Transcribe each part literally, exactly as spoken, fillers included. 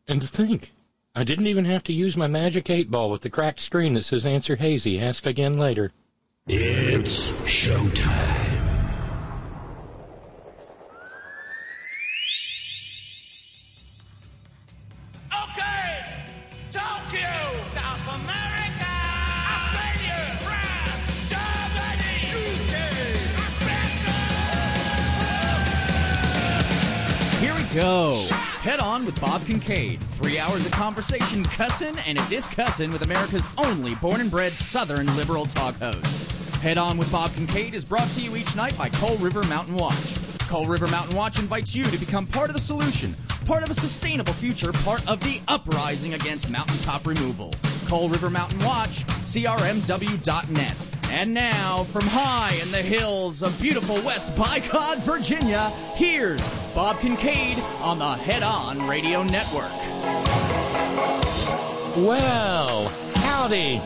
And to think, I didn't even have to use my magic eight ball with the cracked screen that says answer hazy, ask again later. It's showtime. Okay, Tokyo, South America, Australia, France, Germany, U K, America. Here we go. Head On with Bob Kincaid. Three hours of conversation, cussin' and a discussin' with America's only born and bred Southern liberal talk host. Head On with Bob Kincaid is brought to you each night by Coal River Mountain Watch. Coal River Mountain Watch invites you to become part of the solution, part of a sustainable future, part of the uprising against mountaintop removal. Coal River Mountain Watch, C R M W dot net. And now, from high in the hills of beautiful West Bicod, Virginia, here's Bob Kincaid on the Head On Radio Network. Well, howdy.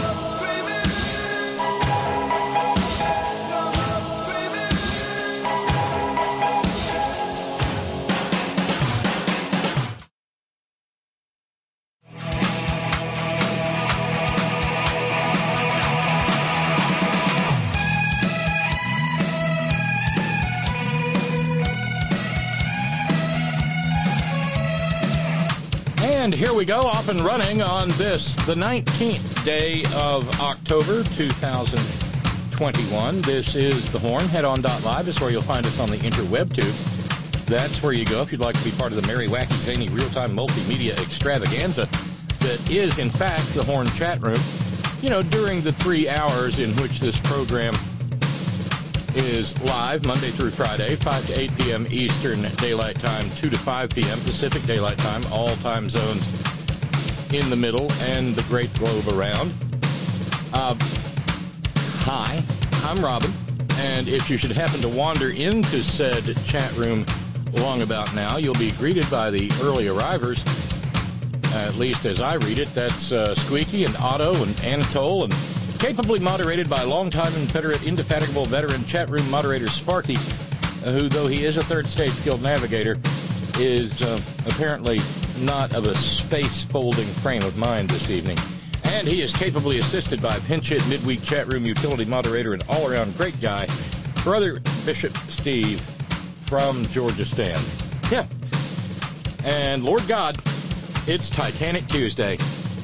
And here we go, off and running on this, the nineteenth day of October, two thousand twenty-one. This is The Horn. Head On dot live is where you'll find us on the interweb tube. That's where you go if you'd like to be part of the merry, wacky, zany, real-time multimedia extravaganza that is, in fact, The Horn chat room. You know, during the three hours in which this program is live, Monday through Friday, five to eight p.m. Eastern Daylight Time, two to five p.m. Pacific Daylight Time, all time zones in the middle and the great globe around. Uh, hi, I'm Robin, and if you should happen to wander into said chat room long about now, you'll be greeted by the early arrivers, at least as I read it. That's uh, Squeaky and Otto and Anatole, and capably moderated by longtime inveterate, indefatigable veteran chat room moderator Sparky, uh, who, though he is a third stage guild navigator, is uh, apparently not of a space-folding frame of mind this evening. And he is capably assisted by pinch hit midweek chat room utility moderator and all-around great guy, Brother Bishop Steve from Georgia Stand. Yeah. And Lord God, it's Titanic Tuesday.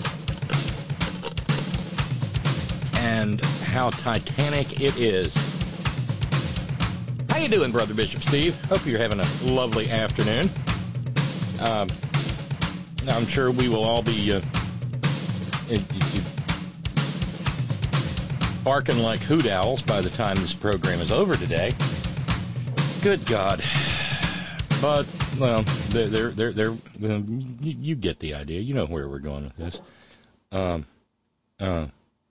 And how Titanic it is. How you doing, Brother Bishop Steve? Hope you're having a lovely afternoon. Um, I'm sure we will all be uh, it, it, barking like hoot owls by the time this program is over today. Good God. But, well, they're, they're, they're, they're uh, you, you get the idea. You know where we're going with this. Um, uh,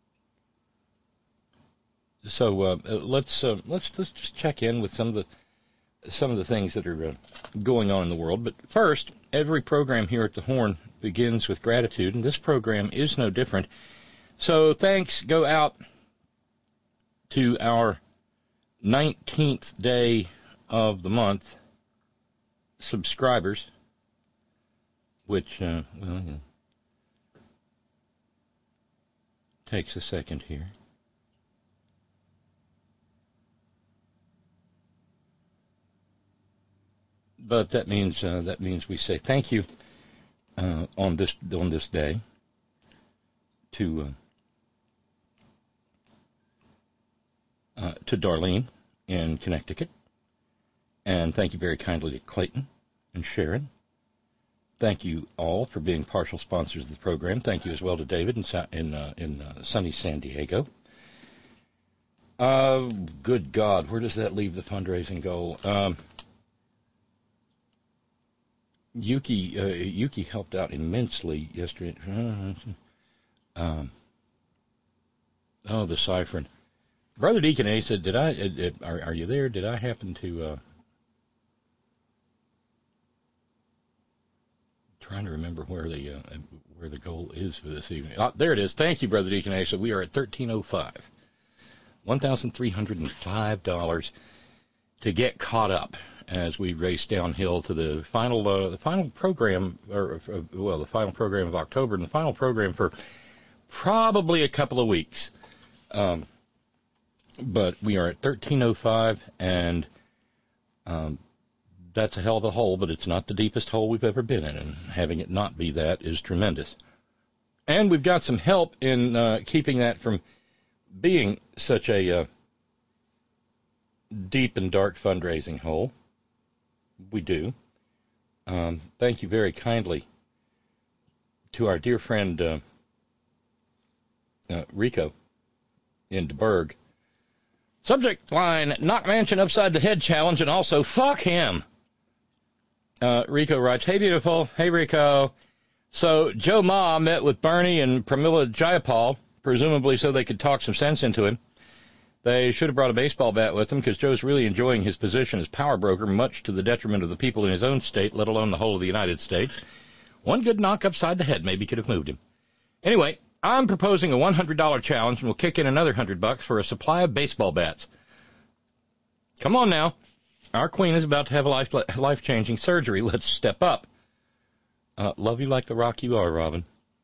So uh, let's uh, let's let's just check in with some of the some of the things that are uh, going on in the world. But first, every program here at the Horn begins with gratitude, and this program is no different. So thanks go out to our nineteenth day of the month subscribers, which uh, well yeah, takes a second here. But that means uh, that means we say thank you uh, on this on this day to uh, uh, to Darlene in Connecticut, and thank you very kindly to Clayton and Sharon. Thank you all for being partial sponsors of the program. Thank you as well to David in in uh, in uh, sunny San Diego. Uh, good God, where does that leave the fundraising goal? Um, Yuki, uh, Yuki helped out immensely yesterday. Um, oh, the Cyphern. Brother Deacon A said, did I, uh, are, are you there? Did I happen to, uh, trying to remember where the, uh, where the goal is for this evening. Oh, there it is. Thank you, Brother Deacon A said. We are at thirteen oh five. one thousand three hundred five dollars to get caught up. as we race downhill to the final uh, the final program, or uh, well, the final program of October, and the final program for probably a couple of weeks. Um, but we are at thirteen oh five, and um, that's a hell of a hole, but it's not the deepest hole we've ever been in, and having it not be that is tremendous. And we've got some help in uh, keeping that from being such a uh, deep and dark fundraising hole. We do. Um, thank you very kindly to our dear friend uh, uh, Rico in DeBerg. Subject line, knock Manchin upside the head challenge, and also fuck him. Uh, Rico writes, hey, beautiful. Hey, Rico. So Joe Ma met with Bernie and Pramila Jayapal, presumably so they could talk some sense into him. They should have brought a baseball bat with him, because Joe's really enjoying his position as power broker, much to the detriment of the people in his own state, let alone the whole of the United States. One good knock upside the head maybe could have moved him. Anyway, I'm proposing a one hundred dollars challenge, and we'll kick in another one hundred bucks for a supply of baseball bats. Come on now. Our queen is about to have a life, life-changing surgery. Let's step up. Uh, love you like the rock you are, Robin.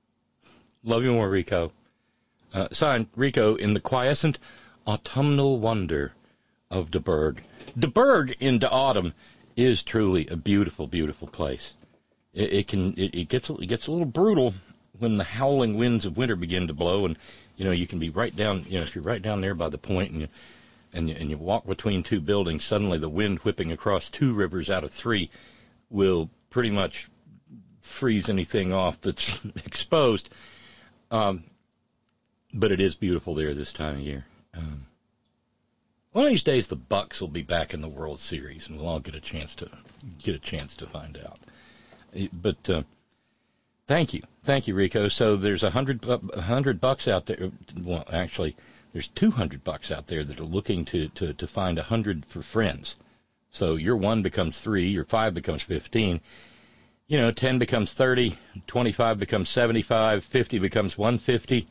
Love you more, Rico. Uh, signed, Rico in the quiescent autumnal wonder of DeBerg. DeBerg in the autumn is truly a beautiful, beautiful place. It, it can it, it gets it gets a little brutal when the howling winds of winter begin to blow, and you know you can be right down. You know if you're right down there by the point, and you and you, and you walk between two buildings, suddenly the wind whipping across two rivers out of three will pretty much freeze anything off that's exposed. Um, but it is beautiful there this time of year. Um, one of these days, the Bucks will be back in the World Series, and we'll all get a chance to get a chance to find out. But uh, thank you, thank you, Rico. So there's a hundred, a hundred bucks out there. Well, actually, there's two hundred bucks out there that are looking to to to find a hundred for friends. So your one becomes three, your five becomes fifteen. You know, ten becomes thirty, twenty-five becomes seventy-five, fifty becomes one hundred fifty.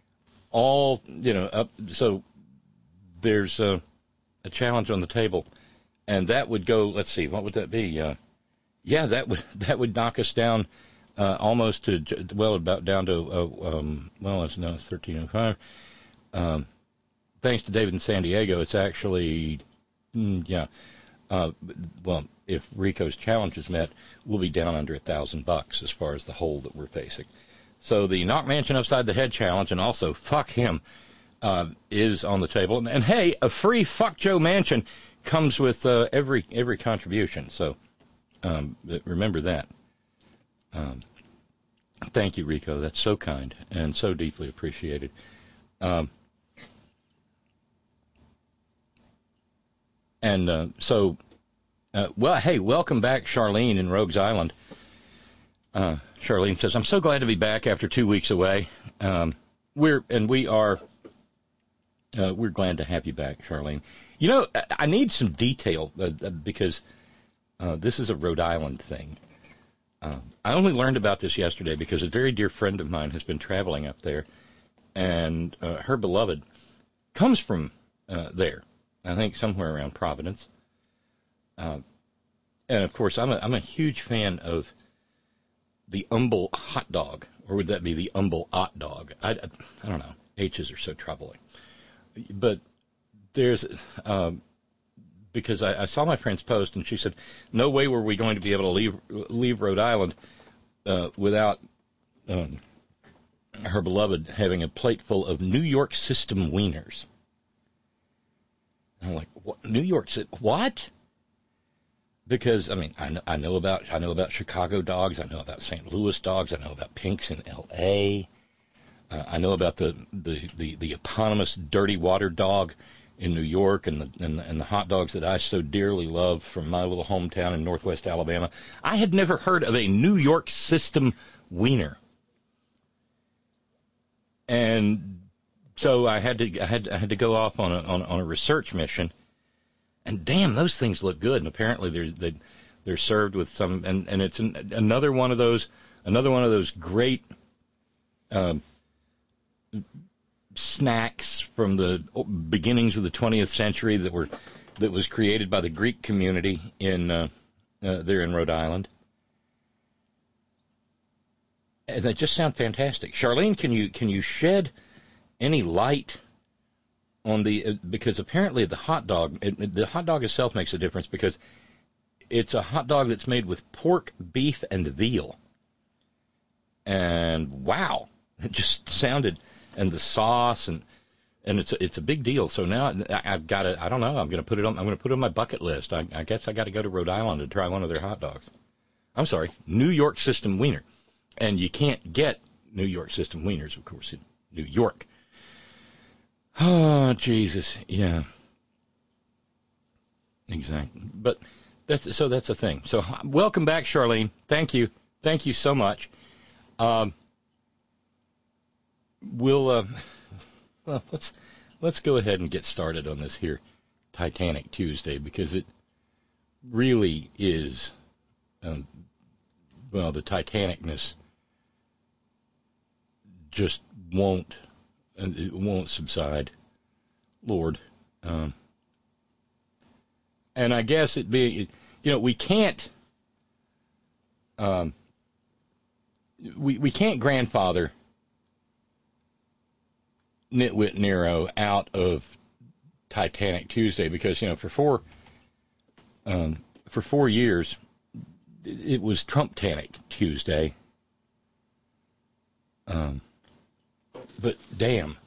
All, you know, up. So there's a, a challenge on the table, and that would go, let's see, what would that be? Uh, yeah, that would that would knock us down uh, almost to, well, about down to, uh, um, well, it's now thirteen oh five. Um, thanks to David in San Diego, it's actually, mm, yeah, uh, well, if Rico's challenge is met, we'll be down under a thousand bucks as far as the hole that we're facing. So the knock Manchin upside the head challenge, and also fuck him, uh, is on the table. And, and hey, a free fuck Joe Manchin comes with uh, every every contribution. So um, remember that. Um, thank you, Rico. That's so kind and so deeply appreciated. Um, and uh, so, uh, well, hey, welcome back, Charlene in Rogues Island. Uh, Charlene says, I'm so glad to be back after two weeks away. Um, we're, and we are, uh, we're glad to have you back, Charlene. You know, I, I need some detail uh, because uh, this is a Rhode Island thing. Uh, I only learned about this yesterday because a very dear friend of mine has been traveling up there, and uh, her beloved comes from uh, there, I think somewhere around Providence. Uh, and, of course, I'm a, I'm a huge fan of the Humble hot dog, or would that be the Humble hot dog? I, I, I don't know. H's are so troubling. But there's, um, because I, I saw my friend's post, and she said, no way were we going to be able to leave leave Rhode Island uh, without um, her beloved having a plate full of New York system wieners. And I'm like, what? New York system? What? Because, I mean, I know, I know about I know about Chicago dogs. I know about Saint Louis dogs. I know about Pinks in L A. Uh, I know about the, the, the, the eponymous Dirty Water dog in New York, and the, and the and the hot dogs that I so dearly love from my little hometown in northwest Alabama. I had never heard of a New York system wiener, and so I had to I had I had to go off on a on, on a research mission. And damn, those things look good. And apparently they're they, they're served with some, and, and it's an, another one of those another one of those great um, snacks from the beginnings of the twentieth century that were that was created by the Greek community in uh, uh, there in Rhode Island. And they just sound fantastic. Charlene, can you can you shed any light on the uh, because apparently the hot dog it, the hot dog itself makes a difference because it's a hot dog that's made with pork, beef, and veal. And wow, it just sounded, and the sauce, and and it's a, it's a big deal. So now I, I've got to, I don't know, I'm going to put it on, I'm going to put it on my bucket list. I, I guess I got to go to Rhode Island to try one of their hot dogs. I'm sorry, New York System Wiener. And you can't get New York System Wieners, of course, in New York. Oh, Jesus, yeah. Exactly. But that's so that's a thing. So welcome back, Charlene. Thank you. Thank you so much. Um, we'll, uh, well, let's, let's go ahead and get started on this here Titanic Tuesday, because it really is, um, well, the Titanicness just won't, and it won't subside, Lord. Um, and I guess it be, you know, we can't, um, we we can't grandfather Nitwit Nero out of Titanic Tuesday because, you know, for four, um, for four years, it was Trump-tanic Tuesday. Um, but damn.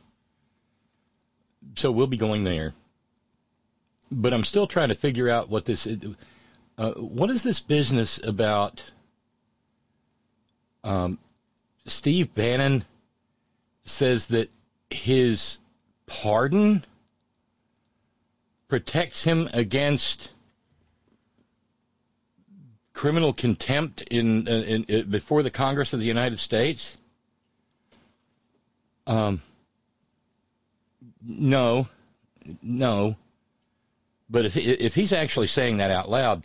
So we'll be going there. But I'm still trying to figure out what this is. Uh, what is this business about um, Steve Bannon says that his pardon protects him against criminal contempt in, in, in before the Congress of the United States? Um, no, no. But if if he's actually saying that out loud,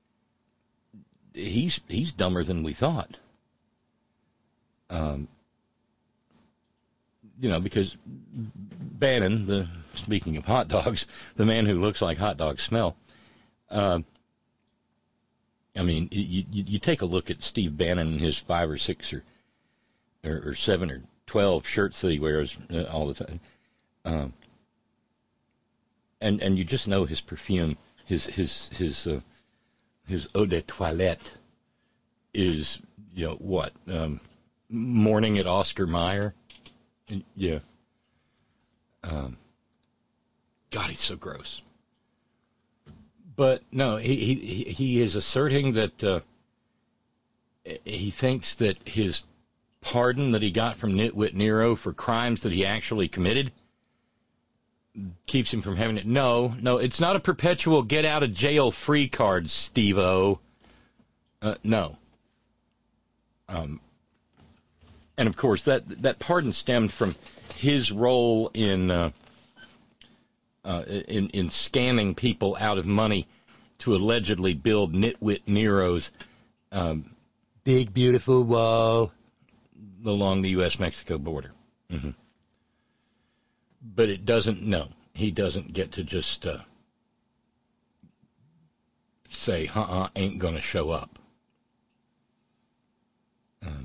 he's he's dumber than we thought. Um, you know, because Bannon, the speaking of hot dogs, the man who looks like hot dogs smell. Uh, I mean, you, you you take a look at Steve Bannon and his five or six or or, or seven or twelve shirts that he wears uh, all the time. Um, And and you just know his perfume, his his his uh, his eau de toilette is, you know what, um, morning at Oscar Mayer, and, yeah. Um, God, he's so gross. But no, he he he is asserting that uh, he thinks that his pardon that he got from Nitwit Nero for crimes that he actually committed keeps him from having it. No, no, it's not a perpetual get-out-of-jail-free card, Steve-O. Uh, no. Um, and, of course, that that pardon stemmed from his role in, uh, uh, in in scamming people out of money to allegedly build Nitwit Nero's um, big, beautiful wall along the U S Mexico border. Mm-hmm. But it doesn't, no, he doesn't get to just uh, say, uh-uh, ain't going to show up. Um,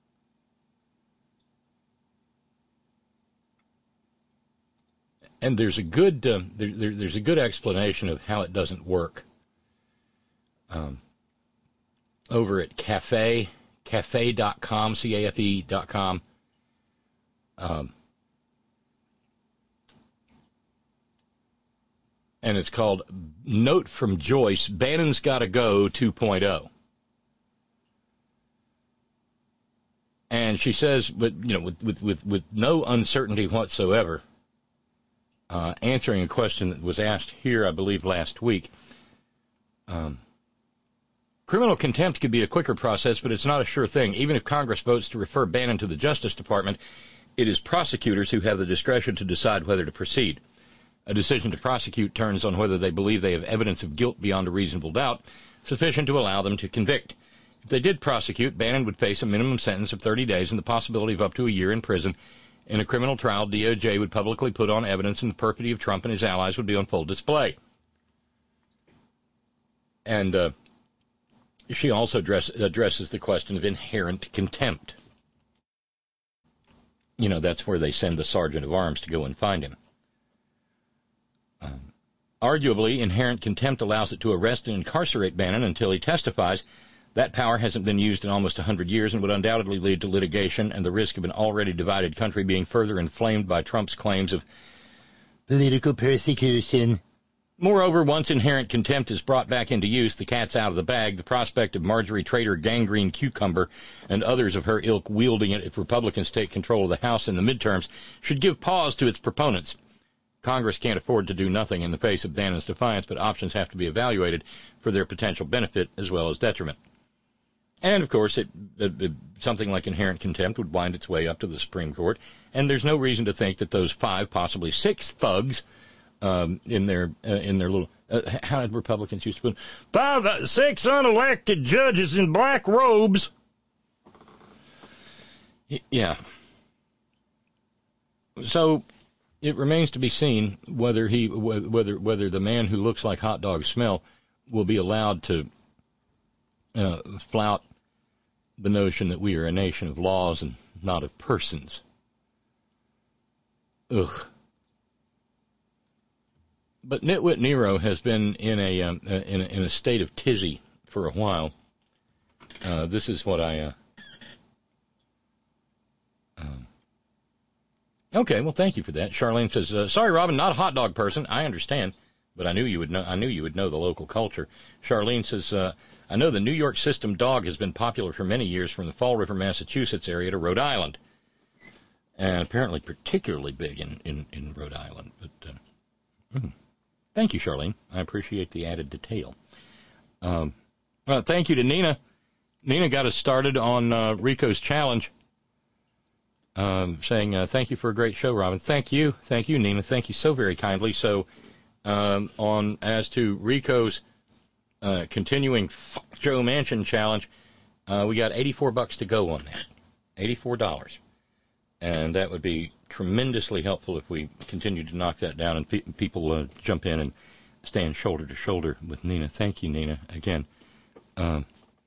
and there's a good, uh, there, there, there's a good explanation of how it doesn't work. Um, over at Cafe, cafe dot com, C A F E dot com. Um, And it's called Note from Joyce, Bannon's Gotta Go two point oh. And she says, but you know, with with, with, with no uncertainty whatsoever, uh, answering a question that was asked here, I believe, last week. Um, criminal contempt could be a quicker process, but it's not a sure thing. Even if Congress votes to refer Bannon to the Justice Department, it is prosecutors who have the discretion to decide whether to proceed. A decision to prosecute turns on whether they believe they have evidence of guilt beyond a reasonable doubt, sufficient to allow them to convict. If they did prosecute, Bannon would face a minimum sentence of thirty days and the possibility of up to a year in prison. In a criminal trial, D O J would publicly put on evidence and the perfidy of Trump and his allies would be on full display. And uh, she also address, addresses the question of inherent contempt. You know, that's where they send the sergeant of arms to go and find him. Um, arguably, inherent contempt allows it to arrest and incarcerate Bannon until he testifies. That power hasn't been used in almost one hundred years and would undoubtedly lead to litigation and the risk of an already divided country being further inflamed by Trump's claims of political persecution. Moreover, once inherent contempt is brought back into use, the cat's out of the bag. The prospect of Marjorie Trader Gangrene Cucumber and others of her ilk wielding it if Republicans take control of the House in the midterms should give pause to its proponents. Congress can't afford to do nothing in the face of Bannon's defiance, but options have to be evaluated for their potential benefit as well as detriment. And, of course, it, it, it, something like inherent contempt would wind its way up to the Supreme Court, and there's no reason to think that those five, possibly six thugs um, in their uh, in their little uh, how did Republicans used to put five, uh, six unelected judges in black robes? Y- yeah. So it remains to be seen whether he whether whether the man who looks like hot dog smell will be allowed to uh, flout the notion that we are a nation of laws and not of persons. Ugh. But Nitwit Nero has been in a um, in a, in a state of tizzy for a while. Uh, this is what I. Uh, um, okay, well, thank you for that. Charlene says, uh, "Sorry, Robin, not a hot dog person. I understand, but I knew you would know. I knew you would know the local culture." Charlene says, uh, "I know the New York System dog has been popular for many years, from the Fall River, Massachusetts area to Rhode Island, and apparently particularly big in in, in Rhode Island." But uh, mm. Thank you, Charlene. I appreciate the added detail. Um, well, thank you to Nina. Nina got us started on uh, Rico's challenge, um, saying, uh, thank you for a great show, Robin. Thank you. Thank you, Nina. Thank you so very kindly. So um, on as to Rico's uh, continuing Fuck Joe Manchin challenge, uh, we got eighty-four bucks to go on that. eighty-four dollars. And that would be tremendously helpful if we continue to knock that down and pe- people uh, jump in and stand shoulder to shoulder with Nina. Thank you, Nina, again. Um,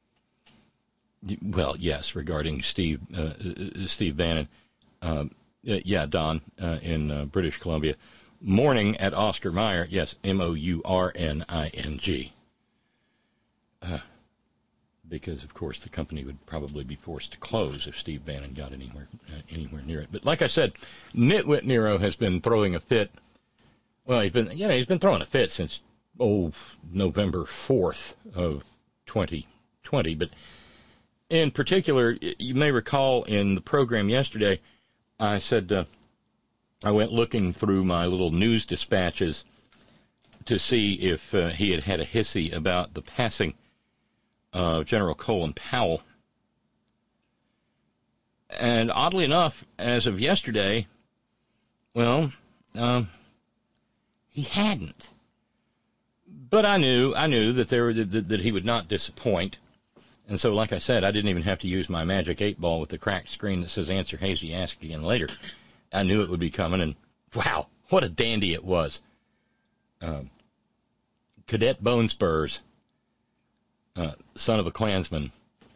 well, yes, regarding Steve uh, Steve Bannon. Um, uh, yeah, Don uh, in uh, British Columbia. Morning at Oscar Mayer. Yes, M O U R N I N G. Uh, because, of course, the company would probably be forced to close if Steve Bannon got anywhere uh, anywhere near it. But like I said, Nitwit Nero has been throwing a fit. Well, he's been, you know, he's been throwing a fit since, oh, November fourth of twenty twenty. But in particular, you may recall in the program yesterday, I said uh, I went looking through my little news dispatches to see if uh, he had had a hissy about the passing Uh, General Colin Powell. And oddly enough, as of yesterday, well, um, he hadn't. But I knew, I knew that there that, that he would not disappoint. And so, like I said, I didn't even have to use my magic eight ball with the cracked screen that says "Answer Hazy, ask again later." I knew it would be coming, and wow, what a dandy it was. Um, Cadet Bone Spurs. Uh, son of a Klansman,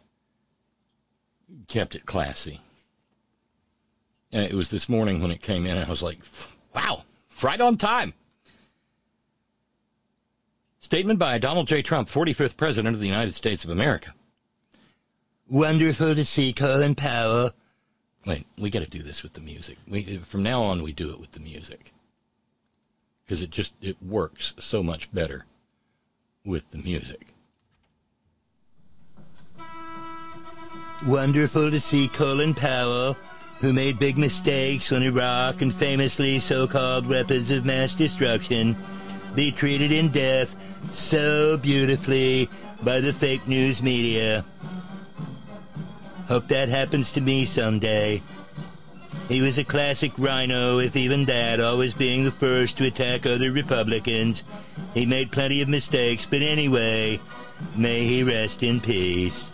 kept it classy. And it was this morning when it came in, and I was like, wow, right on time. Statement by Donald J. Trump, forty-fifth President of the United States of America. Wonderful to see Colin Powell. Wait, we got to do this with the music. We, from now on, we do it with the music. Because it just, it works so much better with the music. Wonderful to see Colin Powell, who made big mistakes on Iraq and famously so-called weapons of mass destruction, be treated in death so beautifully by the fake news media. Hope that happens to me someday. He was a classic rhino, if even that, always being the first to attack other Republicans. He made plenty of mistakes, but anyway, may he rest in peace.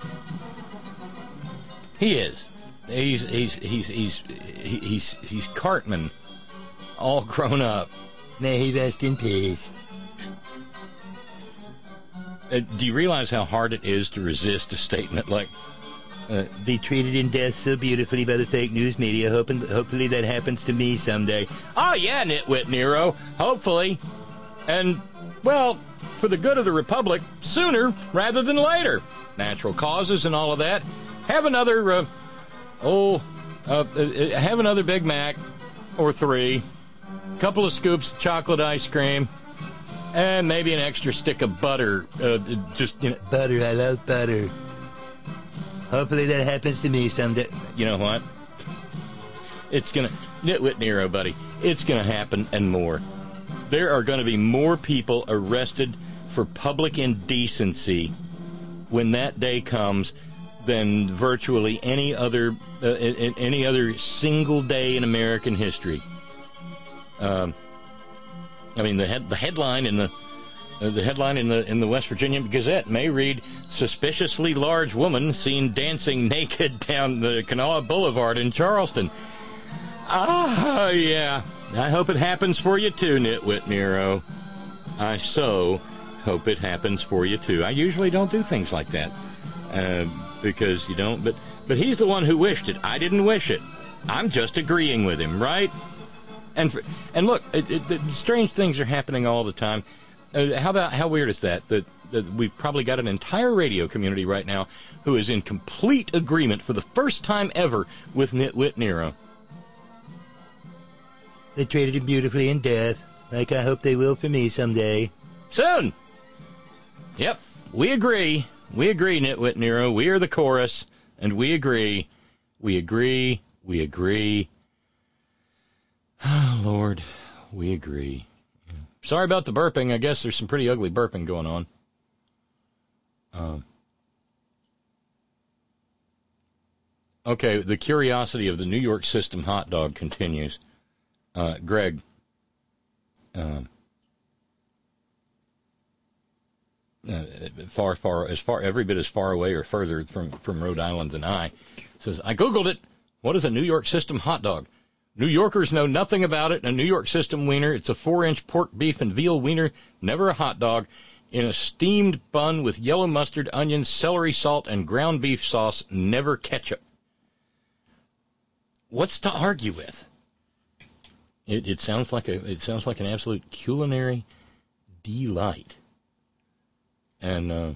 He is. He's he's he's he's he's he's Cartman, all grown up. May he rest in peace. Uh, do you realize how hard it is to resist a statement like, uh, be treated in death so beautifully by the fake news media, hoping, hopefully that happens to me someday. Oh, yeah, Nitwit Nero, hopefully. And, well, for the good of the Republic, sooner rather than later. Natural causes and all of that. Have another, uh, oh, uh, uh, have another Big Mac or three, couple of scoops of chocolate ice cream, and maybe an extra stick of butter. Uh, just, you know, butter, I love butter. Hopefully that happens to me someday. You know what? It's going to, Nitwit Nero, buddy, it's going to happen and more. There are going to be more people arrested for public indecency when that day comes than virtually any other uh, any other single day in American history. Um, I mean, the head, the headline in the uh, the headline in the in the West Virginia Gazette may read: "Suspiciously large woman seen dancing naked down the Kanawha Boulevard in Charleston." Ah, yeah. I hope it happens for you too, Nitwit Nero. I so hope it happens for you too. I usually don't do things like that uh, because you don't. But but he's the one who wished it. I didn't wish it. I'm just agreeing with him, right? And for, and look, it, it, the strange things are happening all the time. Uh, how about how weird is that? That that we've probably got an entire radio community right now who is in complete agreement for the first time ever with Nitwit Nero. They treated him beautifully in death, like I hope they will for me someday. Soon! Yep, we agree. We agree, Nitwit Nero. We are the chorus, and we agree. We agree. We agree. Oh, Lord, we agree. Sorry about the burping. I guess there's some pretty ugly burping going on. Um. Okay, the curiosity of the New York system hot dog continues. Uh, Greg, um, uh, far, far, as far, every bit as far away or further from, from Rhode Island than I, says, I Googled it. What is a New York system hot dog? New Yorkers know nothing about it. A New York system wiener. It's a four-inch pork, beef, and veal wiener, never a hot dog, in a steamed bun with yellow mustard, onions, celery salt, and ground beef sauce, never ketchup. What's to argue with? It, it sounds like a it sounds like an absolute culinary delight, and uh,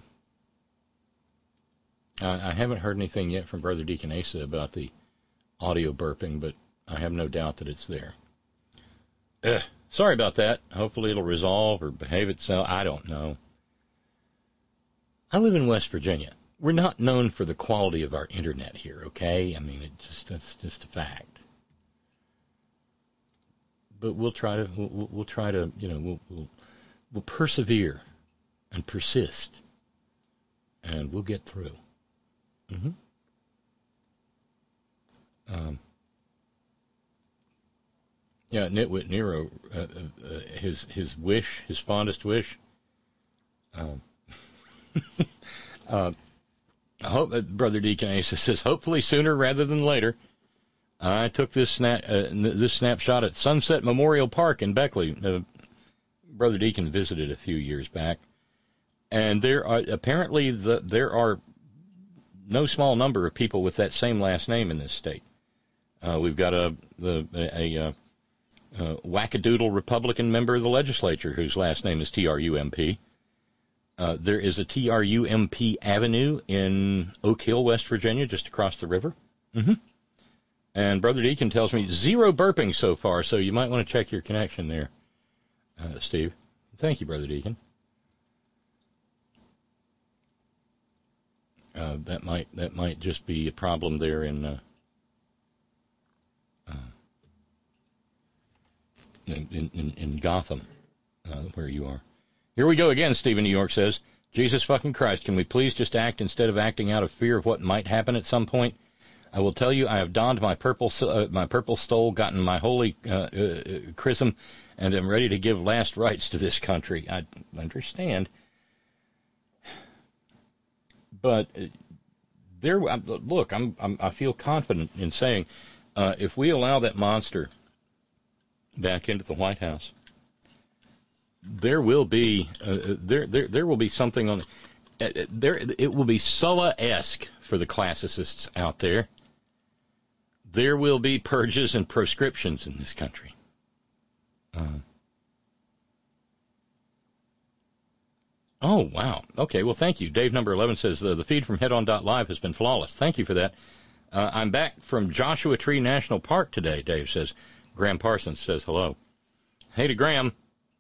I, I haven't heard anything yet from Brother Deacon Asa about the audio burping, but I have no doubt that it's there. Ugh, sorry about that. Hopefully it'll resolve or behave itself. I don't know. I live in West Virginia. We're not known for the quality of our internet here. Okay, I mean it just that's just a fact. But we'll try to, we'll, we'll try to, you know, we'll, we'll, we'll persevere and persist, and we'll get through. Mm-hmm. Um, yeah, Nitwit Nero, uh, uh, his his wish, his fondest wish. Um, uh, I hope, uh, Brother Deacon Asa says, hopefully sooner rather than later. I took this snap, uh, this snapshot at Sunset Memorial Park in Beckley. Uh, Brother Deacon visited a few years back, and there are apparently the, there are no small number of people with that same last name in this state. Uh, we've got a the, a, a, a wackadoodle Republican member of the legislature whose last name is T R U M P. Uh, there is a T R U M P Avenue in Oak Hill, West Virginia, just across the river. Mm-hmm. And Brother Deacon tells me zero burping so far, so you might want to check your connection there, uh, Steve. Thank you, Brother Deacon. Uh, that might that might just be a problem there in, uh, uh, in, in in Gotham, uh, where you are. Here we go again, Steve in New York says, Jesus fucking Christ, can we please just act instead of acting out of fear of what might happen at some point? I will tell you, I have donned my purple uh, my purple stole, gotten my holy uh, uh, chrism, and am ready to give last rites to this country. I understand. But uh, there, look, I'm, I'm I feel confident in saying, uh, if we allow that monster back into the White House, there will be uh, there there there will be something on uh, there. It will be Sulla-esque for the classicists out there. There will be purges and proscriptions in this country. Uh, oh, wow. Okay, well, thank you. Dave number eleven says, the, the feed from head on dot live has been flawless. Thank you for that. Uh, I'm back from Joshua Tree National Park today, Dave says. Graham Parsons says hello. Hey to Graham.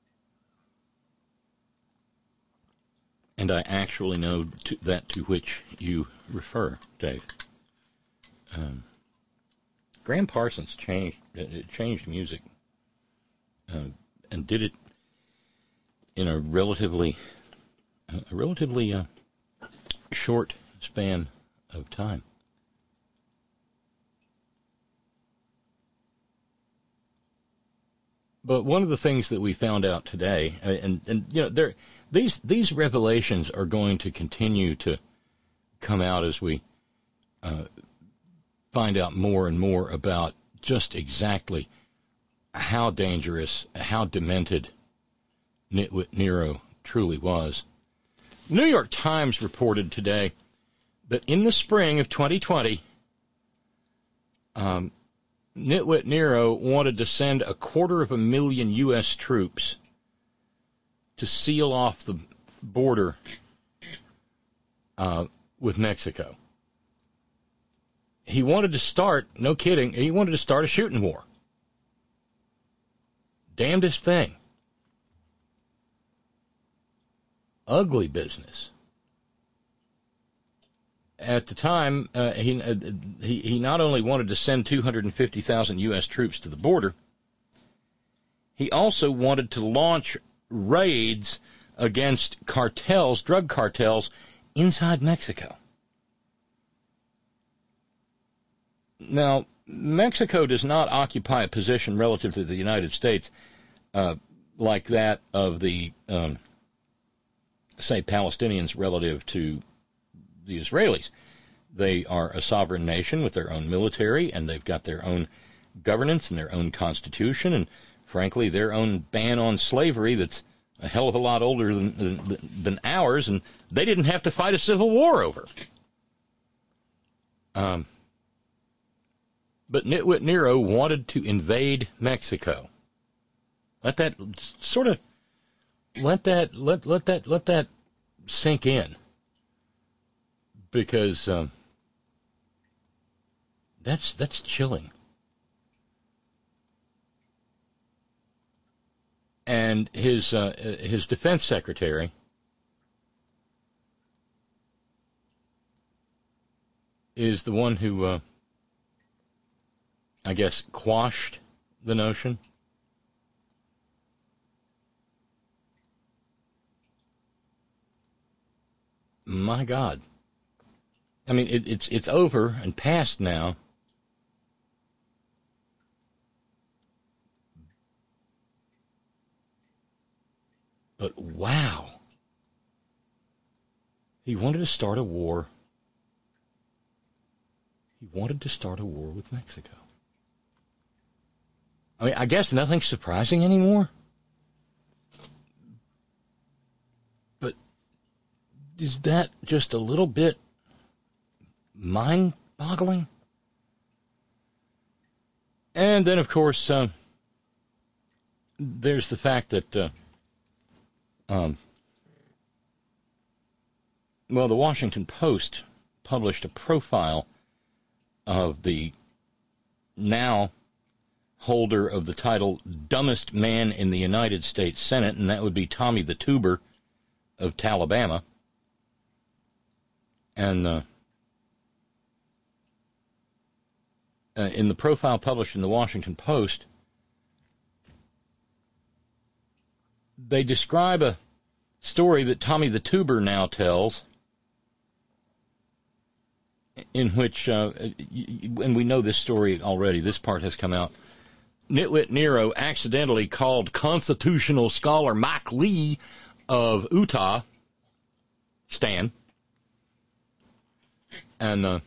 And I actually know to, that to which you refer, Dave. Um, Graham Parsons changed uh, changed music uh, and did it in a relatively uh, a relatively uh, short span of time. But one of the things that we found out today, and, and you know, there these these revelations are going to continue to come out as we uh, find out more and more about just exactly how dangerous, how demented Nitwit Nero truly was. New York Times reported today that in the spring of twenty twenty, um, Nitwit Nero wanted to send a quarter of a million U S troops to seal off the border uh, with Mexico. He wanted to start, no kidding, he wanted to start a shooting war. Damnedest thing. Ugly business. At the time, uh, he, uh, he he not only wanted to send two hundred fifty thousand U S troops to the border, he also wanted to launch raids against cartels, drug cartels, inside Mexico. Now, Mexico does not occupy a position relative to the United States uh, like that of the, um, say, Palestinians relative to the Israelis. They are a sovereign nation with their own military, and they've got their own governance and their own constitution, and frankly, their own ban on slavery that's a hell of a lot older than, than, than ours, and they didn't have to fight a civil war over. Um, but Nitwit Nero wanted to invade Mexico. Let that sort of let that let let that let that sink in. Because um, that's that's chilling. And his uh, his defense secretary is the one who, uh, I guess, quashed the notion. My God. I mean, it, it's it's over and past now. But wow. He wanted to start a war. He wanted to start a war with Mexico. I mean, I guess nothing's surprising anymore. But is that just a little bit mind-boggling? And then, of course, uh, there's the fact that, uh, um, well, the Washington Post published a profile of the now holder of the title Dumbest Man in the United States Senate, and that would be Tommy the Tuber of Talabama. And uh, uh, in the profile published in the Washington Post, they describe a story that Tommy the Tuber now tells, in which, uh, and we know this story already, this part has come out, Nitwit Nero accidentally called constitutional scholar Mike Lee of Utah, Stan, and uh,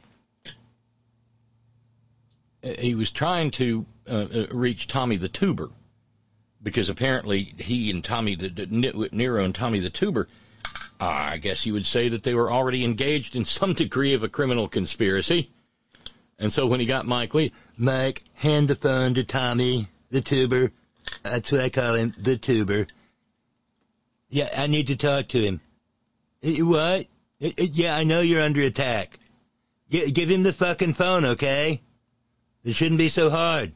he was trying to uh, reach Tommy the Tuber, because apparently he and Tommy the, the Nitwit Nero and Tommy the Tuber, uh, I guess you would say that they were already engaged in some degree of a criminal conspiracy. And so when he got Mike Lee, Mike, hand the phone to Tommy the Tuber. That's what I call him, the Tuber. Yeah, I need to talk to him. What? Yeah, I know you're under attack. G- give him the fucking phone, okay? It shouldn't be so hard.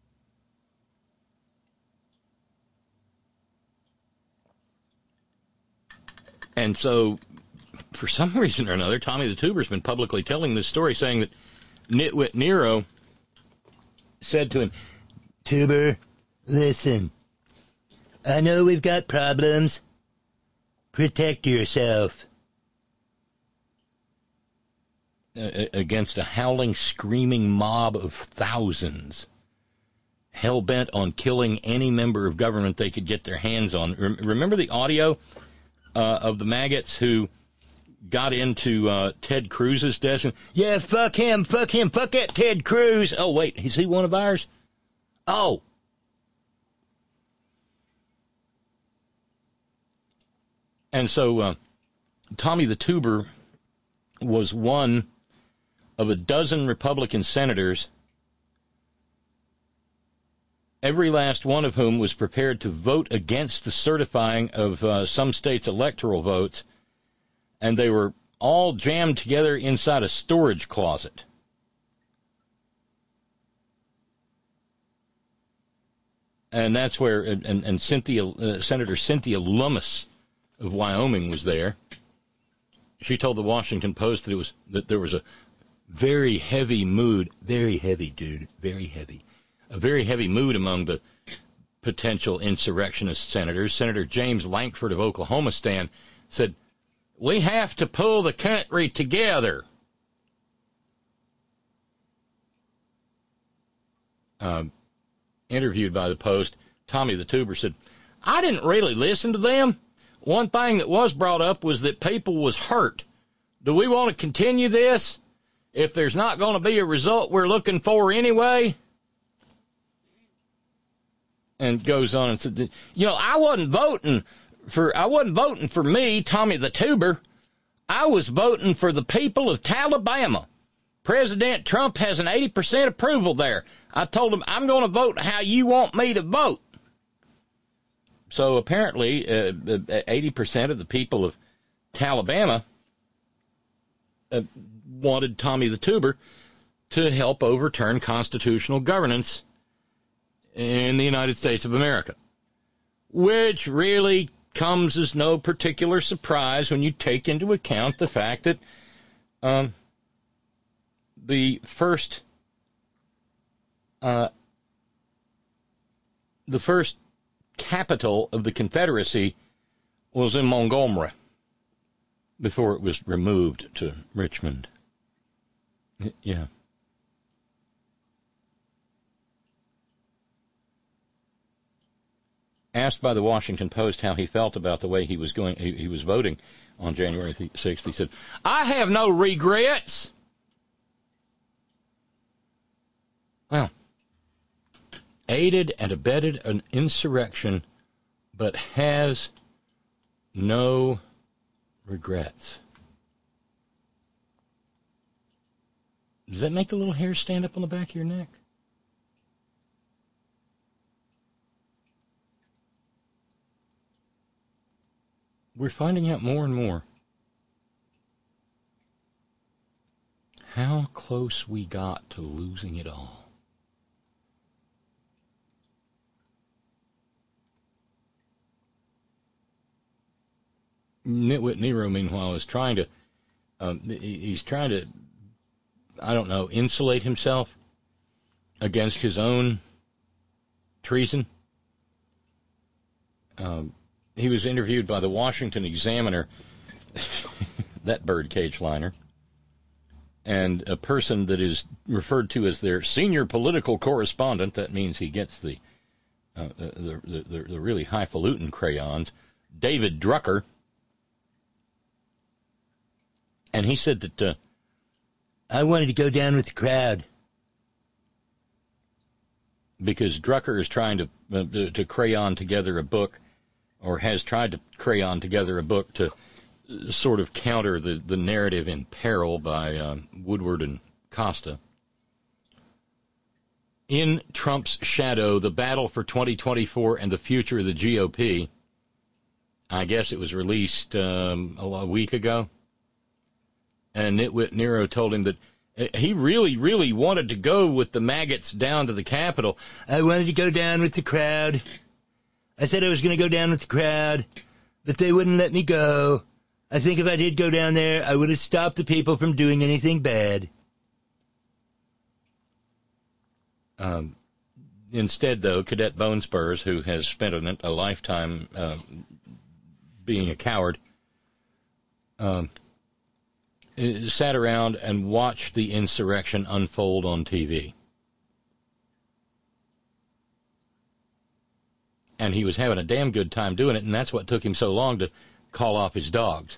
And so, for some reason or another, Tommy the Tuber's been publicly telling this story, saying that Nitwit Nero said to him, Tuber, listen, I know we've got problems. Protect yourself. Uh, against a howling, screaming mob of thousands, hell-bent on killing any member of government they could get their hands on. Remember the audio uh, of the maggots who got into uh, Ted Cruz's desk? And, yeah, fuck him, fuck him, fuck that Ted Cruz. Oh, wait, is he one of ours? Oh. And so uh, Tommy the Tuber was one of a dozen Republican senators, every last one of whom was prepared to vote against the certifying of uh, some states' electoral votes, and they were all jammed together inside a storage closet. And that's where, and, and Cynthia, uh, Senator Cynthia Lummis of Wyoming was there. She told the Washington Post that it was that there was a very heavy mood, very heavy, dude, very heavy, a very heavy mood among the potential insurrectionist senators. Senator James Lankford of Oklahoma stand said, "We have to pull the country together." Uh, interviewed by the Post, Tommy the Tuber said, "I didn't really listen to them. One thing that was brought up was that people was hurt. Do we want to continue this if there's not going to be a result we're looking for anyway?" And goes on and said, "You know, I wasn't voting for I wasn't voting for me, Tommy the Tuber. I was voting for the people of Alabama. President Trump has an eighty percent approval there. I told him I'm going to vote how you want me to vote." So apparently, uh, eighty percent of the people of Alabama uh, wanted Tommy the Tuber to help overturn constitutional governance in the United States of America, which really comes as no particular surprise when you take into account the fact that um, the first uh, the first capital of the Confederacy was in Montgomery before it was removed to Richmond. Yeah. Asked by the Washington Post how he felt about the way he was going, he, he was voting on January sixth, he said, "I have no regrets." Well, aided and abetted an insurrection, but has no regrets. Does that make the little hair stand up on the back of your neck? We're finding out more and more how close we got to losing it all. Nitwit Nero, meanwhile, is trying to, um, he's trying to, I don't know, insulate himself against his own treason. Um, he was interviewed by the Washington Examiner, that birdcage liner, and a person that is referred to as their senior political correspondent. That means he gets the uh, the, the, the, the really highfalutin crayons, David Drucker. And he said that uh, I wanted to go down with the crowd. because Drucker is trying to, uh, to to crayon together a book, or has tried to crayon together a book to uh, sort of counter the, the narrative in Peril by uh, Woodward and Costa. In Trump's Shadow, the battle for twenty twenty-four and the future of the G O P. I guess it was released um, a, a week ago. And Nitwit Nero told him that he really, really wanted to go with the maggots down to the Capitol. I wanted to go down with the crowd. I said I was going to go down with the crowd, but they wouldn't let me go. I think if I did go down there, I would have stopped the people from doing anything bad. Um, instead, though, Cadet Bone Spurs, who has spent a, a lifetime uh, being a coward, um, sat around and watched the insurrection unfold on T V. And he was having a damn good time doing it, and that's what took him so long to call off his dogs.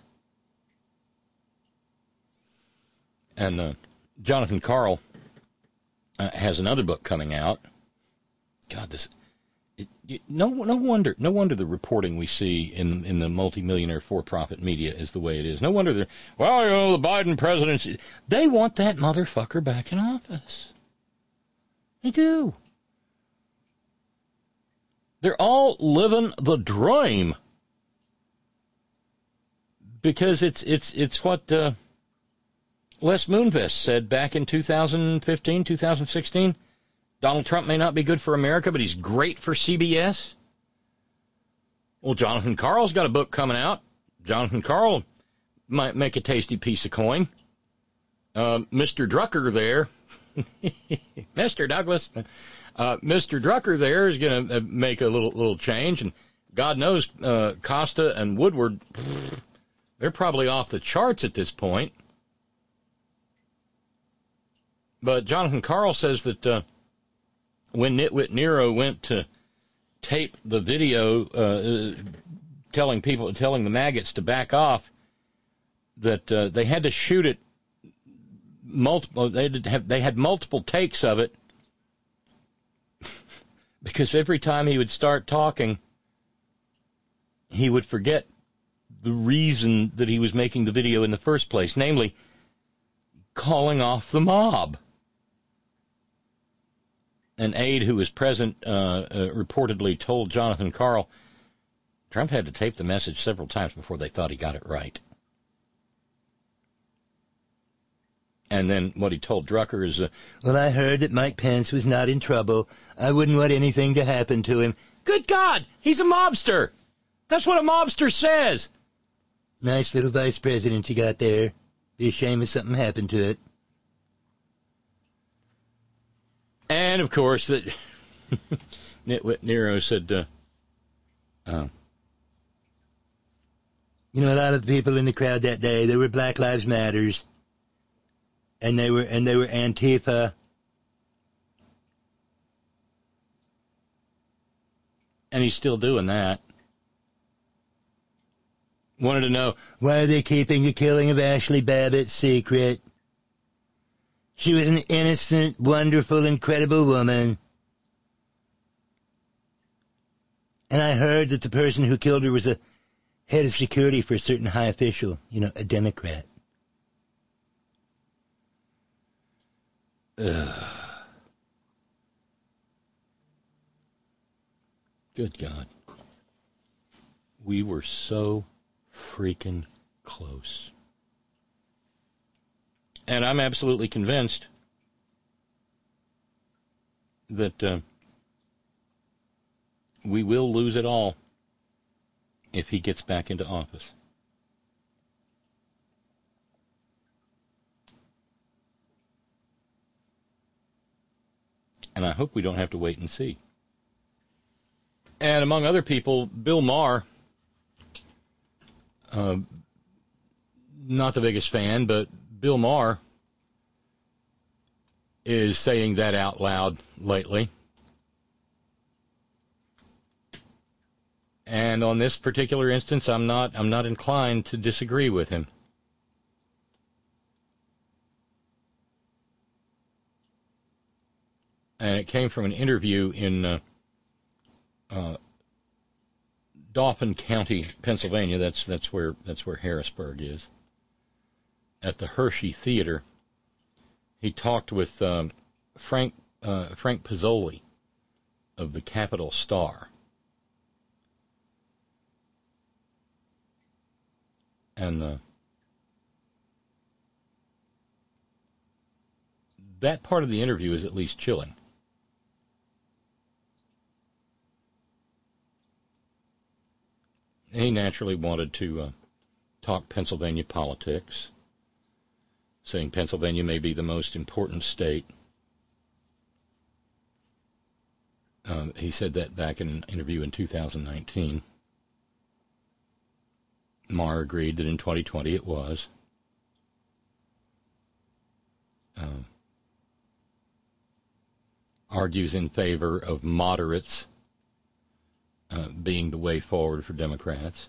And uh, Jonathan Karl uh, has another book coming out. God, this... It, it, no, no wonder, no wonder the reporting we see in in the multimillionaire for-profit media is the way it is. No wonder they're, well, you know, the Biden presidency. They want that motherfucker back in office. They do. They're all living the dream because it's it's it's what uh, Les Moonves said back in two thousand fifteen, two thousand sixteen. Donald Trump may not be good for America, but he's great for C B S. Well, Jonathan Karl's got a book coming out. Jonathan Karl might make a tasty piece of coin. Uh, Mister Drucker there, Mister Douglas, uh, Mister Drucker there is going to make a little little change, and God knows uh, Costa and Woodward, they're probably off the charts at this point. But Jonathan Karl says that uh, when Nitwit Nero went to tape the video uh, telling people, telling the maggots to back off, that uh, they had to shoot it multiple, they did have, they had multiple takes of it because every time he would start talking, he would forget the reason that he was making the video in the first place, namely calling off the mob. An aide who was present uh, uh, reportedly told Jonathan Karl Trump had to tape the message several times before they thought he got it right. And then what he told Drucker is, uh, well, I heard that Mike Pence was not in trouble. I wouldn't want anything to happen to him. Good God, he's a mobster. That's what a mobster says. Nice little vice president you got there. Be a shame if something happened to it. And, of course, that Nitwit Nero said, uh, oh. You know, a lot of the people in the crowd that day, they were Black Lives Matters. And they were, and they were Antifa. And he's still doing that. Wanted to know, why are they keeping the killing of Ashley Babbitt secret? She was an innocent, wonderful, incredible woman. And I heard that the person who killed her was a head of security for a certain high official, you know, a Democrat. Ugh. Good God. We were so freaking close. And I'm absolutely convinced that uh, we will lose it all if he gets back into office. And I hope we don't have to wait and see. And among other people, Bill Maher, uh, not the biggest fan, but Bill Maher is saying that out loud lately. And on this particular instance, I'm not I'm not inclined to disagree with him. and it came from an interview in uh, uh, Dauphin County, Pennsylvania. That's that's where that's where Harrisburg is. At the Hershey Theater, he talked with um, Frank uh, Frank Pizzoli of the Capital Star. And uh, that part of the interview is at least chilling. He naturally wanted to uh, talk Pennsylvania politics, saying Pennsylvania may be the most important state. Uh, he said that back in an interview in two thousand nineteen. Maher agreed that in twenty twenty it was. Uh, argues in favor of moderates uh, being the way forward for Democrats.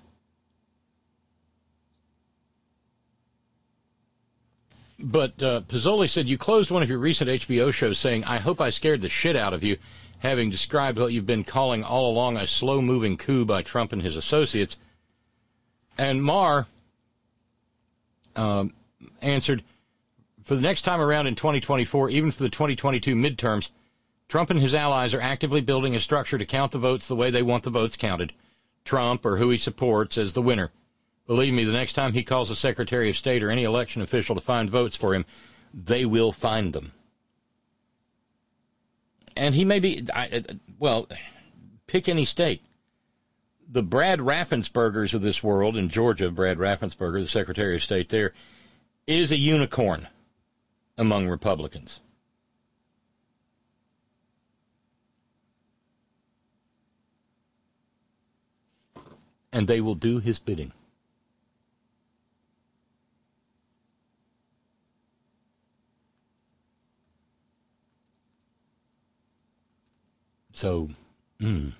But uh, Pizzoli said, you closed one of your recent H B O shows saying, I hope I scared the shit out of you, having described what you've been calling all along a slow-moving coup by Trump and his associates. And Maher um, answered, for the next time around in twenty twenty-four, even for the twenty twenty-two midterms, Trump and his allies are actively building a structure to count the votes the way they want the votes counted. Trump, or who he supports, as the winner. Believe me, the next time he calls the Secretary of State or any election official to find votes for him, they will find them. And he may be, I, well, pick any state. The Brad Raffenspergers of this world in Georgia, Brad Raffensperger, the Secretary of State there, is a unicorn among Republicans. And they will do his bidding. So, mm,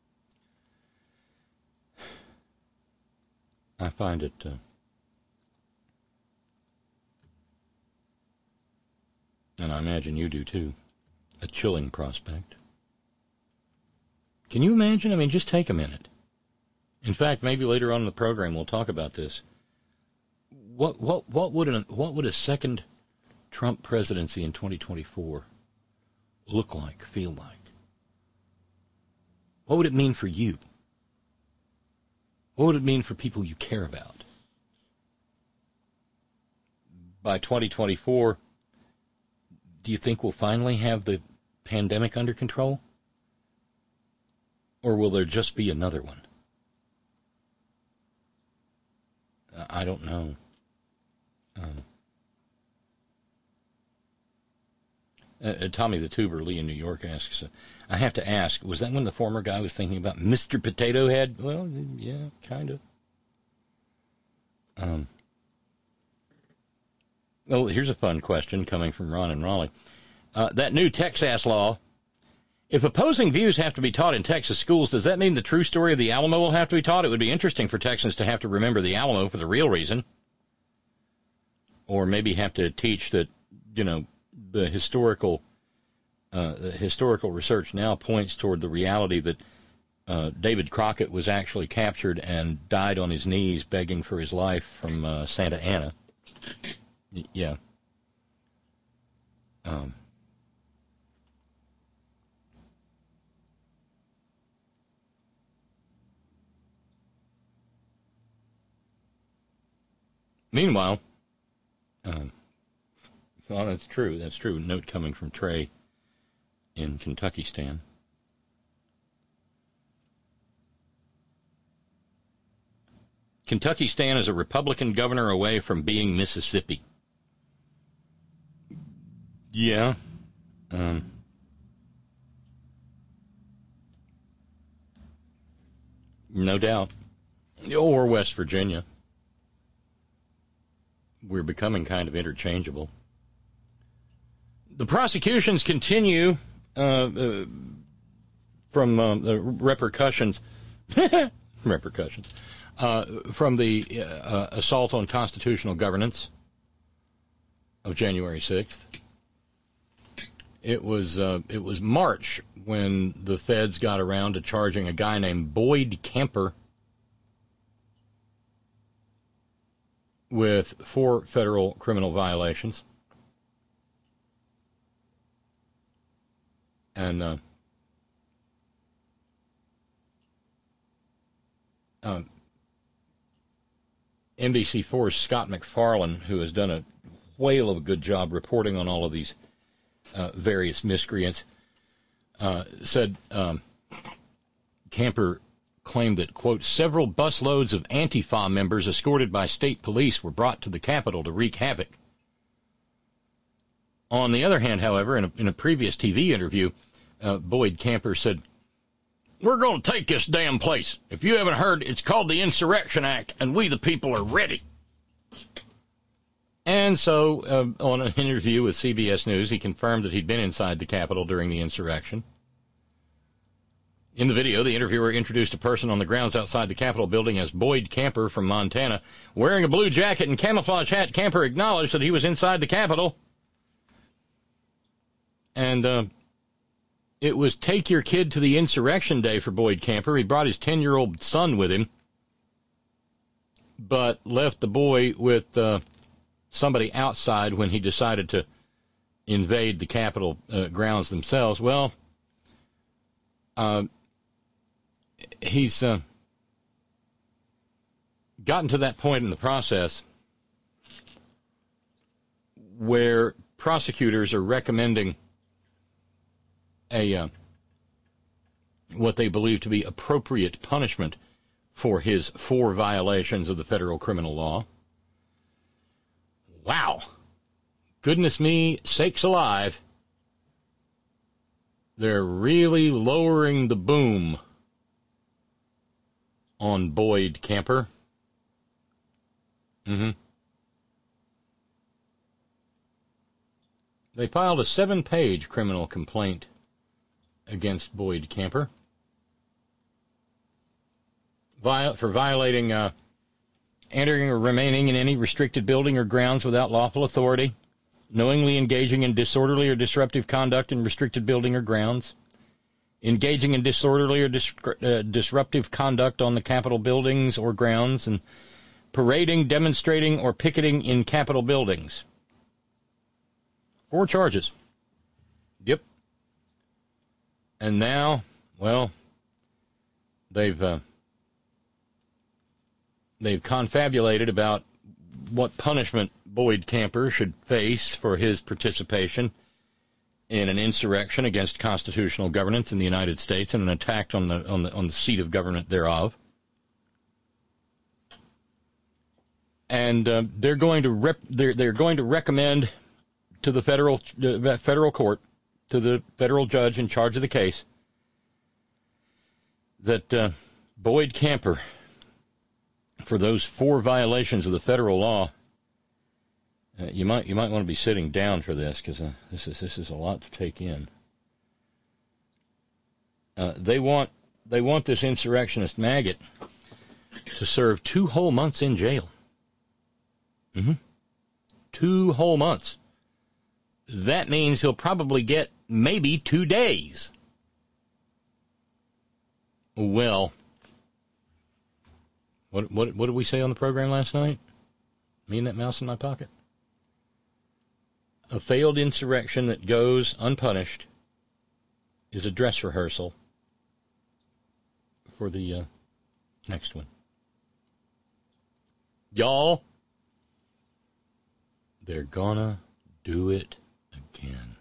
I find it uh, and I imagine you do too, a chilling prospect. Can you imagine? I mean, just take a minute. In fact, maybe later on in the program we'll talk about this. What what what would an, what would a second Trump presidency in twenty twenty-four look like, feel like? What would it mean for you? What would it mean for people you care about? By twenty twenty-four, do you think we'll finally have the pandemic under control? Or will there just be another one? I don't know. Um, uh, Tommy the Tuber, Lee in New York, asks, uh, I have to ask, was that when the former guy was thinking about Mister Potato Head? Well, yeah, kind of. Um, oh, here's a fun question coming from Ron and Raleigh. Uh, that new Texas law, if opposing views have to be taught in Texas schools, does that mean the true story of the Alamo will have to be taught? It would be interesting for Texans to have to remember the Alamo for the real reason. Or maybe have to teach that, you know, the historical uh, the historical research now points toward the reality that uh, David Crockett was actually captured and died on his knees begging for his life from uh, Santa Ana. Y- yeah. Um. Meanwhile, um, well, that's true. That's true. Note coming from Trey in Kentucky Stan. Kentucky Stan is a Republican governor away from being Mississippi. Yeah. Um, no doubt. Or West Virginia. We're becoming kind of interchangeable. The prosecutions continue uh, uh, from uh, the repercussions, repercussions, uh, from the uh, assault on constitutional governance of January sixth. It was uh, it was March when the feds got around to charging a guy named Boyd Camper with four federal criminal violations. And uh, uh, N B C four's Scott MacFarlane, who has done a whale of a good job reporting on all of these uh, various miscreants, uh, said um, Camper claimed that, quote, several busloads of Antifa members escorted by state police were brought to the Capitol to wreak havoc. On the other hand, however, in a, in a previous T V interview, uh, Boyd Camper said, we're going to take this damn place. If you haven't heard, it's called the Insurrection Act, and we the people are ready. And so, uh, on an interview with C B S News, he confirmed that he'd been inside the Capitol during the insurrection. In the video, the interviewer introduced a person on the grounds outside the Capitol building as Boyd Camper from Montana. Wearing a blue jacket and camouflage hat, Camper acknowledged that he was inside the Capitol. And uh, it was take your kid to the insurrection day for Boyd Camper. He brought his ten-year-old son with him, but left the boy with uh, somebody outside when he decided to invade the Capitol uh, grounds themselves. Well, uh, he's uh, gotten to that point in the process where prosecutors are recommending a uh, what they believe to be appropriate punishment for his four violations of the federal criminal law. Wow. Goodness me, sakes alive. They're really lowering the boom on Boyd Camper. Mm-hmm. They filed a seven-page criminal complaint against Boyd Camper Viol- for violating, uh, entering or remaining in any restricted building or grounds without lawful authority, knowingly engaging in disorderly or disruptive conduct in restricted building or grounds, engaging in disorderly or dis- uh, disruptive conduct on the Capitol buildings or grounds, and parading, demonstrating, or picketing in Capitol buildings. Four charges. Yep. And now, well, they've uh, they've confabulated about what punishment Boyd Camper should face for his participation in an insurrection against constitutional governance in the United States and an attack on the on the on the seat of government thereof. And uh, they're going to rep, they're they're going to recommend to the federal uh, federal court, to the federal judge in charge of the case, that uh, Boyd Camper, for those four violations of the federal law, uh, you might you might want to be sitting down for this, because uh, this is this is a lot to take in. Uh, they want they want this insurrectionist maggot to serve two whole months in jail. Mm-hmm. Two whole months. That means he'll probably get maybe two days. Well, what what what did we say on the program last night? Me and that mouse in my pocket? A failed insurrection that goes unpunished is a dress rehearsal for the uh, next one. Y'all, they're gonna do it again.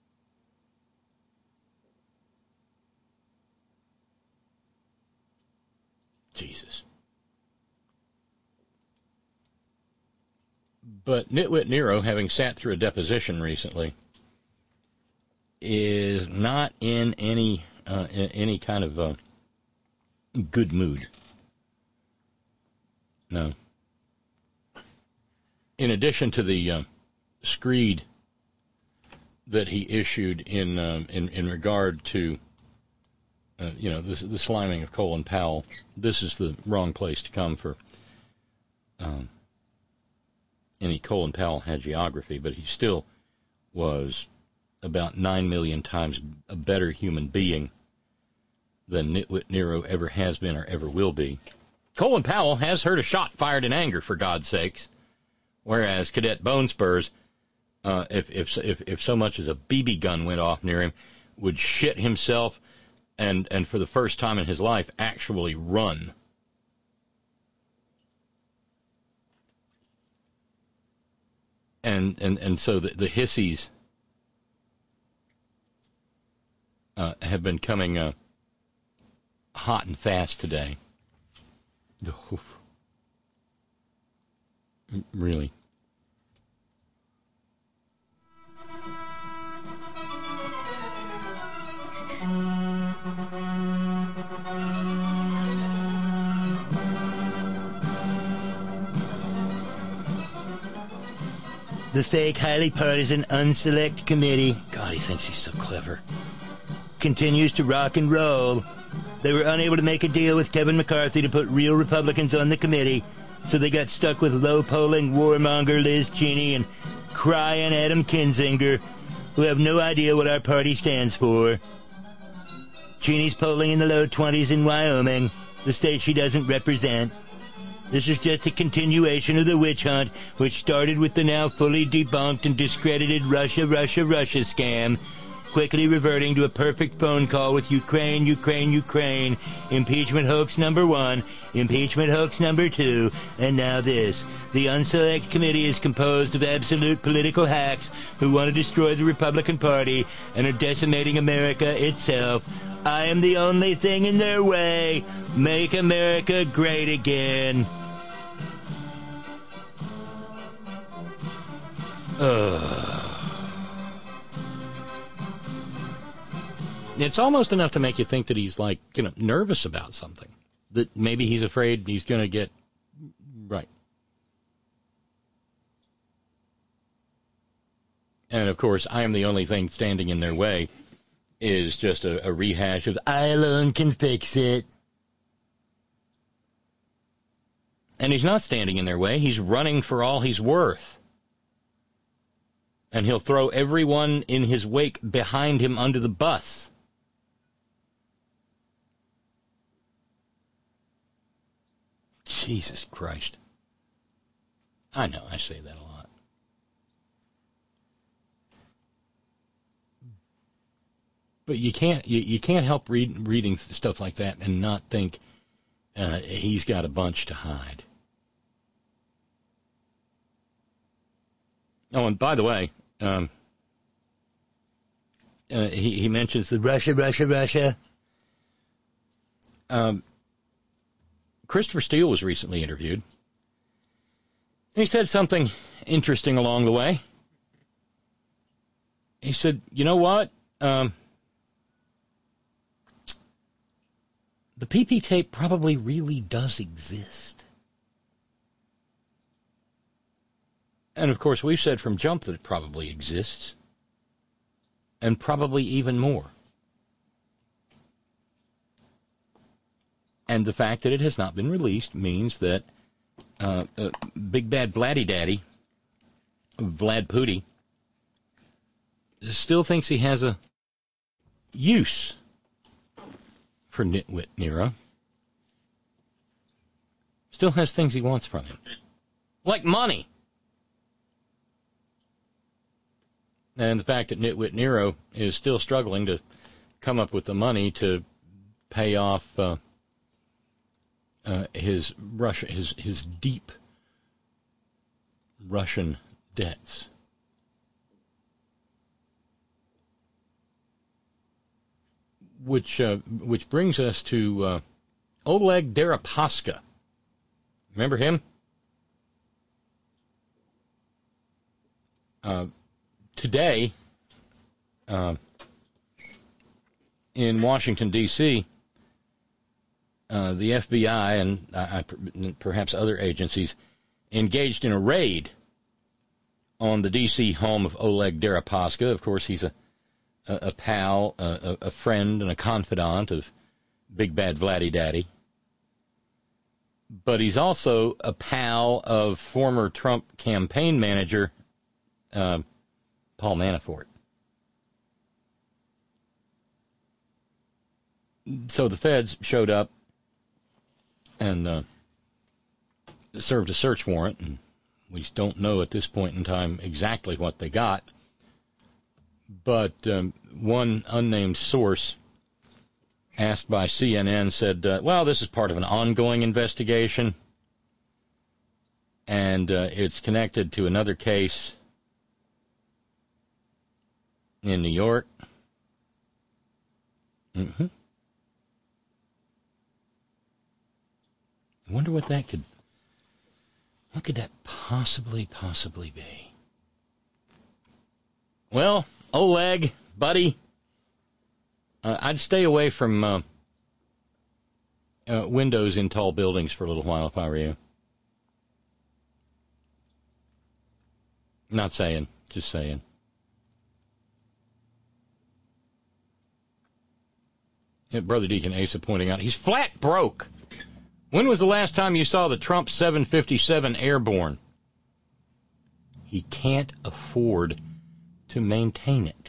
Jesus. But Nitwit Nero, having sat through a deposition recently, is not in any uh, in any kind of uh, good mood. No. In addition to the uh, screed that he issued in um, in in regard to uh, you know the, the sliming of Colin Powell, this is the wrong place to come for um, any Colin Powell hagiography, but he still was about nine million times a better human being than Nitwit Nero ever has been or ever will be. Colin Powell has heard a shot fired in anger, for God's sakes, whereas Cadet Bone Spurs, uh, if, if if if so much as a B B gun went off near him, would shit himself and, and for the first time in his life, actually run. And and, and so the, the hissies uh, have been coming uh, hot and fast today. Really. The fake, highly partisan, unselect committee, God, he thinks he's so clever, continues to rock and roll. They were unable to make a deal with Kevin McCarthy to put real Republicans on the committee, so they got stuck with low-polling warmonger Liz Cheney and crying Adam Kinzinger, who have no idea what our party stands for. Cheney's polling in the low twenties in Wyoming, the state she doesn't represent. This is just a continuation of the witch hunt, which started with the now fully debunked and discredited Russia, Russia, Russia scam, quickly reverting to a perfect phone call with Ukraine, Ukraine, Ukraine, impeachment hoax number one, impeachment hoax number two, and now this. The Unselect Committee is composed of absolute political hacks who want to destroy the Republican Party and are decimating America itself. I am the only thing in their way. Make America great again. Ugh. It's almost enough to make you think that he's, like, you know, nervous about something. That maybe he's afraid he's going to get right. And, of course, I am the only thing standing in their way is just a, a rehash of, I alone can fix it. and he's not standing in their way. He's running for all he's worth. And he'll throw everyone in his wake behind him under the bus. Jesus Christ. I know, I say that a lot. But you can't you, you can't help read, reading stuff like that and not think uh, he's got a bunch to hide. Oh, and by the way, um, uh, he, he mentions the Russia, Russia, Russia. Um, Christopher Steele was recently interviewed. He said something interesting along the way. He said, you know what? Um, the P P tape probably really does exist. And, of course, we've said from jump that it probably exists. And probably even more. And the fact that it has not been released means that uh, uh, Big Bad Vladdy Daddy, Vlad Pooty, still thinks he has a use for Nitwit Nero. Still has things he wants from him. Like money. And the fact that Nitwit Nero is still struggling to come up with the money to pay off uh, uh, his Russia, his his deep Russian debts. Which uh, which brings us to uh, Oleg Deripaska. Remember him? Uh, today, uh, in Washington, D C, uh, the F B I and uh, perhaps other agencies engaged in a raid on the D C home of Oleg Deripaska. Of course, he's a a, a pal, a, a friend, and a confidant of Big Bad Vladdy Daddy. But he's also a pal of former Trump campaign manager uh, Paul Manafort. so the feds showed up and uh, served a search warrant, and we don't know at this point in time exactly what they got. But um, one unnamed source asked by C N N said, uh, well, this is part of an ongoing investigation, and uh, it's connected to another case in New York. Mm-hmm. I wonder what that could, what could that possibly, possibly be? Well, Oleg, buddy, uh, I'd stay away from uh, uh, windows in tall buildings for a little while if I were you. Not saying, just saying. Yeah, Brother Deacon Asa pointing out, he's flat broke. When was the last time you saw the Trump seven fifty-seven airborne? He can't afford to maintain it.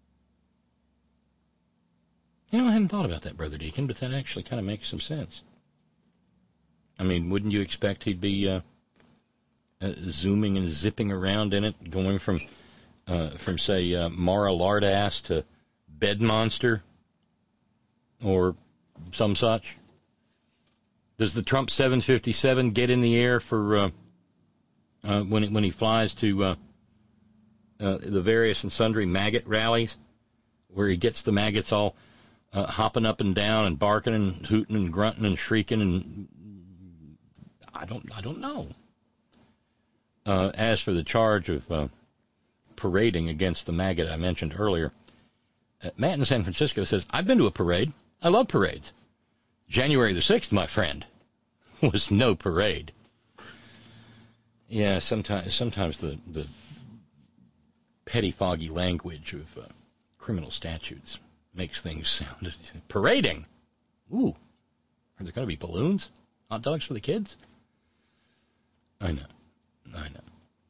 You know, I hadn't thought about that, Brother Deacon, but that actually kind of makes some sense. I mean, wouldn't you expect he'd be uh, uh, zooming and zipping around in it, going from, uh, from say, uh, Mara Lardass to Bed Monster or some such? Does the Trump seven fifty-seven get in the air for uh, uh, when it, when he flies to uh, uh, the various and sundry maggot rallies, where he gets the maggots all uh, hopping up and down and barking and hooting and grunting and shrieking, and I don't I don't know. Uh, as for the charge of uh, parading against the maggot I mentioned earlier, uh, Matt in San Francisco says, I've been to a parade. I love parades. January the sixth, my friend, was no parade. Yeah, sometimes sometimes the, the petty-foggy language of uh, criminal statutes makes things sound... Parading? Ooh. Are there going to be balloons? Hot dogs for the kids? I know. I know.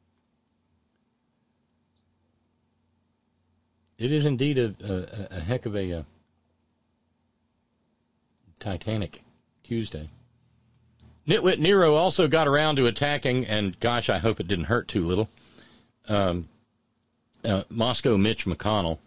It is indeed a, a, a heck of a... Uh, Titanic Tuesday. Nitwit Nero also got around to attacking, and gosh, I hope it didn't hurt too little, um, uh, Moscow Mitch McConnell.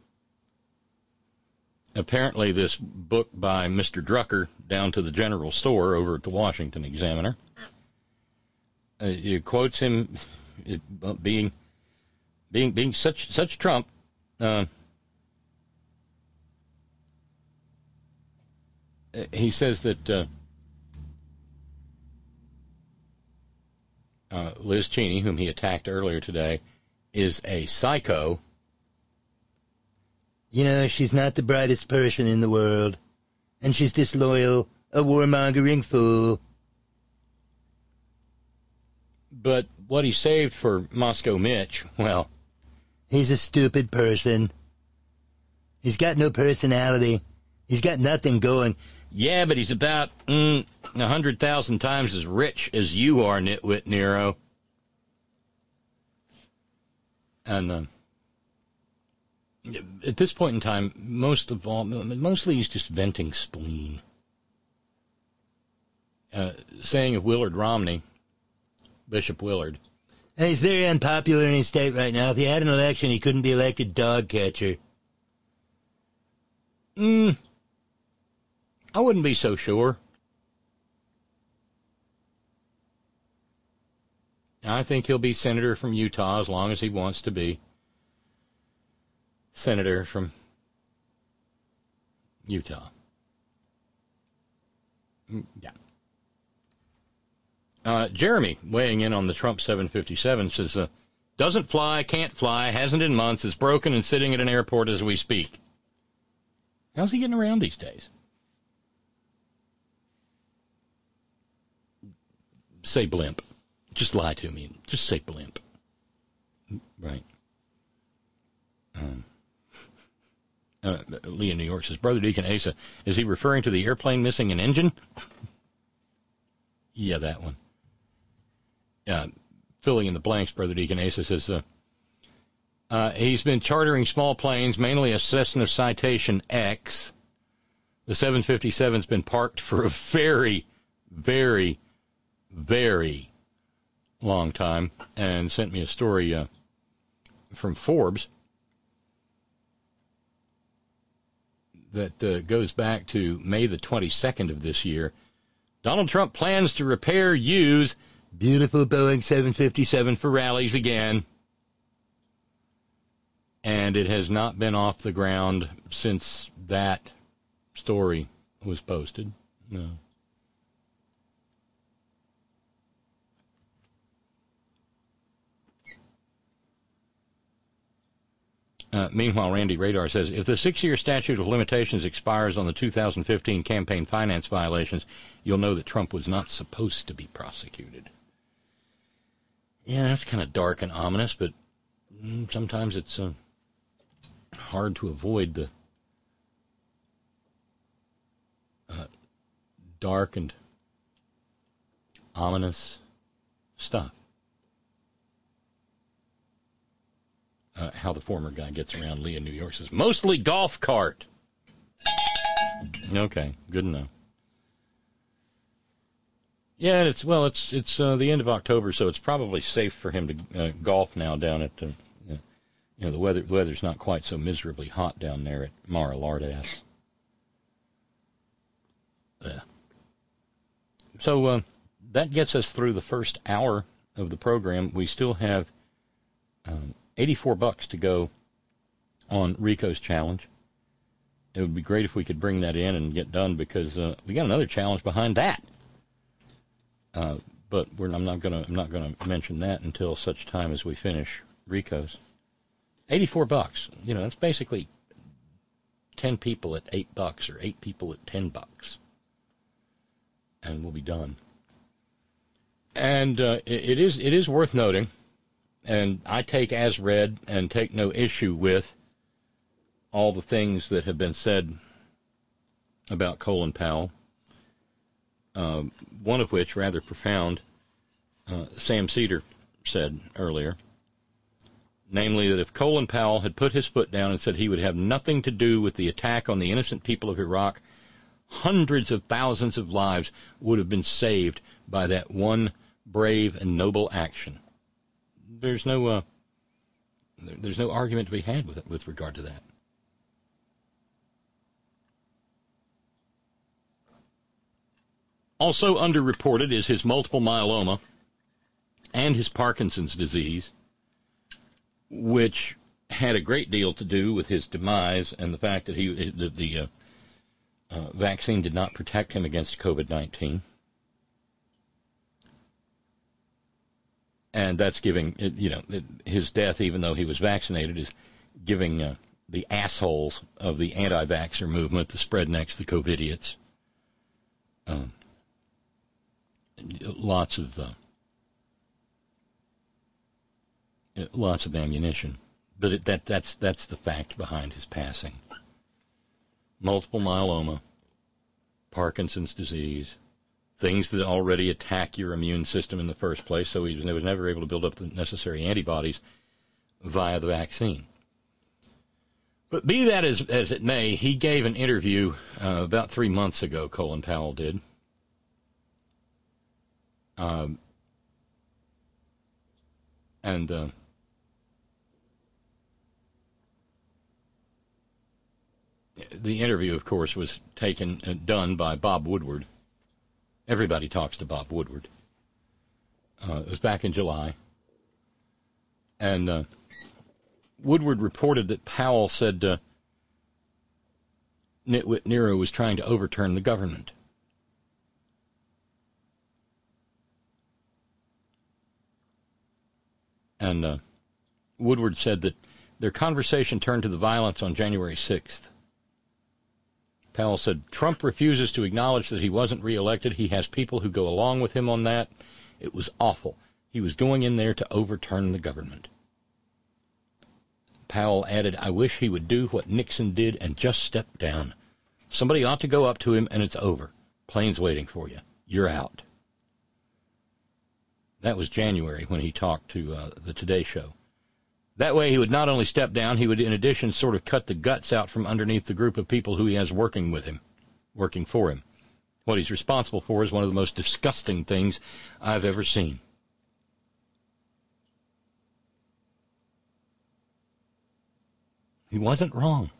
Apparently this book by Mister Drucker down to the general store over at the Washington Examiner, uh, it quotes him it, uh, being being being such such Trump. Uh, He says that uh, uh, Liz Cheney, whom he attacked earlier today, is a psycho. You know, she's not the brightest person in the world, and she's disloyal, a warmongering fool. But what he saved for Moscow Mitch, well... He's a stupid person. He's got no personality. He's got nothing going. Yeah, but he's about mm, one hundred thousand times as rich as you are, Nitwit Nero. And uh, at this point in time, most of all, mostly he's just venting spleen. Uh, saying of Willard Romney, Bishop Willard. And he's very unpopular in his state right now. If he had an election, he couldn't be elected dog catcher. Hmm. I wouldn't be so sure. I think he'll be senator from Utah as long as he wants to be senator from Utah. Yeah. Uh, Jeremy, weighing in on the Trump seven fifty-seven, says, uh, doesn't fly, can't fly, hasn't in months, is broken and sitting at an airport as we speak. How's he getting around these days? Say blimp. Just lie to me. Just say blimp. Right. Um, uh, Lee in New York says, Brother Deacon Asa, is he referring to the airplane missing an engine? Yeah, that one. Uh, filling in the blanks, Brother Deacon Asa says, uh, uh, he's been chartering small planes, mainly a Cessna Citation X, The seven fifty-seven's been parked for a very, very, very long time, and sent me a story uh, from Forbes that uh, goes back to May the twenty-second of this year. Donald Trump plans to repair, use beautiful Boeing seven fifty-seven for rallies again. And it has not been off the ground since that story was posted. No. Uh, meanwhile, Randy Radar says, if the six-year statute of limitations expires on the two thousand fifteen campaign finance violations, you'll know that Trump was not supposed to be prosecuted. Yeah, that's kind of dark and ominous, but sometimes it's uh, hard to avoid the uh, dark and ominous stuff. Uh, how the former guy gets around Lee in New York says, mostly golf cart. Okay, good enough. Yeah, it's well, it's it's uh, the end of October, so it's probably safe for him to uh, golf now down at, uh, you know, the weather. The weather's not quite so miserably hot down there at Mar-a-Lardass. Yeah. So uh, that gets us through the first hour of the program. We still have um, eighty-four bucks to go on Rico's challenge. It would be great if we could bring that in and get done, because uh, we got another challenge behind that. Uh, but we're, I'm not going to I'm not going to mention that until such time as we finish Rico's. eighty-four bucks. You know, that's basically ten people at eight bucks or eight people at ten bucks, and we'll be done. And uh, it, it is it is worth noting, and I take as read and take no issue with all the things that have been said about Colin Powell. Uh, one of which, rather profound, uh, Sam Cedar said earlier, namely that if Colin Powell had put his foot down and said he would have nothing to do with the attack on the innocent people of Iraq, hundreds of thousands of lives would have been saved by that one brave and noble action. There's no, uh, there, there's no argument to be had with it, with regard to that. Also underreported is his multiple myeloma and his Parkinson's disease, which had a great deal to do with his demise and the fact that he the, the uh, uh, vaccine did not protect him against COVID nineteen. And that's giving, you know, his death, even though he was vaccinated, is giving uh, the assholes of the anti-vaxxer movement the spread next to COVIDiots. Um, lots of uh, lots of ammunition, but it, that that's that's the fact behind his passing. Multiple myeloma, Parkinson's disease, things that already attack your immune system in the first place, so he was, was never able to build up the necessary antibodies via the vaccine. But be that as, as it may, he gave an interview uh, about three months ago, Colin Powell did. Um, and uh, the interview, of course, was taken uh, done by Bob Woodward. Everybody talks to Bob Woodward. Uh, it was back in July. And uh, Woodward reported that Powell said uh, Nitwit Nero was trying to overturn the government. And uh, Woodward said that their conversation turned to the violence on January sixth. Powell said, Trump refuses to acknowledge that he wasn't reelected. He has people who go along with him on that. It was awful. He was going in there to overturn the government. Powell added, I wish he would do what Nixon did and just step down. Somebody ought to go up to him and it's over. Plane's waiting for you. You're out. That was January when he talked to uh, the Today Show. That way he would not only step down, he would in addition sort of cut the guts out from underneath the group of people who he has working with him. working for him. What he's responsible for is one of the most disgusting things I've ever seen. He wasn't wrong.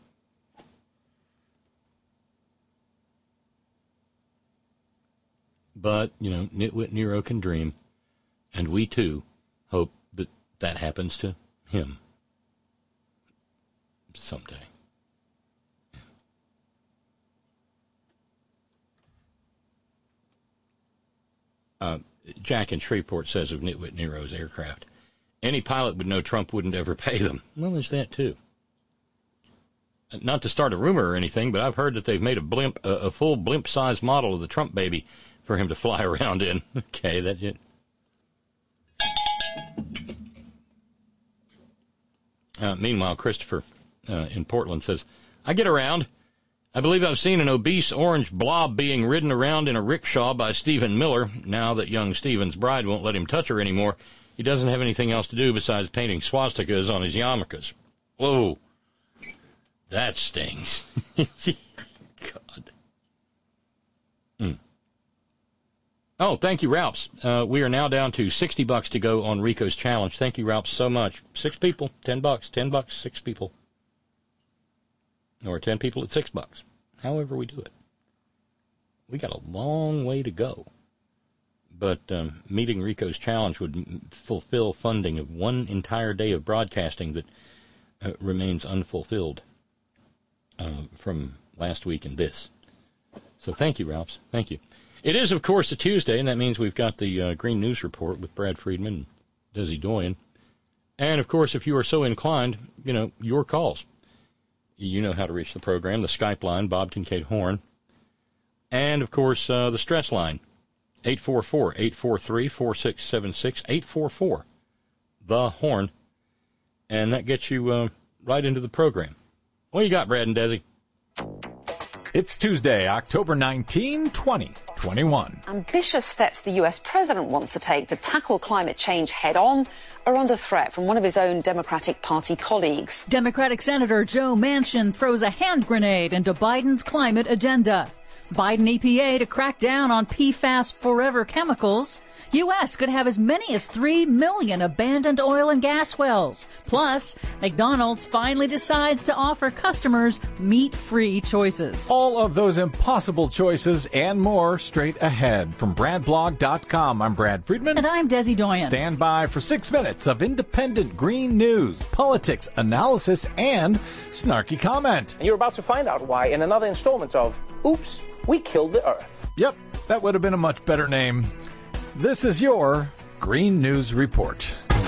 But, you know, Nitwit Nero can dream, and we, too, hope that that happens to him someday. Uh, Jack in Shreveport says of Nitwit Nero's aircraft, any pilot would know Trump wouldn't ever pay them. Well, there's that, too. Not to start a rumor or anything, but I've heard that they've made a blimp, a, a full blimp-sized model of the Trump baby for him to fly around in. Okay, that's it. Uh, meanwhile, Christopher uh, in Portland says, I get around. I believe I've seen an obese orange blob being ridden around in a rickshaw by Stephen Miller. Now that young Stephen's bride won't let him touch her anymore, he doesn't have anything else to do besides painting swastikas on his yarmulkes. Whoa. That stings. God. Mm. Oh, thank you, Ralphs. Uh, we are now down to sixty bucks to go on Rico's challenge. Thank you, Ralphs, so much. Six people, ten bucks, ten bucks, six people. Or ten people at six bucks. However we do it. We got a long way to go. But um, meeting Rico's challenge would m- fulfill funding of one entire day of broadcasting that uh, remains unfulfilled uh, from last week and this. So thank you, Ralphs. Thank you. It is, of course, a Tuesday, and that means we've got the uh, Green News Report with Brad Friedman and Desi Doyen. And, of course, if you are so inclined, you know, your calls. You know how to reach the program. The Skype line, Bob Kincaid Horn. And, of course, uh, the stress line, eight four four, eight four three, four six seven six, eight four four, the Horn. And that gets you uh, right into the program. What you got, Brad and Desi? It's Tuesday, October nineteenth, twenty twenty-one. Ambitious steps the U S president wants to take to tackle climate change head-on are under threat from one of his own Democratic Party colleagues. Democratic Senator Joe Manchin throws a hand grenade into Biden's climate agenda. Biden E P A to crack down on P FAS forever chemicals. U S could have as many as three million abandoned oil and gas wells. Plus, McDonald's finally decides to offer customers meat-free choices. All of those impossible choices and more straight ahead. From brad blog dot com, I'm Brad Friedman. And I'm Desi Doyen. Stand by for six minutes of independent green news, politics, analysis, and snarky comment. And you're about to find out why in another installment of Oops, We Killed the Earth. Yep, that would have been a much better name. This is your Green News Report.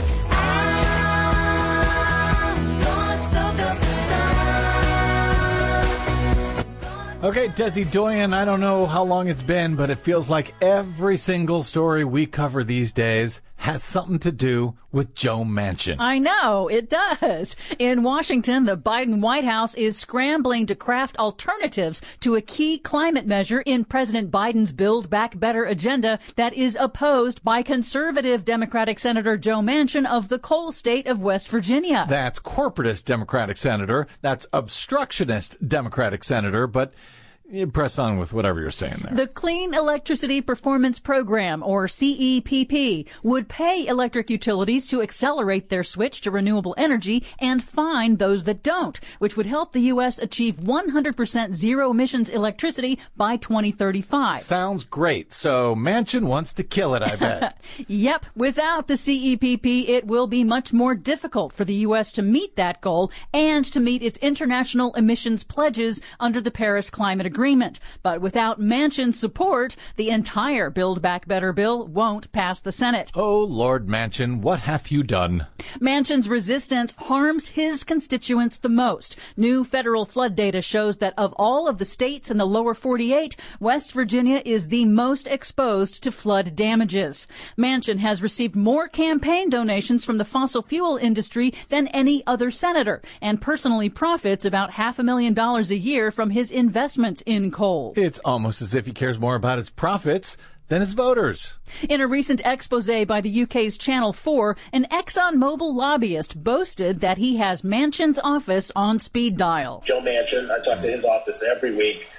Okay, Desi Doyen, I don't know how long it's been, but it feels like every single story we cover these days has something to do with Joe Manchin. I know, it does. In Washington, the Biden White House is scrambling to craft alternatives to a key climate measure in President Biden's Build Back Better agenda that is opposed by conservative Democratic Senator Joe Manchin of the coal state of West Virginia. That's corporatist Democratic Senator. That's obstructionist Democratic Senator, but you press on with whatever you're saying there. The Clean Electricity Performance Program, or C E P P, would pay electric utilities to accelerate their switch to renewable energy and fine those that don't, which would help the U S achieve one hundred percent zero-emissions electricity by twenty thirty-five. Sounds great. So Manchin wants to kill it, I bet. Yep. Without the C E P P, it will be much more difficult for the U S to meet that goal and to meet its international emissions pledges under the Paris Climate Agreement. Agreement. But without Manchin's support, the entire Build Back Better bill won't pass the Senate. Oh, Lord Manchin, what hath you done? Manchin's resistance harms his constituents the most. New federal flood data shows that of all of the states in the lower forty-eight, West Virginia is the most exposed to flood damages. Manchin has received more campaign donations from the fossil fuel industry than any other senator, and personally profits about half a million dollars a year from his investments in coal. It's almost as if he cares more about his profits than his voters. In a recent expose by the U K's Channel four, an ExxonMobil lobbyist boasted that he has Manchin's office on speed dial. Joe Manchin, I talk to his office every week.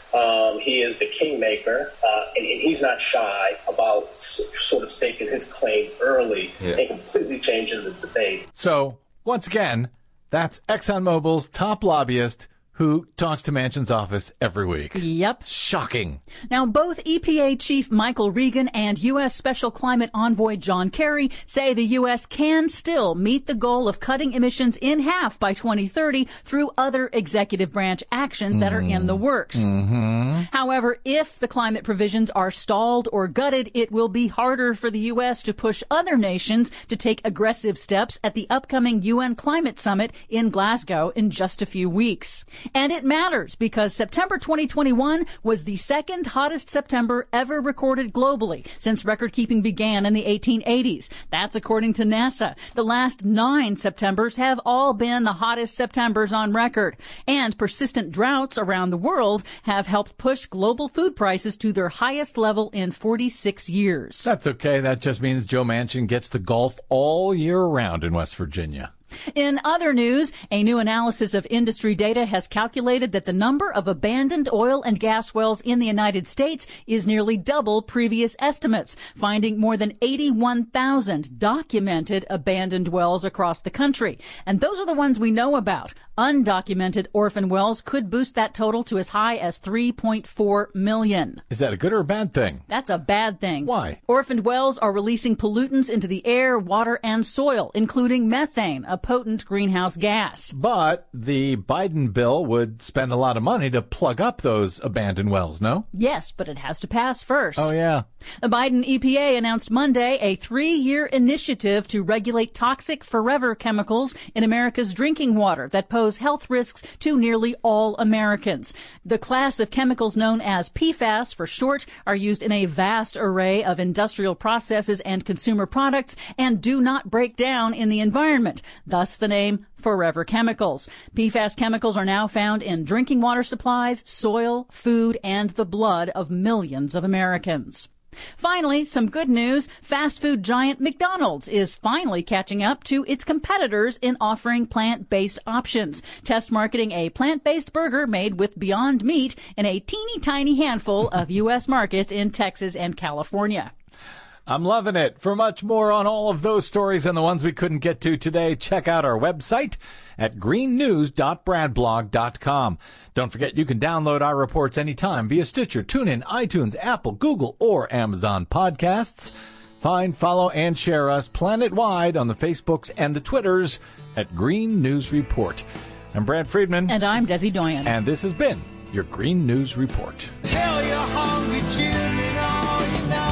Um, he is the kingmaker, uh, and, and he's not shy about s- sort of staking his claim early Yeah. and completely changing the debate. So, once again, that's ExxonMobil's top lobbyist who talks to Manchin's office every week. Yep. Shocking. Now, both E P A Chief Michael Regan and U S Special Climate Envoy John Kerry say the U S can still meet the goal of cutting emissions in half by twenty thirty through other executive branch actions that are in the works. Mm-hmm. However, if the climate provisions are stalled or gutted, it will be harder for the U S to push other nations to take aggressive steps at the upcoming U N Climate Summit in Glasgow in just a few weeks. And it matters because September twenty twenty-one was the second hottest September ever recorded globally since record-keeping began in the eighteen eighties. That's according to NASA. The last nine Septembers have all been the hottest Septembers on record. And persistent droughts around the world have helped push global food prices to their highest level in forty-six years. That's okay. That just means Joe Manchin gets to golf all year round in West Virginia. In other news, a new analysis of industry data has calculated that the number of abandoned oil and gas wells in the United States is nearly double previous estimates, finding more than eighty-one thousand documented abandoned wells across the country. And those are the ones we know about. Undocumented orphan wells could boost that total to as high as three point four million. Is that a good or a bad thing? That's a bad thing. Why? Orphaned wells are releasing pollutants into the air, water, and soil, including methane, a potent greenhouse gas. But the Biden bill would spend a lot of money to plug up those abandoned wells, no? Yes, but it has to pass first. Oh, yeah. The Biden E P A announced Monday a three-year initiative to regulate toxic forever chemicals in America's drinking water that pose health risks to nearly all Americans. The class of chemicals known as P FAS for short are used in a vast array of industrial processes and consumer products and do not break down in the environment. Thus the name Forever Chemicals. P FAS chemicals are now found in drinking water supplies, soil, food, and the blood of millions of Americans. Finally, some good news. Fast food giant McDonald's is finally catching up to its competitors in offering plant-based options. Test marketing a plant-based burger made with Beyond Meat in a teeny tiny handful of U S markets in Texas and California. I'm loving it. For much more on all of those stories and the ones we couldn't get to today, check out our website at green news dot brad blog dot com. Don't forget you can download our reports anytime via Stitcher, TuneIn, iTunes, Apple, Google, or Amazon Podcasts. Find, follow, and share us planet-wide on the Facebooks and the Twitters at Green News Report. I'm Brad Friedman. And I'm Desi Doyen. And this has been your Green News Report. Tell your hungry children all you know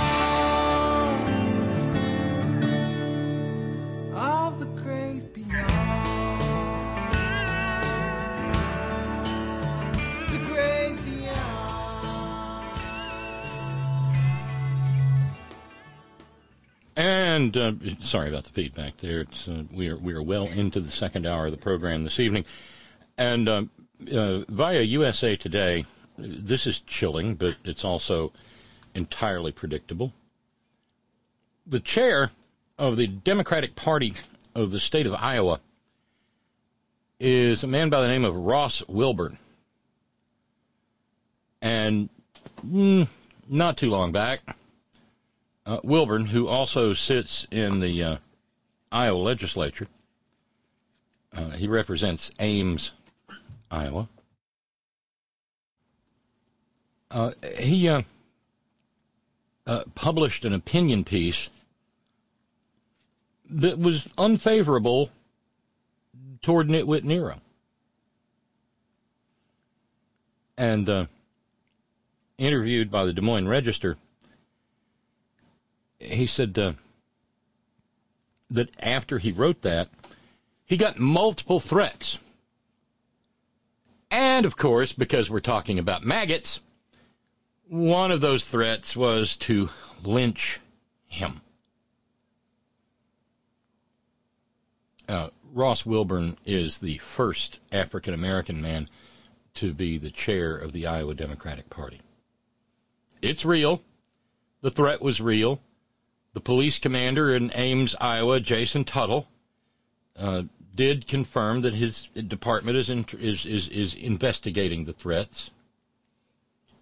of the great beyond. The great beyond. And uh, sorry about the feedback there. It's, uh, we are we are well into the second hour of the program this evening, and uh, uh, via U S A Today, this is chilling, but it's also entirely predictable. The chair of the Democratic Party of the state of Iowa is a man by the name of Ross Wilburn, and mm, not too long back. Uh, Wilburn, who also sits in the uh, Iowa legislature, uh, he represents Ames, Iowa. Uh, he uh, uh, published an opinion piece that was unfavorable toward Nitwit Nero. And uh, interviewed by the Des Moines Register, he said uh, that after he wrote that, he got multiple threats. And, of course, because we're talking about maggots, one of those threats was to lynch him. Uh, Ross Wilburn is the first African-American man to be the chair of the Iowa Democratic Party. It's real. The threat was real. The police commander in Ames, Iowa, Jason Tuttle, uh, did confirm that his department is, in, is is is investigating the threats.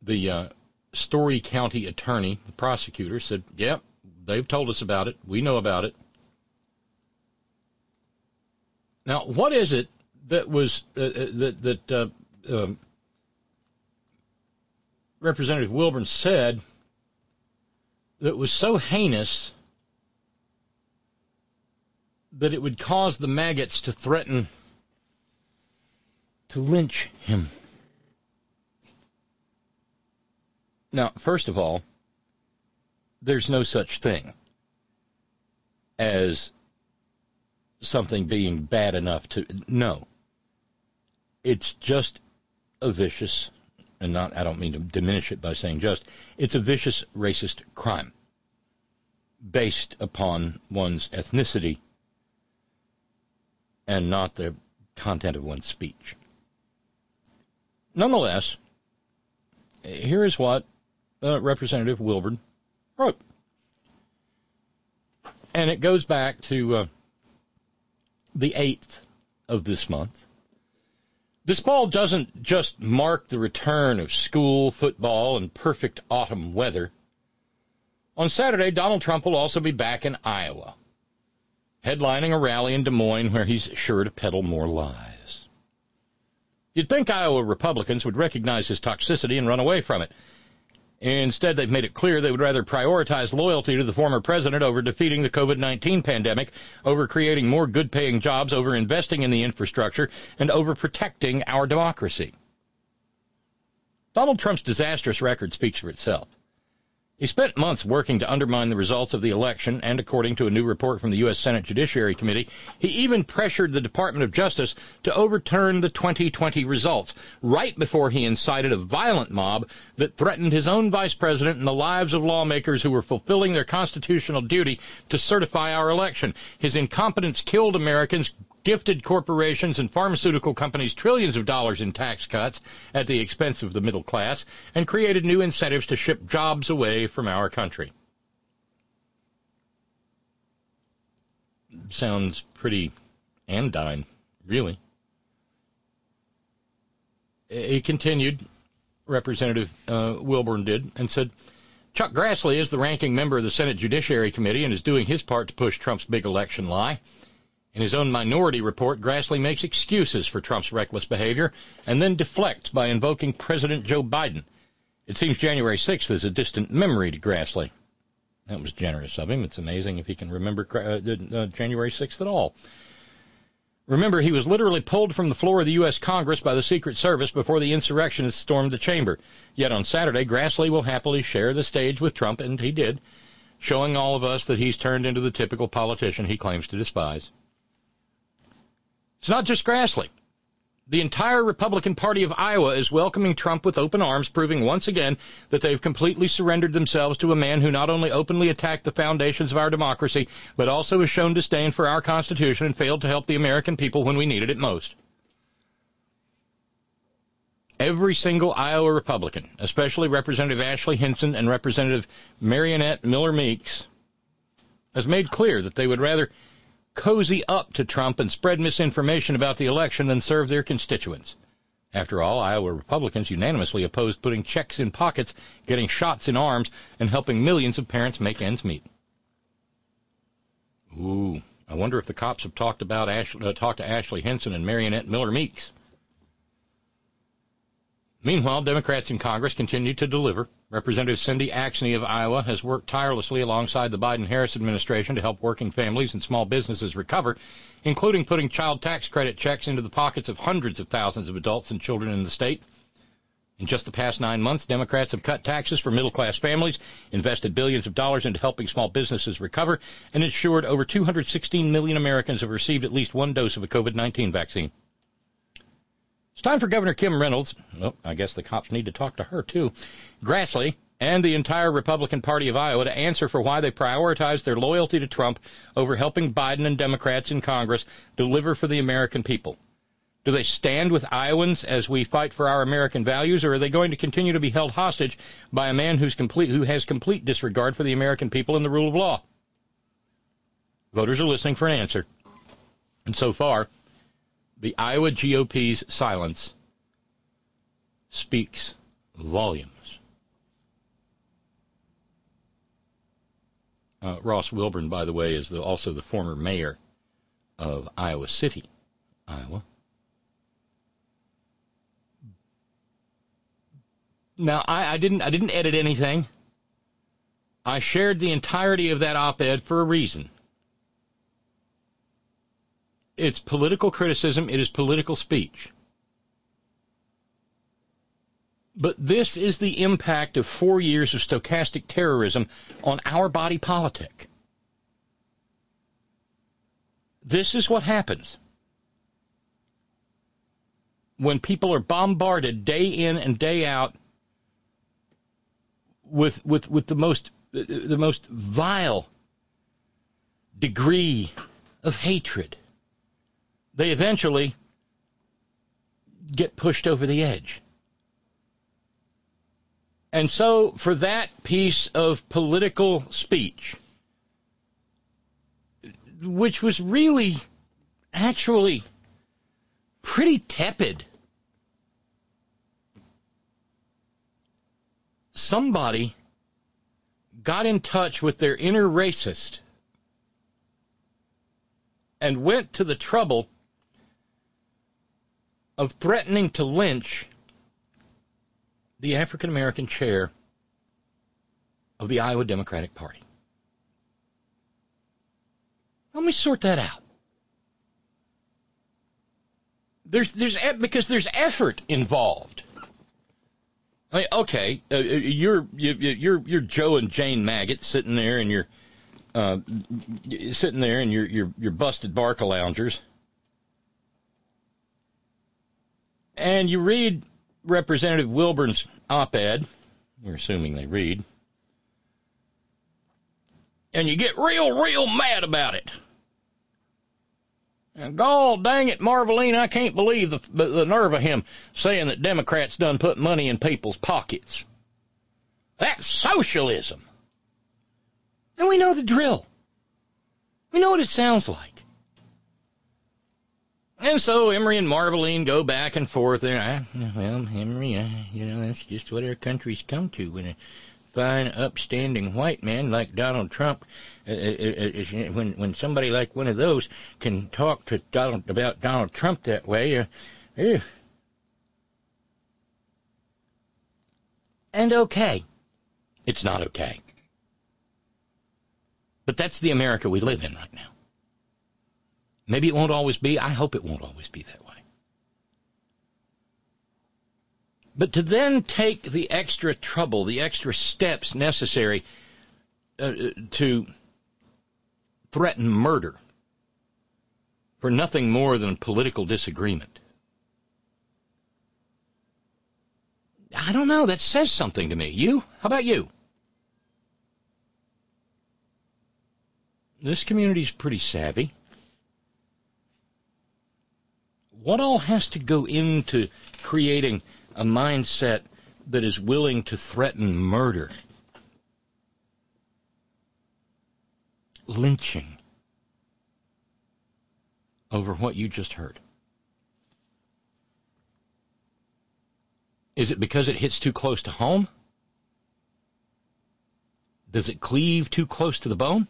the uh, Story County attorney, the prosecutor, said, yep, they've told us about it. We know about it. Now, what is it that was uh, that that uh, um, Representative Wilburn said that was so heinous that it would cause the maggots to threaten to lynch him? Now, first of all, there's no such thing as something being bad enough to... No. It's just a vicious, and not, I don't mean to diminish it by saying just, it's a vicious racist crime based upon one's ethnicity and not the content of one's speech. Nonetheless, here is what uh, Representative Wilburn wrote. And it goes back to uh, the eighth of this month. This fall doesn't just mark the return of school, football, and perfect autumn weather. On Saturday, Donald Trump will also be back in Iowa, headlining a rally in Des Moines where he's sure to peddle more lies. You'd think Iowa Republicans would recognize his toxicity and run away from it. Instead, they've made it clear they would rather prioritize loyalty to the former president over defeating the covid nineteen pandemic, over creating more good-paying jobs, over investing in the infrastructure, and over protecting our democracy. Donald Trump's disastrous record speaks for itself. He spent months working to undermine the results of the election, and according to a new report from the U S Senate Judiciary Committee, he even pressured the Department of Justice to overturn the twenty twenty results, right before he incited a violent mob that threatened his own vice president and the lives of lawmakers who were fulfilling their constitutional duty to certify our election. His incompetence killed Americans, gifted corporations and pharmaceutical companies trillions of dollars in tax cuts at the expense of the middle class, and created new incentives to ship jobs away from our country. Sounds pretty anodyne, really. He continued, Representative uh, Wilburn did, and said, Chuck Grassley is the ranking member of the Senate Judiciary Committee and is doing his part to push Trump's big election lie. In his own minority report, Grassley makes excuses for Trump's reckless behavior and then deflects by invoking President Joe Biden. It seems January sixth is a distant memory to Grassley. That was generous of him. It's amazing if he can remember uh, uh, January sixth at all. Remember, he was literally pulled from the floor of the U S Congress by the Secret Service before the insurrectionists stormed the chamber. Yet on Saturday, Grassley will happily share the stage with Trump, and he did, showing all of us that he's turned into the typical politician he claims to despise. It's not just Grassley. The entire Republican Party of Iowa is welcoming Trump with open arms, proving once again that they've completely surrendered themselves to a man who not only openly attacked the foundations of our democracy, but also has shown disdain for our Constitution and failed to help the American people when we needed it most. Every single Iowa Republican, especially Representative Ashley Hinson and Representative Mariannette Miller Meeks, has made clear that they would rather cozy up to Trump and spread misinformation about the election than serve their constituents. After all, Iowa Republicans unanimously opposed putting checks in pockets, getting shots in arms, and helping millions of parents make ends meet. Ooh, I wonder if the cops have talked about Ash, uh, talked to Ashley Hinson and Mariannette Miller Meeks. Meanwhile, Democrats in Congress continue to deliver. Representative Cindy Axne of Iowa has worked tirelessly alongside the Biden-Harris administration to help working families and small businesses recover, including putting child tax credit checks into the pockets of hundreds of thousands of adults and children in the state. In just the past nine months, Democrats have cut taxes for middle-class families, invested billions of dollars into helping small businesses recover, and ensured over two hundred sixteen million Americans have received at least one dose of a covid nineteen vaccine. It's time for Governor Kim Reynolds, well, I guess the cops need to talk to her too, Grassley, and the entire Republican Party of Iowa to answer for why they prioritize their loyalty to Trump over helping Biden and Democrats in Congress deliver for the American people. Do they stand with Iowans as we fight for our American values, or are they going to continue to be held hostage by a man who's complete, who has complete disregard for the American people and the rule of law? Voters are listening for an answer. And so far, the Iowa G O P's silence speaks volumes. Uh, Ross Wilburn, by the way, is the, also the former mayor of Iowa City, Iowa. Now, I, I didn't I didn't edit anything. I shared the entirety of that op-ed for a reason. It's political criticism. It is political speech. But this is the impact of four years of stochastic terrorism on our body politic. This is what happens when people are bombarded day in and day out with with with the most the most vile degree of hatred. They eventually get pushed over the edge. And so, for that piece of political speech, which was really, actually, pretty tepid, somebody got in touch with their inner racist and went to the trouble of threatening to lynch the African-American chair of the Iowa Democratic Party. Let me sort that out. There's, there's, because there's effort involved. I mean, okay, uh, you're, you're, you're Joe and Jane Maggot sitting there and you're, uh, sitting there and you're, you're, you're busted barca loungers. And you read Representative Wilburn's op-ed, we're assuming they read, and you get real, real mad about it. And God dang it, Marveline, I can't believe the, the, the nerve of him saying that Democrats done put money in people's pockets. That's socialism. And we know the drill. We know what it sounds like. And so Emory and Marveline go back and forth there. I, well, Emory, uh, you know, that's just what our country's come to. When a fine, upstanding white man like Donald Trump, uh, uh, uh, when when somebody like one of those can talk to Donald about Donald Trump that way, uh, uh, and okay, it's not okay. But that's the America we live in right now. Maybe it won't always be. I hope it won't always be that way. But to then take the extra trouble, the extra steps necessary uh, to threaten murder for nothing more than political disagreement. I don't know. That says something to me. You? How about you? This community's pretty savvy. What all has to go into creating a mindset that is willing to threaten murder? Lynching over what you just heard. Is it because it hits too close to home? Does it cleave too close to the bone?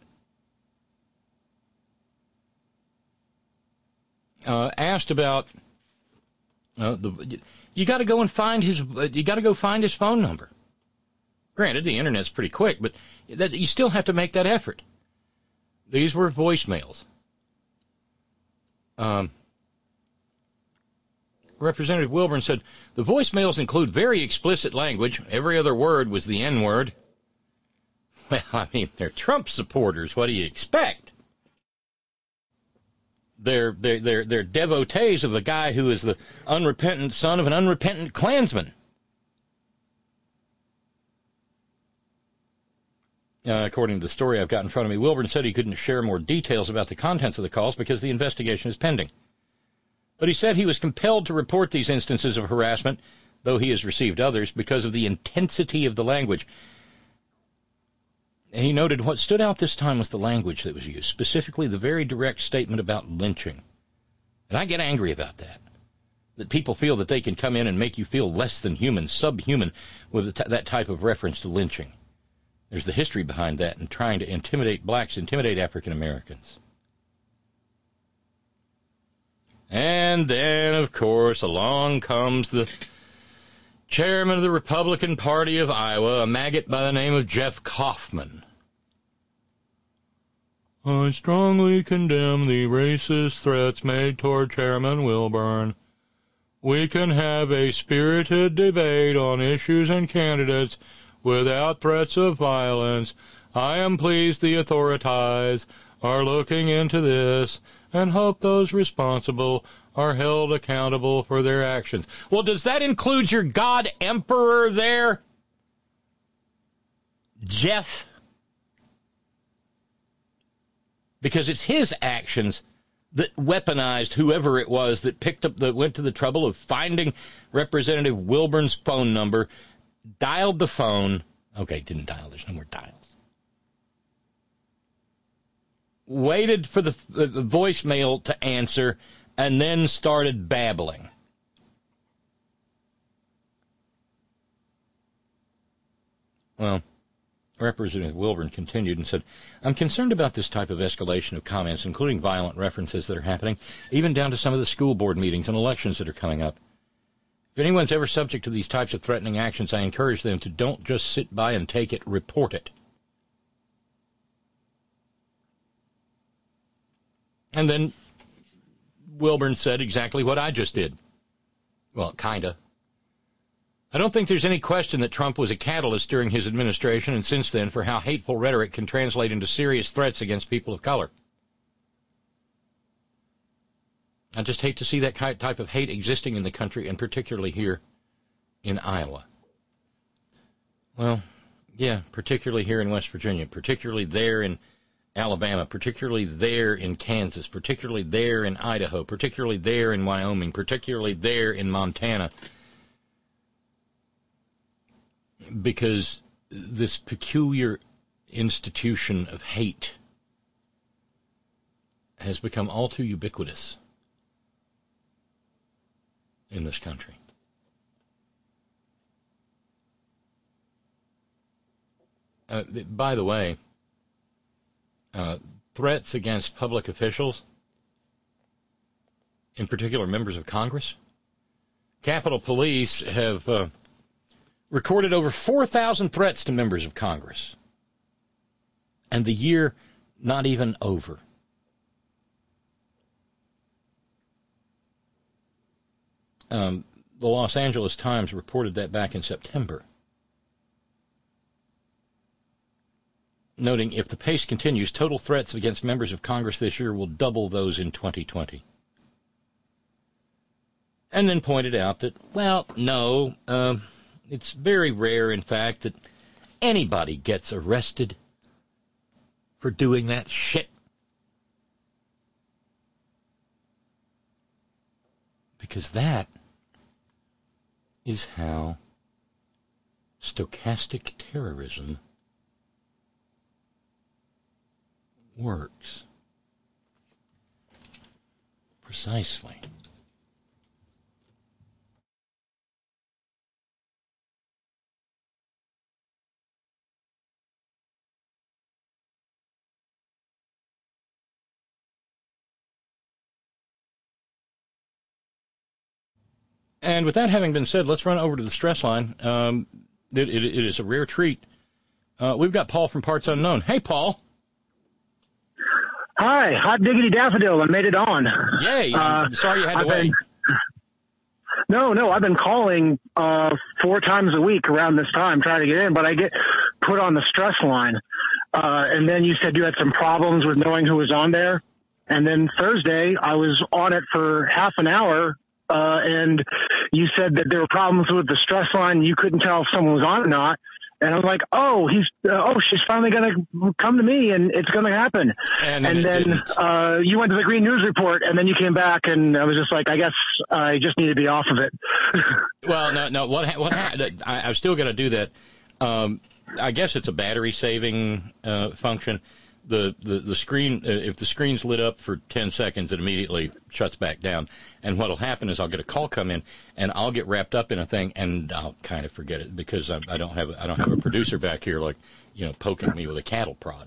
Uh, asked about uh, the you got to go and find his uh, you got to go find his phone number. Granted, the internet's pretty quick, but that you still have to make that effort. These were voicemails. Um, Representative Wilburn said the voicemails include very explicit language. Every other word was the N-word. Well, I mean, they're Trump supporters. What do you expect? They're, they're, they're, they're devotees of a guy who is the unrepentant son of an unrepentant Klansman. Uh, according to the story I've got in front of me, Wilburn said he couldn't share more details about the contents of the calls because the investigation is pending. But he said he was compelled to report these instances of harassment, though he has received others, because of the intensity of the language. He noted what stood out this time was the language that was used, specifically the very direct statement about lynching. And I get angry about that, that people feel that they can come in and make you feel less than human, subhuman, with that type of reference to lynching. There's the history behind that and trying to intimidate blacks, intimidate African Americans. And then, of course, along comes the chairman of the Republican Party of Iowa, a maggot by the name of Jeff Kaufman. I strongly condemn the racist threats made toward Chairman Wilburn. We can have a spirited debate on issues and candidates without threats of violence. I am pleased the authorities are looking into this and hope those responsible are held accountable for their actions. Well, does that include your God Emperor there? Jeff? Because it's his actions that weaponized whoever it was that picked up, that went to the trouble of finding Representative Wilburn's phone number, dialed the phone. Okay, didn't dial. There's no more dials. Waited for the, the, the voicemail to answer, and then started babbling. Well, Representative Wilburn continued and said, I'm concerned about this type of escalation of comments, including violent references that are happening, even down to some of the school board meetings and elections that are coming up. If anyone's ever subject to these types of threatening actions, I encourage them to don't just sit by and take it, report it. And then Wilburn said exactly what I just did. Well, kinda. I don't think there's any question that Trump was a catalyst during his administration and since then for how hateful rhetoric can translate into serious threats against people of color. I just hate to see that type of hate existing in the country, and particularly here in Iowa. Well, yeah, particularly here in West Virginia, particularly there in Alabama, particularly there in Kansas, particularly there in Idaho, particularly there in Wyoming, particularly there in Montana. Because this peculiar institution of hate has become all too ubiquitous in this country. Uh, by the way, uh, threats against public officials, in particular members of Congress, Capitol Police have uh, recorded over four thousand threats to members of Congress. And the year not even over. Um, the Los Angeles Times reported that back in September, noting if the pace continues, total threats against members of Congress this year will double those in twenty twenty. And then pointed out that, well, no, uh, it's very rare, in fact, that anybody gets arrested for doing that shit. Because that is how stochastic terrorism works. Precisely. And with that having been said, let's run over to the stress line. Um, it, it, it is a rare treat. Uh, we've got Paul from Parts Unknown. Hey, Paul. Hi, hot diggity daffodil. I made it on. Yay. I'm uh, sorry you had to I've wait. Been, no, no, I've been calling uh, four times a week around this time trying to get in, but I get put on the stress line. Uh, and then you said you had some problems with knowing who was on there. And then Thursday, I was on it for half an hour. Uh, and you said that there were problems with the stress line. You couldn't tell if someone was on or not. And I'm like, oh, he's, uh, oh, she's finally going to come to me and it's going to happen. And then, and then uh, you went to the Green News Report and then you came back and I was just like, I guess I just need to be off of it. Well, no, no, what, what happened? I, I was still going to do that. Um, I guess it's a battery saving uh, function. the, the, the screen, uh, if the screen's lit up for ten seconds, it immediately shuts back down. And what'll happen is I'll get a call come in, and I'll get wrapped up in a thing, and I'll kind of forget it because I, I don't have I don't have a producer back here like, you know, poking me with a cattle prod.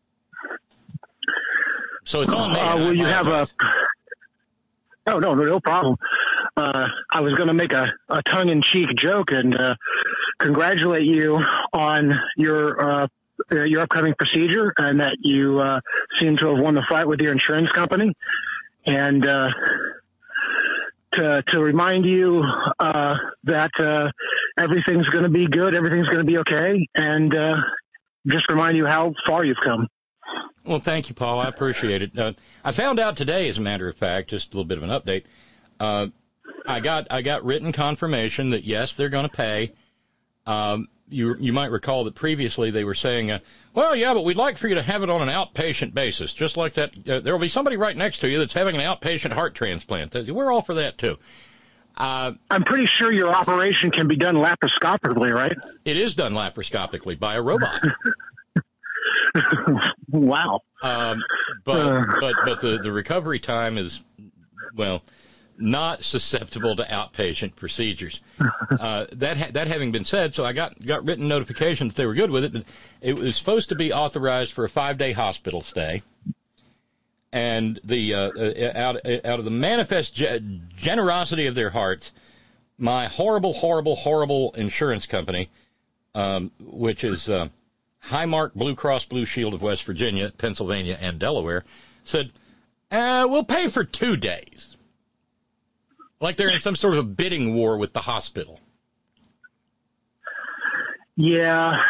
So it's on me. Uh, well, you have a. No, no, no problem. Uh, I was going to make a, a tongue-in-cheek joke and uh, congratulate you on your uh, your upcoming procedure and that you uh, seem to have won the fight with your insurance company. And uh, to to remind you uh, that uh, everything's going to be good, everything's going to be okay, and uh, just remind you how far you've come. Well, thank you, Paul. I appreciate it. Uh, I found out today, as a matter of fact, just a little bit of an update. Uh, I got I got written confirmation that yes, they're going to pay. Um, you you might recall that previously they were saying, uh, well, yeah, but we'd like for you to have it on an outpatient basis, just like that. Uh, there will be somebody right next to you that's having an outpatient heart transplant. We're all for that too. Uh, I'm pretty sure your operation can be done laparoscopically, right? It is done laparoscopically by a robot. Wow. Um, but uh. but but the, the recovery time is, well, not susceptible to outpatient procedures. Uh, that ha- that having been said, so I got, got written notification that they were good with it, but it was supposed to be authorized for a five-day hospital stay. And the uh, uh, out, out of the manifest ge- generosity of their hearts, my horrible, horrible, horrible insurance company, um, which is uh, Highmark Blue Cross Blue Shield of West Virginia, Pennsylvania, and Delaware, said, uh, we'll pay for two days. Like they're in some sort of a bidding war with the hospital. Yeah,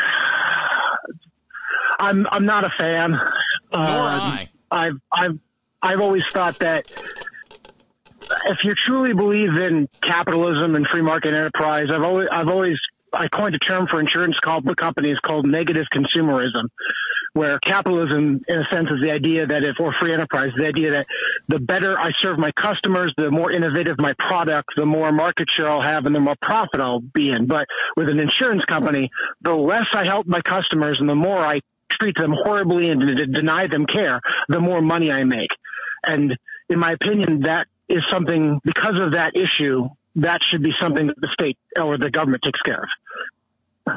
I'm I'm not a fan. Nor uh, I. I've I've I've always thought that if you truly believe in capitalism and free market enterprise, I've always I've always I coined a term for insurance companies called negative consumerism, where capitalism, in a sense, is the idea that if, or free enterprise, the idea that the better I serve my customers, the more innovative my product, the more market share I'll have and the more profit I'll be in. But with an insurance company, the less I help my customers and the more I treat them horribly and d- deny them care, the more money I make. And in my opinion, that is something, because of that issue, that should be something that the state or the government takes care of.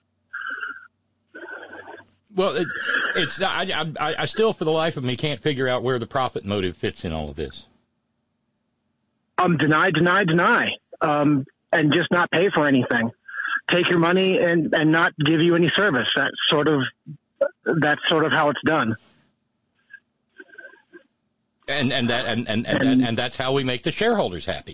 Well, it, it's I, I, I still, for the life of me, can't figure out where the profit motive fits in all of this. Um, deny, deny, deny, um, and just not pay for anything. Take your money and, and not give you any service. That's sort of that's sort of how it's done. And and that and and and, and, and that's how we make the shareholders happy.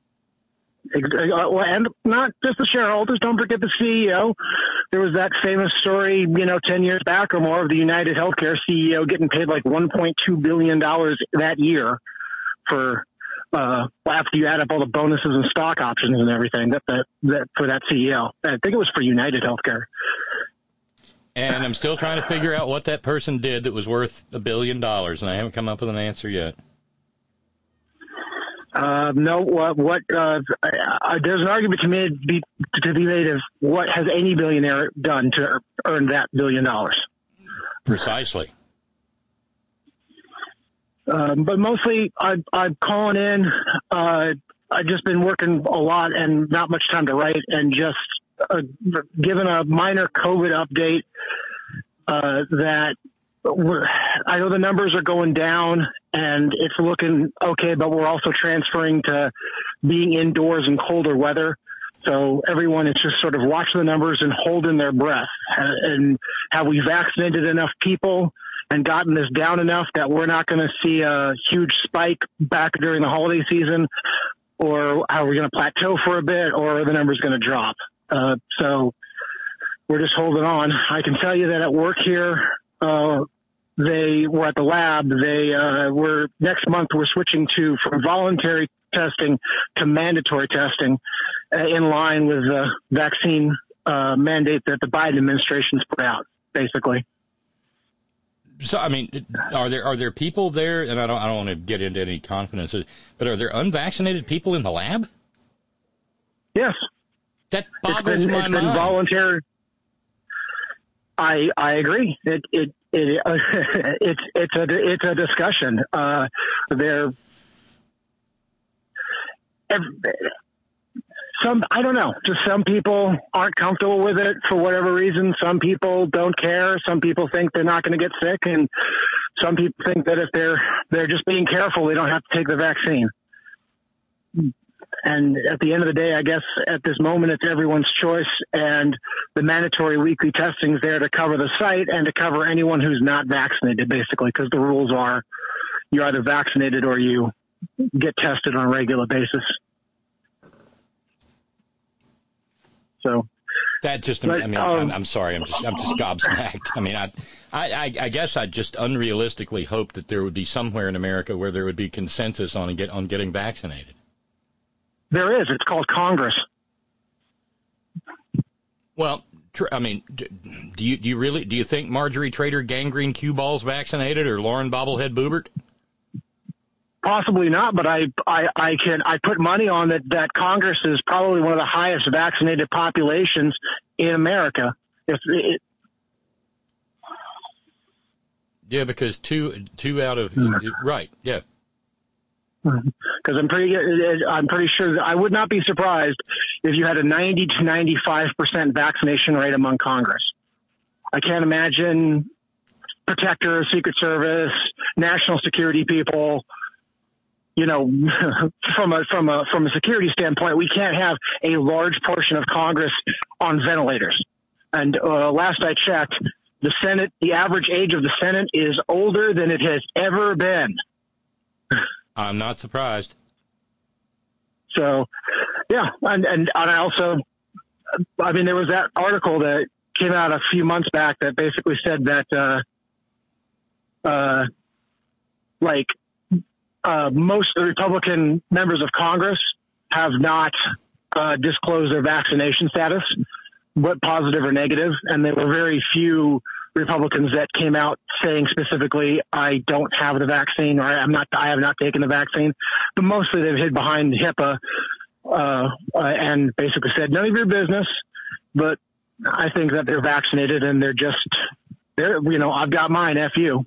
And not just the shareholders. Don't forget the C E O. There was that famous story, you know, ten years back or more of the United Healthcare C E O getting paid like one point two billion dollars that year for uh, after you add up all the bonuses and stock options and everything that, that, that for that C E O. I think it was for United Healthcare. And I'm still trying to figure out what that person did that was worth a billion dollars, and I haven't come up with an answer yet. Uh, no, what, what, uh, uh, there's an argument to, made, be, to be made of what has any billionaire done to earn that billion dollars. Precisely. Um, but mostly I, I'm calling in, uh, I've just been working a lot and not much time to write and just, uh, given a minor COVID update, uh, that We're, I know the numbers are going down and it's looking okay, but we're also transferring to being indoors in colder weather. So everyone is just sort of watching the numbers and holding their breath. And have we vaccinated enough people and gotten this down enough that we're not going to see a huge spike back during the holiday season? Or are we going to plateau for a bit, or are the numbers going to drop? Uh, so we're just holding on. I can tell you that at work here, Uh, they were at the lab. They uh, were next month. We're switching to from voluntary testing to mandatory testing, uh, in line with the vaccine uh, mandate that the Biden administration's put out. Basically. So, I mean, are there are there people there? And I don't I don't want to get into any confidence, but are there unvaccinated people in the lab? Yes. That boggles it's been, my it's mind. Been voluntary. I I agree. It it it, uh, it's it's a it's a discussion. Uh, there, some I don't know. Just some people aren't comfortable with it for whatever reason. Some people don't care. Some people think they're not going to get sick, and some people think that if they're they're just being careful, they don't have to take the vaccine. And at the end of the day, I guess at this moment, it's everyone's choice, and the mandatory weekly testing is there to cover the site and to cover anyone who's not vaccinated, basically, because the rules are you're either vaccinated or you get tested on a regular basis. So that just, but, I mean, um, I'm, I'm sorry, I'm just, I'm just gobsmacked. I mean, I, I, I guess I just unrealistically hoped that there would be somewhere in America where there would be consensus on get on getting vaccinated. There is. It's called Congress. Well, I mean, do you do you really do you think Marjorie Trader Gangrene Cue Ball's vaccinated or Lauren Bobblehead Boebert? Possibly not, but I, I, I can I put money on that that Congress is probably one of the highest vaccinated populations in America. If it, yeah, because two two out of mm. right, yeah. Because I'm pretty, I'm pretty sure that I would not be surprised if you had a ninety to ninety-five percent vaccination rate among Congress. I can't imagine protectors, Secret Service, national security people. You know, from a from a from a security standpoint, we can't have a large portion of Congress on ventilators. And uh, last I checked, the Senate, the average age of the Senate is older than it has ever been. I'm not surprised. So, yeah, and, and and I also, I mean, there was that article that came out a few months back that basically said that, uh, uh, like, uh, most of the Republican members of Congress have not uh, disclosed their vaccination status, what positive or negative, and there were very few Republicans that came out saying specifically, I don't have the vaccine, or I'm not, I have not taken the vaccine. But mostly they've hid behind HIPAA uh, uh, and basically said, none of your business. But I think that they're vaccinated and they're just, they're, you know, I've got mine, F you.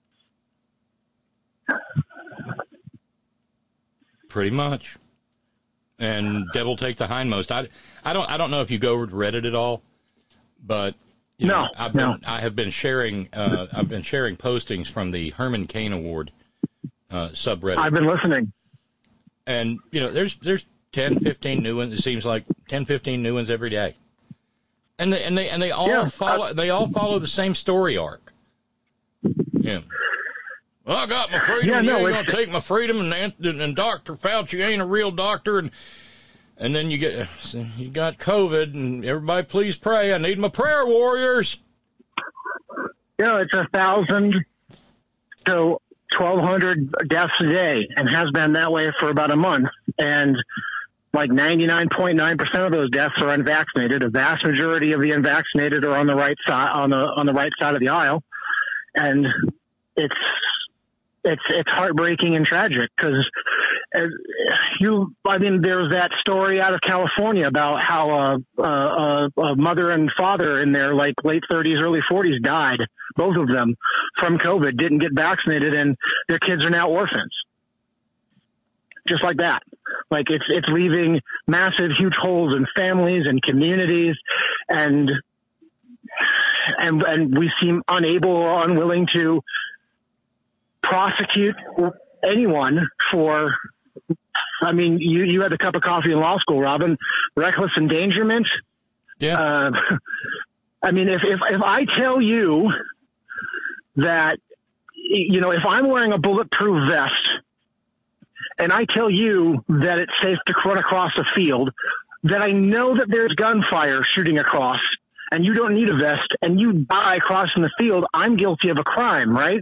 Pretty much. And devil take the hindmost. I, I don't, I don't know if you go over to Reddit at all, but You know, no, I've been, no. I have been sharing. Uh, I've been sharing postings from the Herman Cain Award uh, subreddit. I've been listening, and you know, there's there's ten, fifteen new ones. It seems like ten, fifteen new ones every day, and they and they and they all yeah, follow. I, they all follow the same story arc. Yeah. Well, I got my freedom. Yeah, you no, ain't gonna take my freedom, and, and and Doctor Fauci ain't a real doctor, and. And then you get you got COVID, and everybody please pray. I need my prayer warriors. You know, it's a thousand to twelve hundred deaths a day, and has been that way for about a month. And like ninety-nine point nine percent of those deaths are unvaccinated. A vast majority of the unvaccinated are on the right side on the on the right side of the aisle, and it's it's it's heartbreaking and tragic because. You, I mean, there was that story out of California about how a, a, a mother and father in their like late thirties, early forties died, both of them from COVID, didn't get vaccinated, and their kids are now orphans. Just like that. Like it's, it's leaving massive, huge holes in families and communities. And, and, and we seem unable or unwilling to prosecute anyone for, I mean, you, you had a cup of coffee in law school, Robin. Reckless endangerment. Yeah. Uh, I mean, if, if, if I tell you that, you know, if I'm wearing a bulletproof vest and I tell you that it's safe to run across a field, that I know that there's gunfire shooting across and you don't need a vest and you die crossing the field, I'm guilty of a crime, right?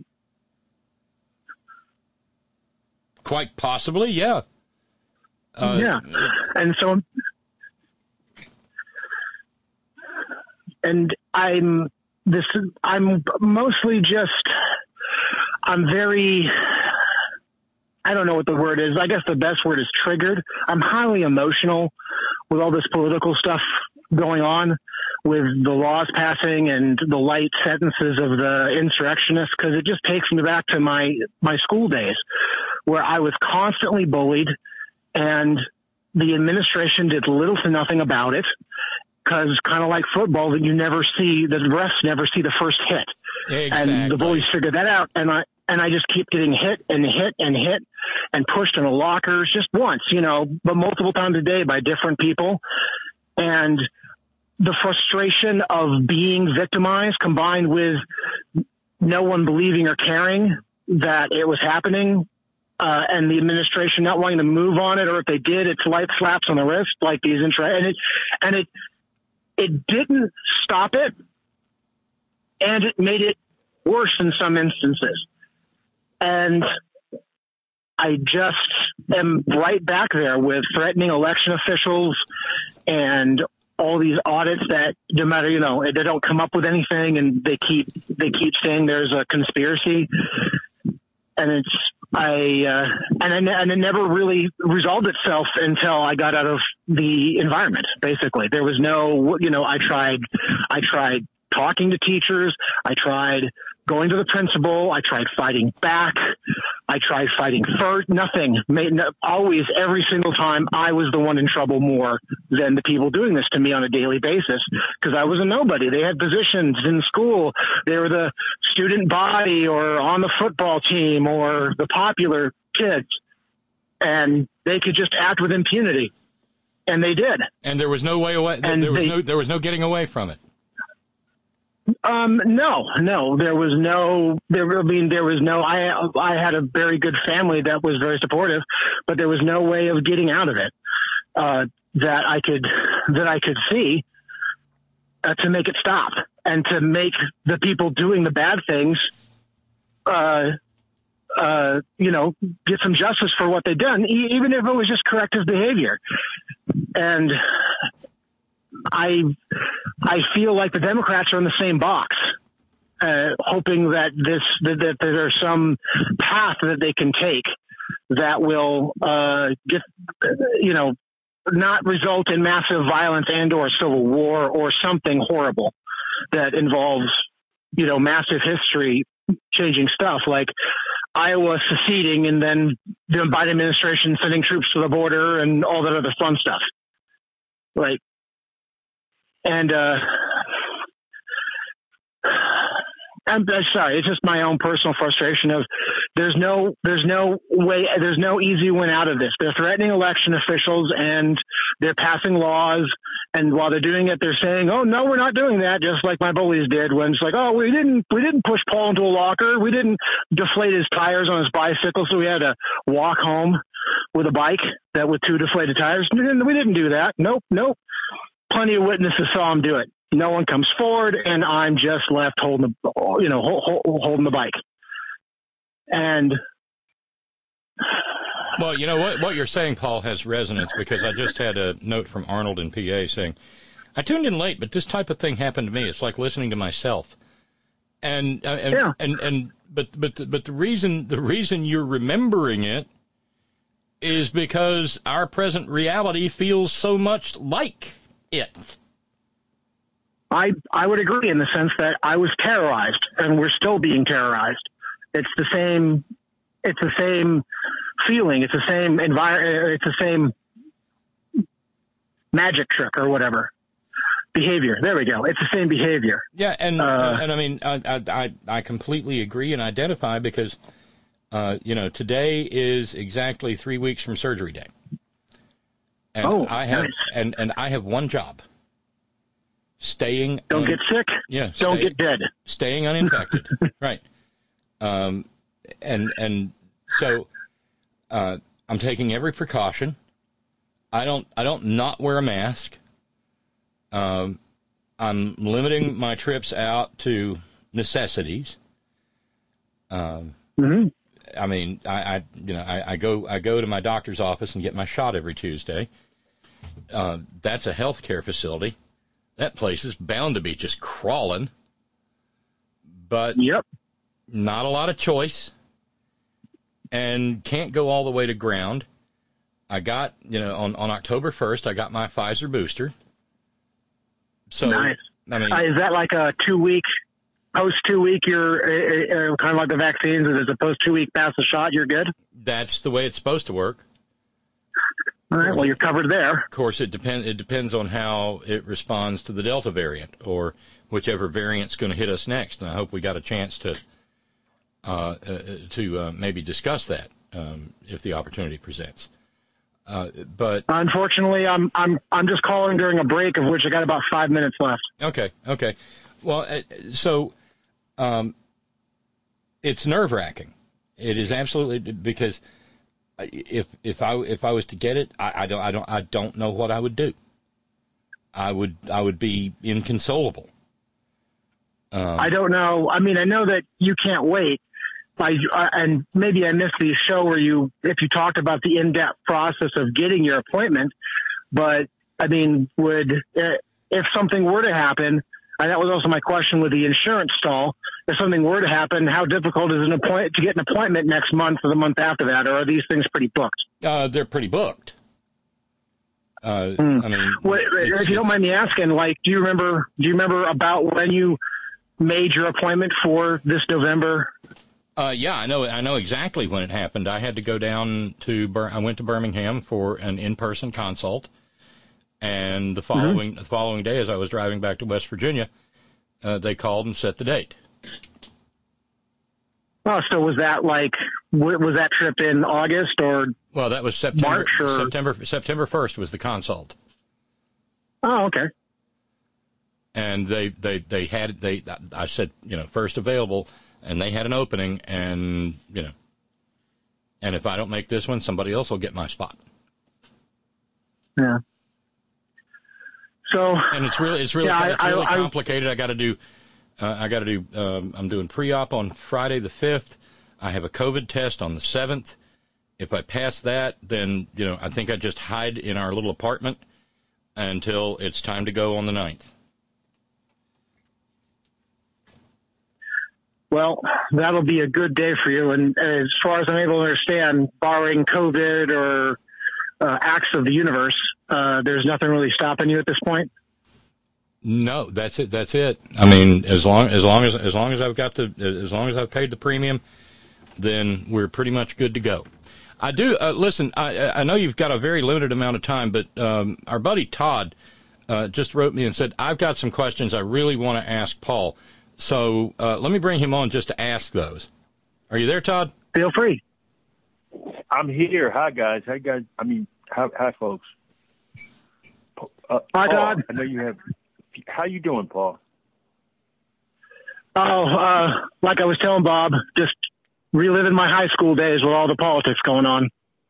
Quite possibly, yeah. Uh, yeah. And so, and I'm this, I'm mostly just, I'm very, I don't know what the word is. I guess the best word is triggered. I'm highly emotional with all this political stuff going on with the laws passing and the light sentences of the insurrectionists, because it just takes me back to my, my school days where I was constantly bullied and the administration did little to nothing about it, because kind of like football, that you never see, the refs never see the first hit. Exactly. And the bullies figured that out. And I, and I just keep getting hit and hit and hit and pushed in the lockers just once, you know, but multiple times a day by different people. And the frustration of being victimized combined with no one believing or caring that it was happening, uh, and the administration not wanting to move on it, or if they did, it's light slaps on the wrist, like these intra- and it, and it, it didn't stop it, and it made it worse in some instances. And I just am right back there with threatening election officials and all these audits that no matter, you know, they don't come up with anything, and they keep, they keep saying there's a conspiracy. And it's, I, uh, and, and it never really resolved itself until I got out of the environment. Basically, there was no, you know, I tried, I tried talking to teachers. I tried going to the principal. I tried fighting back. I tried fighting first. Nothing. Made, no, always, every single time, I was the one in trouble more than the people doing this to me on a daily basis, because I was a nobody. They had positions in school. They were the student body or on the football team or the popular kids, and they could just act with impunity, and they did. And there was no way away. There, there was they, no. There was no getting away from it. Um, no, no, there was no, there, I mean, there was no, I, I had a very good family that was very supportive, but there was no way of getting out of it, uh, that I could, that I could see, uh, to make it stop and to make the people doing the bad things, uh, uh, you know, get some justice for what they've done, e- even if it was just corrective behavior. And I, I feel like the Democrats are in the same box, uh, hoping that this, that, that there's some path that they can take that will, uh, get, you know, not result in massive violence and or civil war or something horrible that involves, you know, massive history changing stuff like Iowa seceding and then the Biden administration sending troops to the border and all that other fun stuff. Like, and, uh, I'm, I'm sorry, it's just my own personal frustration of there's no, there's no way, there's no easy win out of this. They're threatening election officials and they're passing laws. And while they're doing it, they're saying, oh, no, we're not doing that. Just like my bullies did when it's like, oh, we didn't, we didn't push Paul into a locker. We didn't deflate his tires on his bicycle. So we had to walk home with a bike that with two deflated tires. We didn't, we didn't do that. Nope. Nope. Plenty of witnesses saw him do it. No one comes forward, and I'm just left holding the, you know, hold, hold, holding the bike. And well, you know what? What you're saying, Paul, has resonance because I just had a note from Arnold in P A saying, "I tuned in late, but this type of thing happened to me. It's like listening to myself." And uh, and, yeah. and and but but but the reason the reason you're remembering it is because our present reality feels so much like it. I, I would agree in the sense that I was terrorized and we're still being terrorized. It's the same, it's the same feeling. It's the same environment. It's the same magic trick or whatever behavior. There we go. It's the same behavior. Yeah. And, uh, and I mean, I, I, I completely agree and identify because, uh, you know, today is exactly three weeks from surgery day. And oh, I have, nice. and, and I have one job. Staying don't un- get sick. Yeah, don't stay, get dead. Staying uninfected, right? Um, and and so uh, I'm taking every precaution. I don't I don't not wear a mask. Um, I'm limiting my trips out to necessities. Um, mm-hmm. I mean, I, I you know I, I go I go to my doctor's office and get my shot every Tuesday. Uh, that's a healthcare facility. That place is bound to be just crawling, but yep. not a lot of choice, and can't go all the way to ground. I got, you know, on, on October first, I got my Pfizer booster. So, nice. I mean, uh, is that like a two week, post two week, you're uh, uh, kind of like the vaccines, and as a post two week pass the shot, you're good? That's the way it's supposed to work. All right, well, you're covered there. Of course, it, depend, it depends on how it responds to the Delta variant or whichever variant's going to hit us next. And I hope we got a chance to uh, uh, to uh, maybe discuss that um, if the opportunity presents. Uh, but unfortunately, I'm I'm I'm just calling during a break, of which I got about five minutes left. Okay, okay. Well, uh, so um, it's nerve-wracking. It is absolutely, because if if I if I was to get it, I, I don't I don't I don't know what I would do. I would I would be inconsolable. Um, I don't know. I mean, I know that you can't wait. I, uh, and maybe I missed the show where you, if you talked about the in-depth process of getting your appointment, but I mean, would, uh, if something were to happen, and that was also my question with the insurance stall, if something were to happen, how difficult is an appoint to get an appointment next month or the month after that, or are these things pretty booked? Uh, they're pretty booked. Uh, mm. I mean, well, if you don't mind me asking, like, do you remember, do you remember about when you made your appointment for this November? Uh, yeah, I know. I know exactly when it happened. I had to go down to. Bir- I went to Birmingham for an in-person consult, and the following mm-hmm. the following day, as I was driving back to West Virginia, uh, they called and set the date. Oh, so was that like was that trip in August or? Well, that was September. March or? September September first was the consult. Oh, okay. And they they they had they. I said, you know, first available. And they had an opening, and, you know, and if I don't make this one, somebody else will get my spot. Yeah. So. And it's really, it's really, yeah, it's really I, I, complicated. I got to do, uh, I got to do. Um, I'm doing pre-op on Friday the fifth. I have a COVID test on the seventh. If I pass that, then, you know, I think I just hide in our little apartment until it's time to go on the ninth. Well, that'll be a good day for you. And as far as I'm able to understand, barring COVID or uh, acts of the universe, uh, there's nothing really stopping you at this point. No, that's it. That's it. I mean, as long as long as as long as I've got the as long as I've paid the premium, then we're pretty much good to go. I do uh, listen. I I know you've got a very limited amount of time, but um, our buddy Todd uh, just wrote me and said, I've got some questions I really want to ask Paul. So uh, let me bring him on just to ask those. Are you there, Todd? Feel free. I'm here. Hi, guys. Hi, guys. I mean, hi, hi folks. Uh, hi, Paul, Todd. I know you have. How you doing, Paul? Oh, uh, like I was telling Bob, just reliving my high school days with all the politics going on.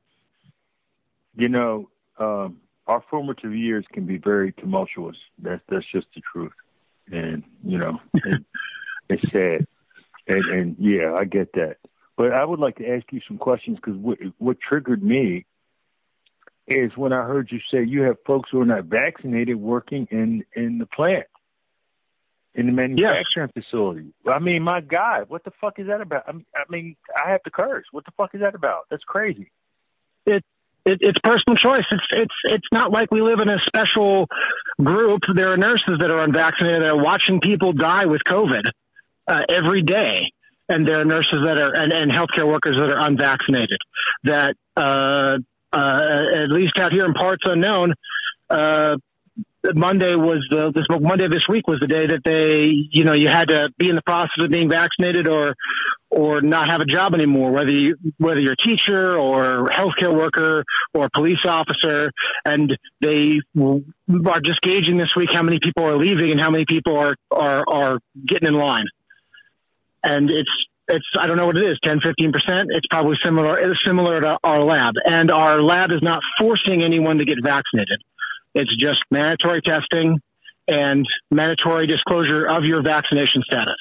You know, um, our formative years can be very tumultuous. That's that's just the truth. And, you know, it, it's sad. And, and, yeah, I get that. But I would like to ask you some questions because what, what triggered me is when I heard you say you have folks who are not vaccinated working in, in the plant, in the manufacturing yes. facility. I mean, my God, what the fuck is that about? I mean, I mean, I have to curse. What the fuck is that about? That's crazy. It, it it's personal choice. It's it's it's not like we live in a special group. There are nurses that are unvaccinated that are watching people die with COVID uh, every day. And there are nurses that are, and, and healthcare workers that are unvaccinated that, uh, uh, at least out here in parts unknown, uh, Monday was the, this Monday of this week was the day that they, you know, you had to be in the process of being vaccinated or, or not have a job anymore, whether you, whether you're a teacher or healthcare worker or police officer. And they are just gauging this week how many people are leaving and how many people are, are, are getting in line. And it's, it's, I don't know what it is, ten, fifteen percent. It's probably similar, it's similar to our lab. And our lab is not forcing anyone to get vaccinated. It's just mandatory testing and mandatory disclosure of your vaccination status.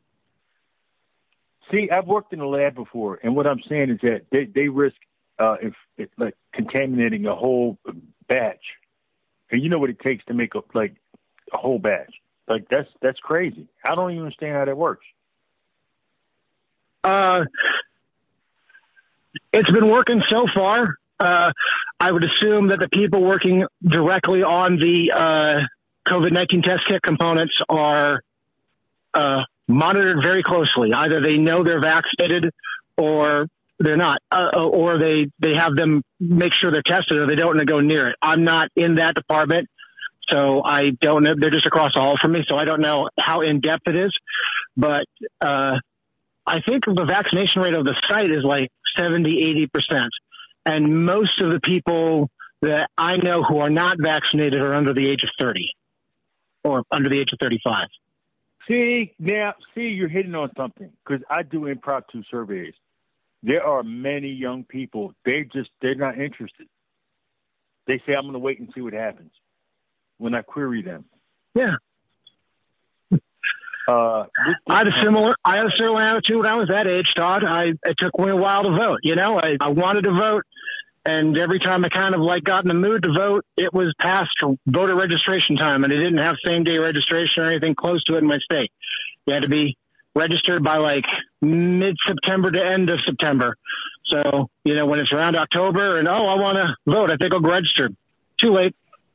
See, I've worked in a lab before, and what I'm saying is that they, they risk uh, if, if like contaminating a whole batch. And you know what it takes to make a, like a whole batch. Like that's that's crazy. I don't even understand how that works. Uh, it's been working so far. Uh, I would assume that the people working directly on the uh, COVID nineteen test kit components are uh, monitored very closely. Either they know they're vaccinated or they're not, uh, or they, they have them make sure they're tested or they don't want to go near it. I'm not in that department, so I don't know. They're just across the hall from me, so I don't know how in-depth it is. But uh, I think the vaccination rate of the site is like seventy, eighty percent. And most of the people that I know who are not vaccinated are under the age of thirty or under the age of thirty-five. See, now, see, you're hitting on something because I do impromptu surveys. There are many young people, they just, they're not interested. They say, I'm going to wait and see what happens when I query them. Yeah. Uh, I had a similar, I had a similar attitude when I was that age, Todd. I, it took me a while to vote. You know, I, I wanted to vote. And every time I kind of like got in the mood to vote, it was past voter registration time. And they didn't have same day registration or anything close to it in my state. You had to be registered by like mid-September to end of September. So, you know, when it's around October and, oh, I want to vote, I think I'll get registered. Too late.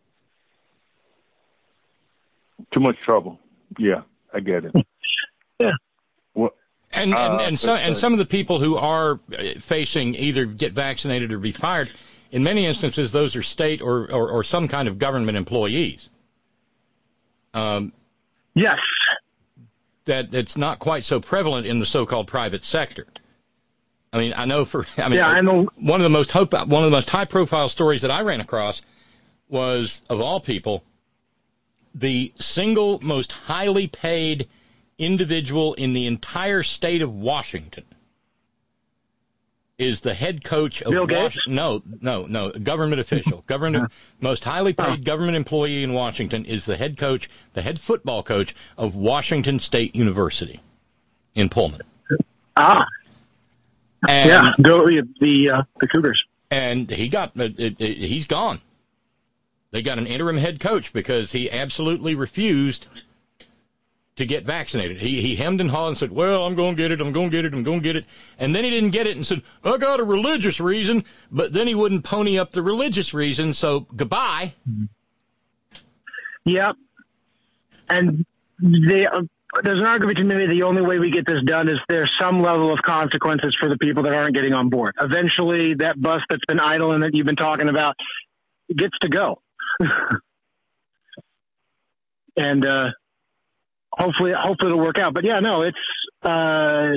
Too much trouble. Yeah, I get it. Yeah. Well, And and, uh, and some but, and some of the people who are facing either get vaccinated or be fired, in many instances, those are state or, or, or some kind of government employees. Um, yes. That it's not quite so prevalent in the so-called private sector. I mean, I know for I mean, yeah, I know. one of the most hope one of the most high-profile stories that I ran across was, of all people, the single most highly paid individual in the entire state of Washington is the head coach of Bill Gates? Washington. No, no, no, government official. Government most highly paid government employee in Washington is the head coach, the head football coach of Washington State University in Pullman. Ah. And, yeah, go the uh, the Cougars. And he got it, it, it, he's gone. They got an interim head coach because he absolutely refused to get vaccinated. He he hemmed and hawed and said, well, I'm going to get it, I'm going to get it, I'm going to get it. And then he didn't get it and said, I got a religious reason, but then he wouldn't pony up the religious reason, so goodbye. Yep. And they, uh, there's an argument to me the only way we get this done is there's some level of consequences for the people that aren't getting on board. Eventually, that bus that's been idle and that you've been talking about gets to go. and, uh, Hopefully, hopefully it'll work out. But yeah, no, it's, uh,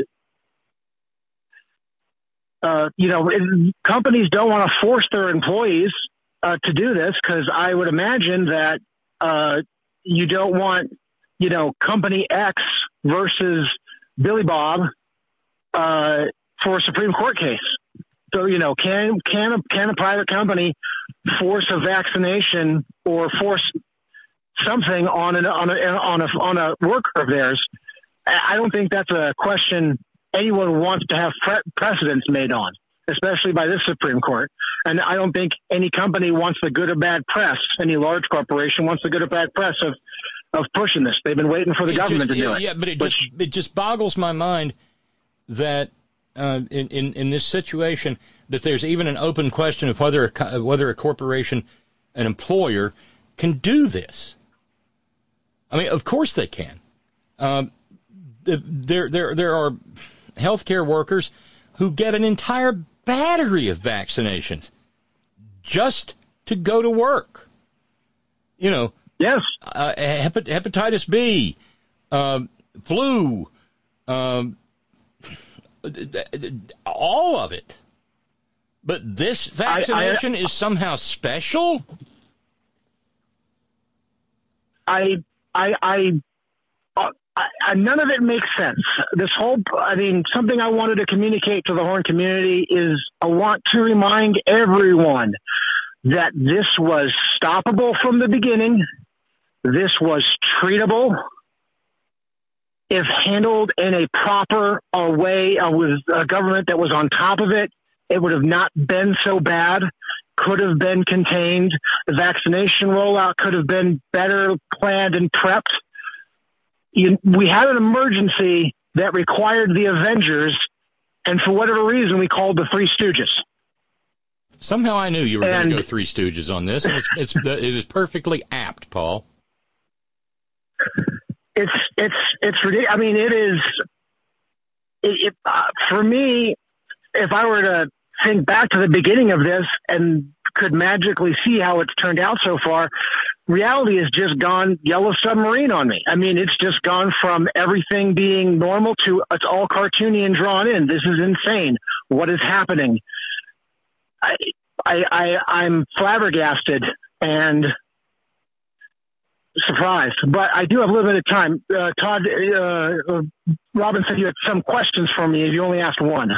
uh, you know, it, companies don't want to force their employees uh, to do this because I would imagine that uh, you don't want, you know, company X versus Billy Bob uh, for a Supreme Court case. So, you know, can can a, can a private company force a vaccination or force something on an on a on a on a worker of theirs? I don't think that's a question anyone wants to have pre- precedents made on, especially by this Supreme Court. And I don't think any company wants the good or bad press. Any large corporation wants the good or bad press of of pushing this. They've been waiting for the it government just, to do yeah, it. Yeah, but it Which, just it just boggles my mind that uh, in, in in this situation that there's even an open question of whether a, whether a corporation, an employer, can do this. I mean, of course they can. Um, there, there, there are healthcare workers who get an entire battery of vaccinations just to go to work. You know, yes, uh, hepatitis B, uh, flu, um, all of it. But this vaccination I, I, is somehow special. I. I, I, uh, I, none of it makes sense. This whole, I mean, something I wanted to communicate to the Horn community is I want to remind everyone that this was stoppable from the beginning. This was treatable. If handled in a proper uh, way uh, with a government that was on top of it, it would have not been so bad. Could have been contained. The vaccination rollout could have been better planned and prepped. You, we had an emergency that required the Avengers, and for whatever reason, we called the Three Stooges. Somehow I knew you were going to go Three Stooges on this, and it's, it's it is perfectly apt, Paul. it's it's it's ridiculous. I mean, it is. It, it, uh, for me, if I were to think back to the beginning of this and could magically see how it's turned out so far, reality has just gone yellow submarine on me. I mean, it's just gone from everything being normal to it's all cartoony and drawn in. This is insane. What is happening? I, I, I I'm flabbergasted and surprised, but I do have a little bit of time. Uh, Todd, uh, Robin said you had some questions for me. You only asked one.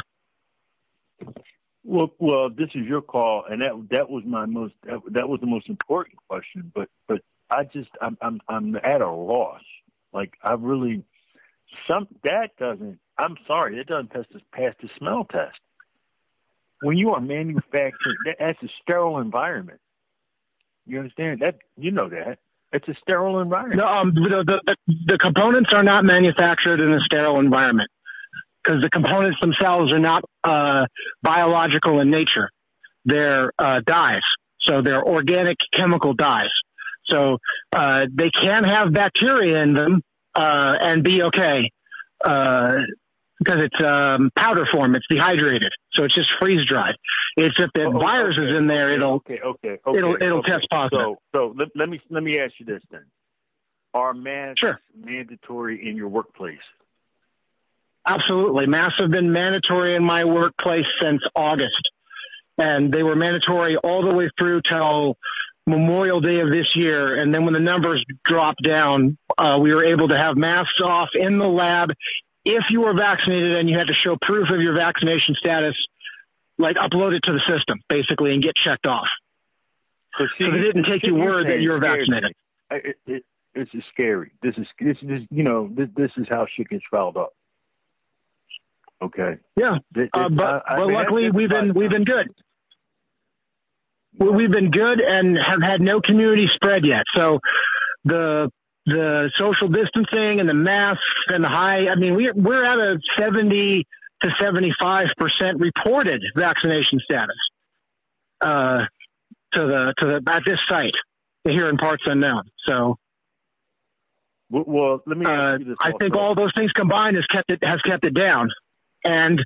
Well, well, this is your call, and that that was my most that, that was the most important question. But but I just I'm I'm I'm at a loss. Like I really some that doesn't. I'm sorry, that doesn't pass the, pass the smell test. When you are manufacturing, that, that's a sterile environment. You understand that? You know that it's a sterile environment. No, um, the, the the components are not manufactured in a sterile environment, because the components themselves are not uh, biological in nature. They're uh, dyes. So they're organic chemical dyes. So uh, they can have bacteria in them uh, and be okay uh, because it's um, powder form. It's dehydrated. So it's just freeze dried. It's if the oh, virus okay, is in there, okay, it'll okay, okay, okay, it'll it'll okay. test positive. So so let, let me let me ask you this then: are masks sure. mandatory in your workplace? Absolutely. Masks have been mandatory in my workplace since August. And they were mandatory all the way through till Memorial Day of this year. And then when the numbers dropped down, uh, we were able to have masks off in the lab if you were vaccinated and you had to show proof of your vaccination status, like upload it to the system, basically, and get checked off. So, see, so they didn't take your word that you were vaccinated. It, it, this is scary. This is, this is, you know, this, this is how shit gets fouled up. Okay. Yeah, this, uh, but I, I but mean, luckily we've been we've been good. We've been good and have had no community spread yet. So the the social distancing and the masks and the high. I mean, we we're at a seventy to seventy five percent reported vaccination status. Uh, to the to the at this site here in parts unknown. So. Well, well let me. Ask uh, you this I also. think all those things combined has kept it has kept it down. And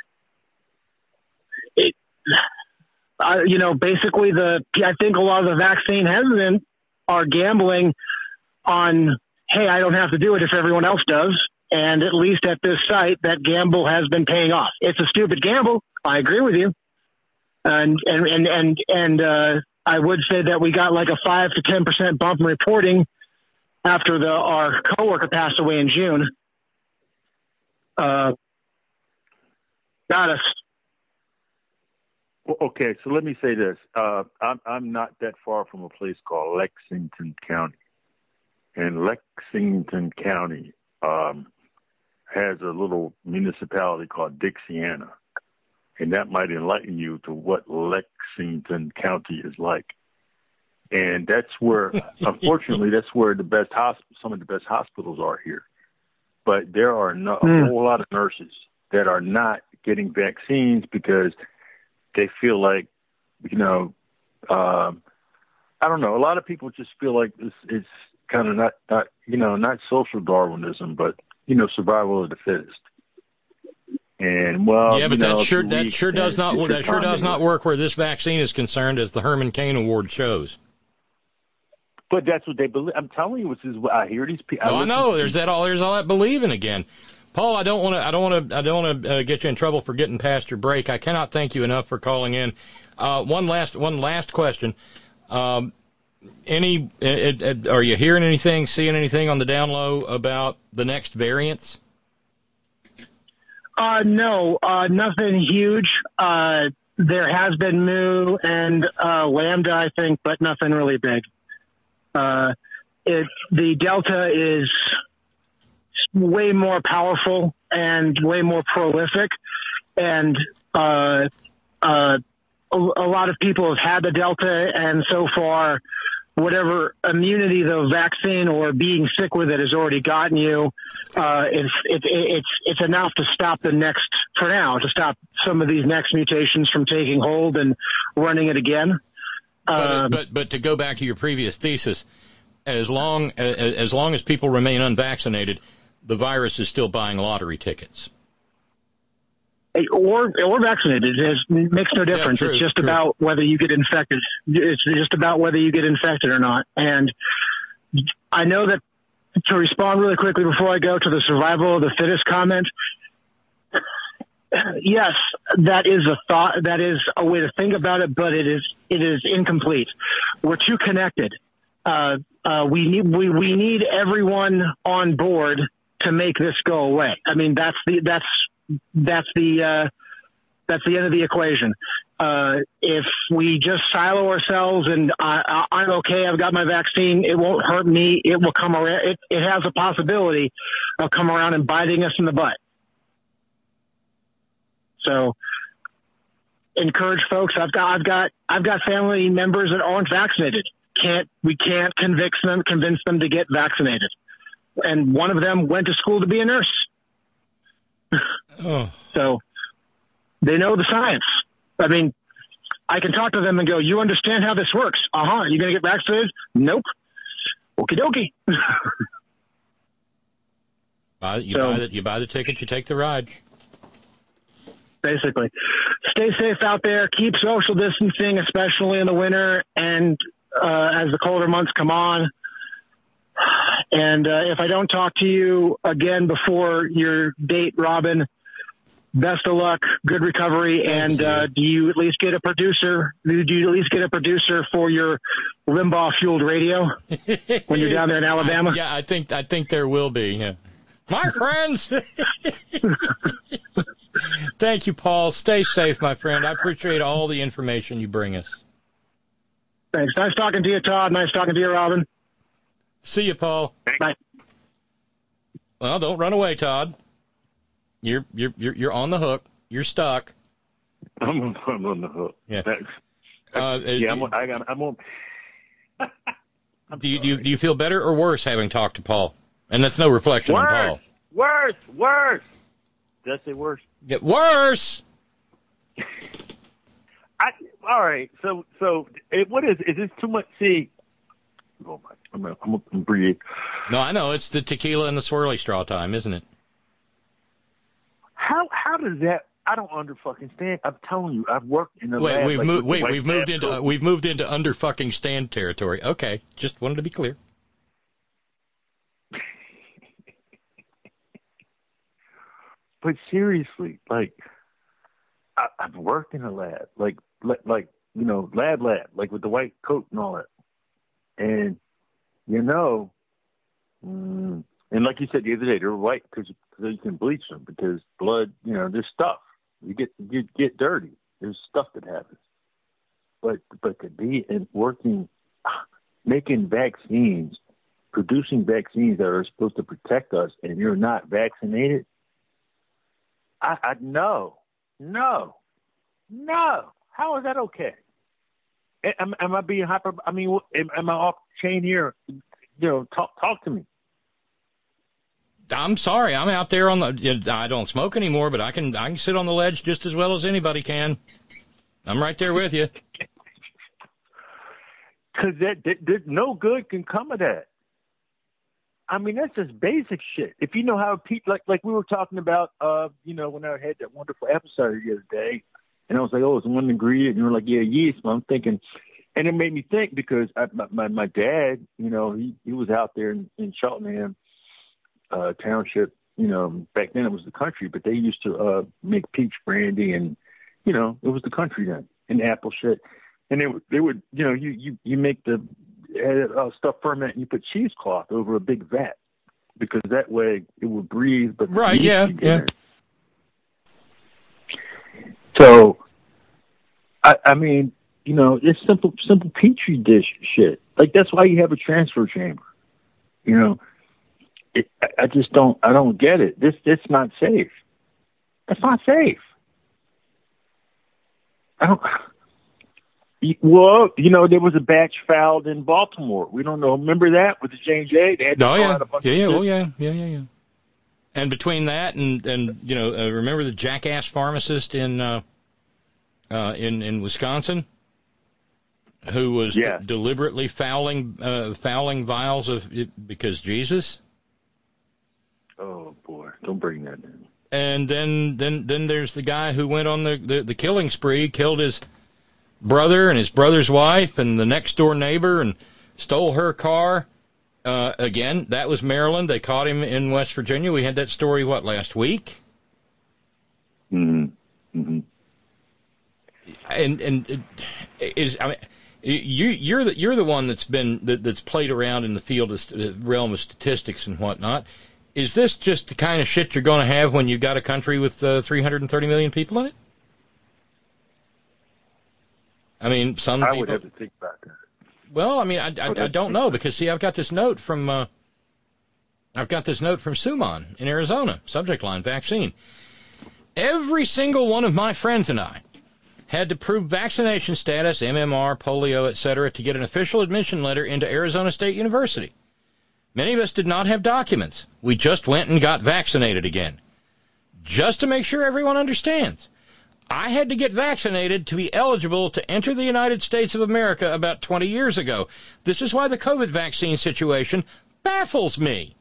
it, uh, you know, basically the, I think a lot of the vaccine hesitant are gambling on, hey, I don't have to do it if everyone else does. And at least at this site, that gamble has been paying off. It's a stupid gamble. I agree with you. And, and, and, and, and, uh, I would say that we got like a five to ten percent bump in reporting after the, our coworker passed away in June. Uh, Got us. Well, okay, so let me say this. Uh, I'm, I'm not that far from a place called Lexington County. And Lexington County um, has a little municipality called Dixiana. And that might enlighten you to what Lexington County is like. And that's where, unfortunately, that's where the best hosp- some of the best hospitals are here. But there are no, a mm. whole lot of nurses that are not getting vaccines because they feel like, you know, um, I don't know. A lot of people just feel like this it's kind of not, not, you know, not social Darwinism, but, you know, survival of the fittest. And well, yeah, but you know, that sure that sure does not that sure does not work where this vaccine is concerned, as the Herman Cain Award shows. But that's what they believe. I'm telling you, this is what I hear these people. Oh, I know. There's that all. There's all that believing again. Paul, I don't want to. I don't want to. I don't want to uh, get you in trouble for getting past your break. I cannot thank you enough for calling in. Uh, one last, one last question. Um, any? It, it, are you hearing anything, seeing anything on the down low about the next variants? Uh, no, uh, nothing huge. Uh, there has been Mu and uh, Lambda, I think, but nothing really big. Uh, it the Delta is way more powerful and way more prolific, and uh, uh, a, a lot of people have had the Delta, and so far, whatever immunity the vaccine or being sick with it has already gotten you, uh, it's, it, it's it's enough to stop the next, for now, to stop some of these next mutations from taking hold and running it again. But, Um, but but to go back to your previous thesis, as long as, as long as people remain unvaccinated, the virus is still buying lottery tickets. Or or vaccinated. It makes no difference. Yeah, true, it's just true. about whether you get infected. It's just about whether you get infected or not. And I know that, to respond really quickly before I go to the survival of the fittest comment, yes, that is a thought. That is a way to think about it, but it is it is incomplete. We're too connected. Uh, uh, we need we, we need everyone on board to make this go away. I mean, that's the that's that's the uh, that's the end of the equation. Uh, if we just silo ourselves and I, I, I'm okay, I've got my vaccine, it won't hurt me. It will come around. It, it has a possibility of come around and biting us in the butt. So, encourage folks. I've got, I've got, I've got family members that aren't vaccinated. Can't we can't convince them, convince them to get vaccinated. And one of them went to school to be a nurse. Oh. So they know the science. I mean, I can talk to them and go, "You understand how this works? Uh huh. You gonna get vaccinated? Nope. Okie dokie." Buy, you, So- buy the, you buy the ticket, you take the ride. Basically, stay safe out there. Keep social distancing, especially in the winter and uh, as the colder months come on. And uh, if I don't talk to you again before your date, Robin, best of luck, good recovery, Thank and you. uh, do you at least get a producer? Do you at least get a producer for your Limbaugh fueled radio when you're down there in Alabama? Yeah, I think I think there will be. Yeah. My friends. Thank you, Paul. Stay safe, my friend. I appreciate all the information you bring us. Thanks. Nice talking to you, Todd. Nice talking to you, Robin. See you, Paul. Bye. Well, don't run away, Todd. You're you're you're you're on the hook. You're stuck. I'm on, I'm on the hook. Yeah. That's, Uh, yeah, I'm on, I got, I'm on. do you do you, do you feel better or worse having talked to Paul? And that's no reflection on Worse, Paul. worse, worse. Did I say worse? Get worse. I, all right. So, so it, what is? Is this too much? See, oh my, I'm gonna, I'm gonna breathe. No, I know it's the tequila and the swirly straw time, isn't it? How how does that? I don't under fucking stand. I'm telling you, I've worked in the Wait, lab. we've like, moved. with the Wait, white we've moved lab into coat. we've moved into under fucking stand territory. Okay, just wanted to be clear. But seriously, like, I, I've worked in a lab, like, like, like, you know, lab, lab, like with the white coat and all that. And, you know, mm, and like you said the other day, they're white because you can bleach them because blood, you know, there's stuff. You get, you get dirty. There's stuff that happens. But, but to be in working, making vaccines, producing vaccines that are supposed to protect us and you're not vaccinated, I, I no, no, no. How is that okay? Am, am I being hyper? I mean, am, am I off chain here? You know, talk talk to me. I'm sorry. I'm out there on the. I don't smoke anymore, but I can. I can sit on the ledge just as well as anybody can. I'm right there with you. Because that, that, that no good can come of that. I mean, that's just basic shit. If you know how people, like like we were talking about, uh, you know, when I had that wonderful episode the other day, and I was like, oh, it's one ingredient, and you were like, yeah, yeast. And I'm thinking, and it made me think because I, my, my my dad, you know, he, he was out there in, in Cheltenham uh, Township. You know, back then it was the country, but they used to uh, make peach brandy, and you know, it was the country then, and apple shit, and they would they would, you know, you you you make the uh, stuff ferment and you put cheesecloth over a big vat because that way it would breathe. But Right, yeah, yeah. There. So, I, I mean, you know, it's simple, simple petri dish shit. Like that's why you have a transfer chamber. You know, it, I, I just don't, I don't get it. This, it's not safe. That's not safe. I don't. Well, you know, there was a batch fouled in Baltimore. We don't know. Remember that with the J and J? They had to Oh throw yeah, out a bunch yeah, of yeah, shit. oh yeah, yeah, yeah, yeah. And between that and and you know, uh, remember the jackass pharmacist in uh, uh, in in Wisconsin? who was yeah. d- deliberately fouling uh, fouling vials of because Jesus. Oh boy, don't bring that in. And then then then there's the guy who went on the, the, the killing spree, killed his brother and his brother's wife and the next door neighbor and stole her car. Uh, again, that was Maryland. They caught him in West Virginia. We had that story, what, last week? Mm-hmm. Mm-hmm. And and is I mean, you you're the you're the one that's been that, that's played around in the field of the realm of statistics and whatnot. Is this just the kind of shit you're going to have when you've got a country with uh, three hundred thirty million people in it? I mean, some I people... would have to think about that. Well, I mean, I, I, I don't know, because, see, I've got this note from... Uh, I've got this note from Suman in Arizona, subject line, vaccine. Every single one of my friends and I had to prove vaccination status, M M R, polio, et cetera, to get an official admission letter into Arizona State University. Many of us did not have documents. We just went and got vaccinated again. Just to make sure everyone understands. I had to get vaccinated to be eligible to enter the United States of America about twenty years ago. This is why the COVID vaccine situation baffles me.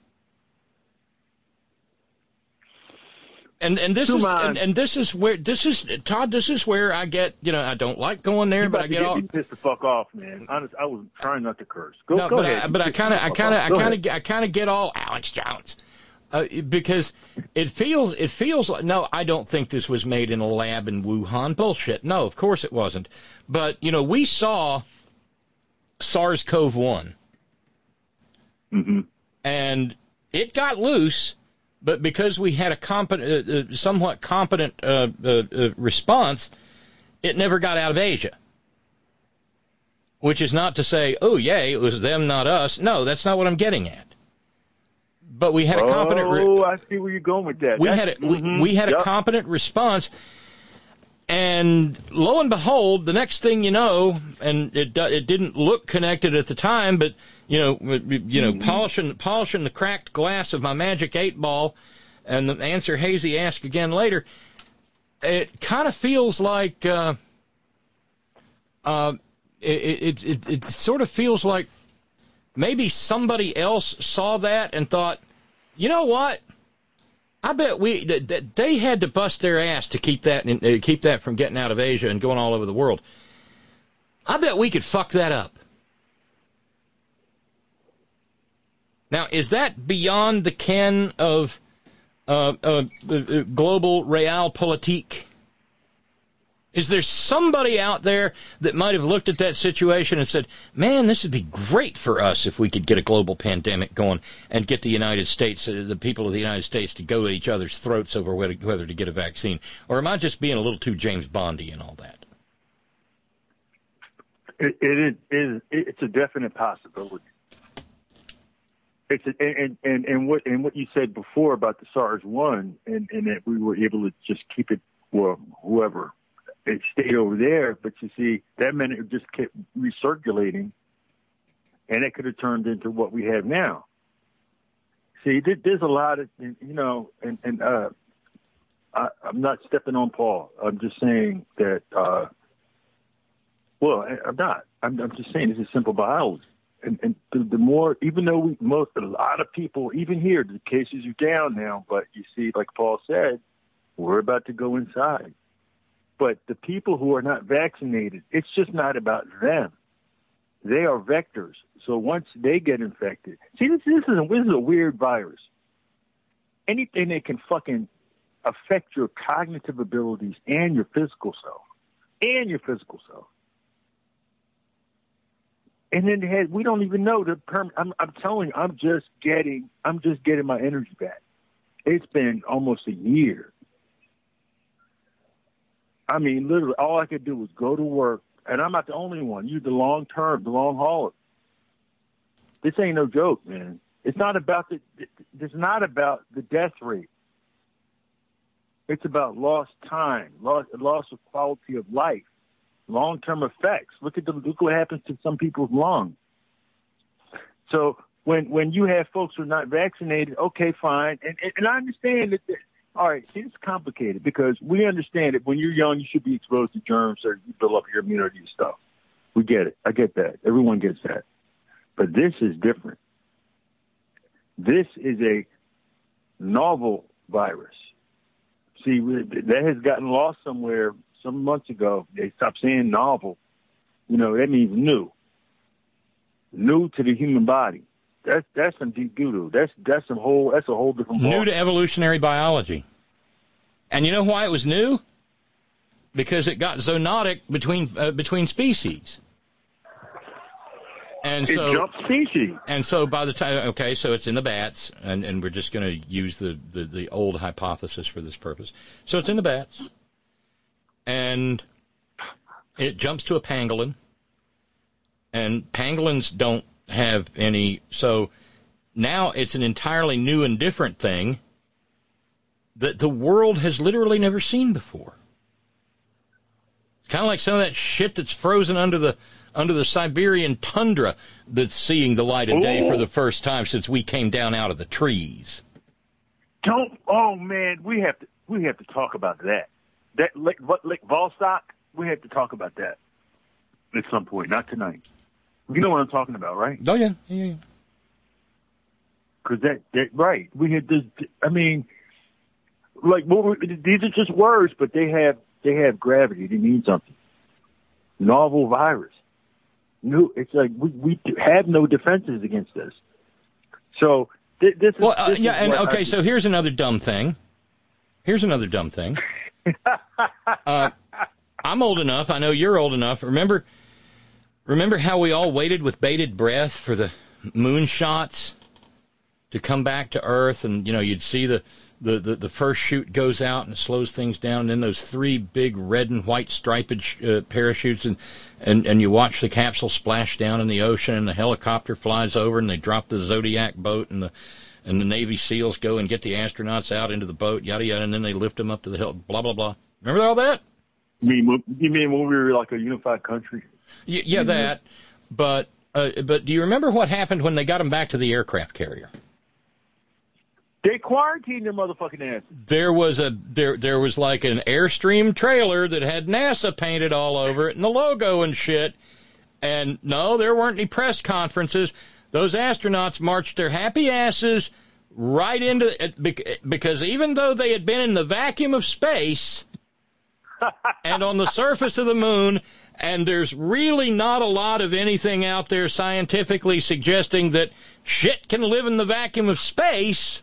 And and this is and, and this is where this is Todd. This is where I get you know I don't like going there, but I get, get all pissed the fuck off, man. Honest, I was trying not to curse. Go, no, go but ahead. I, but I kind of I kind of I kind of I kind of get all Alex Jones uh, because it feels it feels like no, I don't think this was made in a lab in Wuhan. Bullshit. No, of course it wasn't. But you know we saw SARS-C o V one, mm-hmm. and it got loose. But because we had a competent, uh, uh, somewhat competent uh, uh, uh, response, it never got out of Asia. Which is not to say, oh, yay, it was them, not us. No, that's not what I'm getting at. But we had a competent... Re- oh, I see where you're going with that. We that's, had a, mm-hmm, we, we had yep. a competent response, and lo and behold, the next thing you know, and it it didn't look connected at the time, but... You know, you know, mm-hmm. polishing polishing the cracked glass of my Magic eight Ball, and the answer Hazy asked again later. It kind of feels like, uh, uh, it, it it it sort of feels like maybe somebody else saw that and thought, you know what? I bet we that they had to bust their ass to keep that uh, keep that from getting out of Asia and going all over the world. I bet we could fuck that up. Now, is that beyond the ken of uh, uh, uh, global realpolitik? Is there somebody out there that might have looked at that situation and said, man, this would be great for us if we could get a global pandemic going and get the United States, uh, the people of the United States, to go at each other's throats over whether, whether to get a vaccine? Or am I just being a little too James Bondy and all that? It, it is. It's a definite possibility. It's a, and, and and what and what you said before about the SARS one, and, and that we were able to just keep it, well, whoever it stayed over there. But you see, that meant it just kept recirculating, and it could have turned into what we have now. See, there's a lot of, you know, and and uh, I, I'm not stepping on Paul. I'm just saying that. Uh, well, I, I'm not. I'm, I'm just saying this is simple biology. And, and the, the more, even though we, most, a lot of people, even here, the cases are down now, but you see, like Paul said, we're about to go inside. But the people who are not vaccinated, it's just not about them. They are vectors. So once they get infected, see, this, this, is, a, this is a weird virus. Anything that can fucking affect your cognitive abilities and your physical self, and your physical self. And then they had, we don't even know the perm. I'm, I'm telling you, I'm just getting, I'm just getting my energy back. It's been almost a year. I mean, literally, all I could do was go to work, and I'm not the only one. You're the long term, the long hauler. This ain't no joke, man. It's not about the. It's not about the death rate. It's about lost time, loss, loss of quality of life. Long-term effects. Look at the look what happens to some people's lungs. So when when you have folks who are not vaccinated, okay, fine, and and, and I understand that. that all right, it's complicated because we understand that when you're young, you should be exposed to germs or you build up your immunity and stuff. We get it. I get that. Everyone gets that. But this is different. This is a novel virus. See, that has gotten lost somewhere some months ago. They stopped saying novel. You know, that means new. New to the human body. That's that's some deep doo-doo. That's that's some whole that's a whole different ball. New to evolutionary biology. And you know why it was new? Because it got zoonotic between uh, between species. And it so, jumped species. And so by the time, okay, so it's in the bats, and, and we're just going to use the, the, the old hypothesis for this purpose. So it's in the bats, and it jumps to a pangolin, and pangolins don't have any, so now it's an entirely new and different thing that the world has literally never seen before. It's kind of like some of that shit that's frozen under the under the Siberian tundra that's seeing the light of day for the first time since we came down out of the trees. Don't. Oh man, we have to. We have to talk about that. That Lake, Lake Vostok. We have to talk about that at some point. Not tonight. You know what I'm talking about, right? Oh yeah, yeah. yeah. Because that, that, right? We had this. I mean, like, what were, these are just words, but they have they have gravity. They mean something. Novel virus. New. It's like we, we have no defenses against this. So th- this is well, uh, this yeah, is and okay. I, so here's another dumb thing. Here's another dumb thing. uh, I'm old enough. I know you're old enough. Remember, remember how we all waited with bated breath for the moon shots to come back to Earth, and you know you'd see the. The, the, the first chute goes out and it slows things down, and then those three big red and white striped uh, parachutes, and, and, and you watch the capsule splash down in the ocean, and the helicopter flies over, and they drop the Zodiac boat, and the and the Navy SEALs go and get the astronauts out into the boat, yada, yada, and then they lift them up to the hill, blah, blah, blah. Remember all that? You mean, you mean when we were like a unified country? Y- yeah, mm-hmm. that. But, uh, but do you remember what happened when they got them back to the aircraft carrier? They quarantined their motherfucking ass. There was a there there was like an Airstream trailer that had NASA painted all over it and the logo and shit. And no, there weren't any press conferences. Those astronauts marched their happy asses right into it because even though they had been in the vacuum of space and on the surface of the moon, and there's really not a lot of anything out there scientifically suggesting that shit can live in the vacuum of space,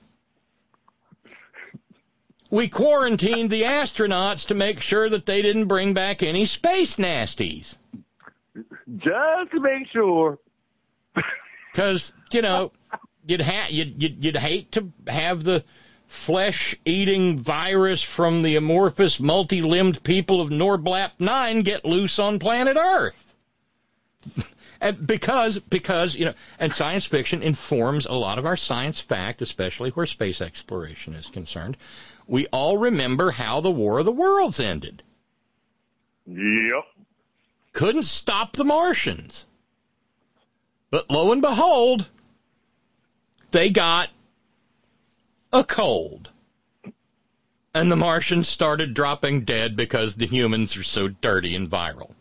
we quarantined the astronauts to make sure that they didn't bring back any space nasties. Just to make sure. Because, you know, you'd, ha- you'd, you'd, you'd hate to have the flesh-eating virus from the amorphous, multi-limbed people of Norblap nine get loose on planet Earth. And because, because, you know, and science fiction informs a lot of our science fact, especially where space exploration is concerned. We all remember how the War of the Worlds ended. Yep. Couldn't stop the Martians. But lo and behold, they got a cold. And the Martians started dropping dead because the humans are so dirty and viral.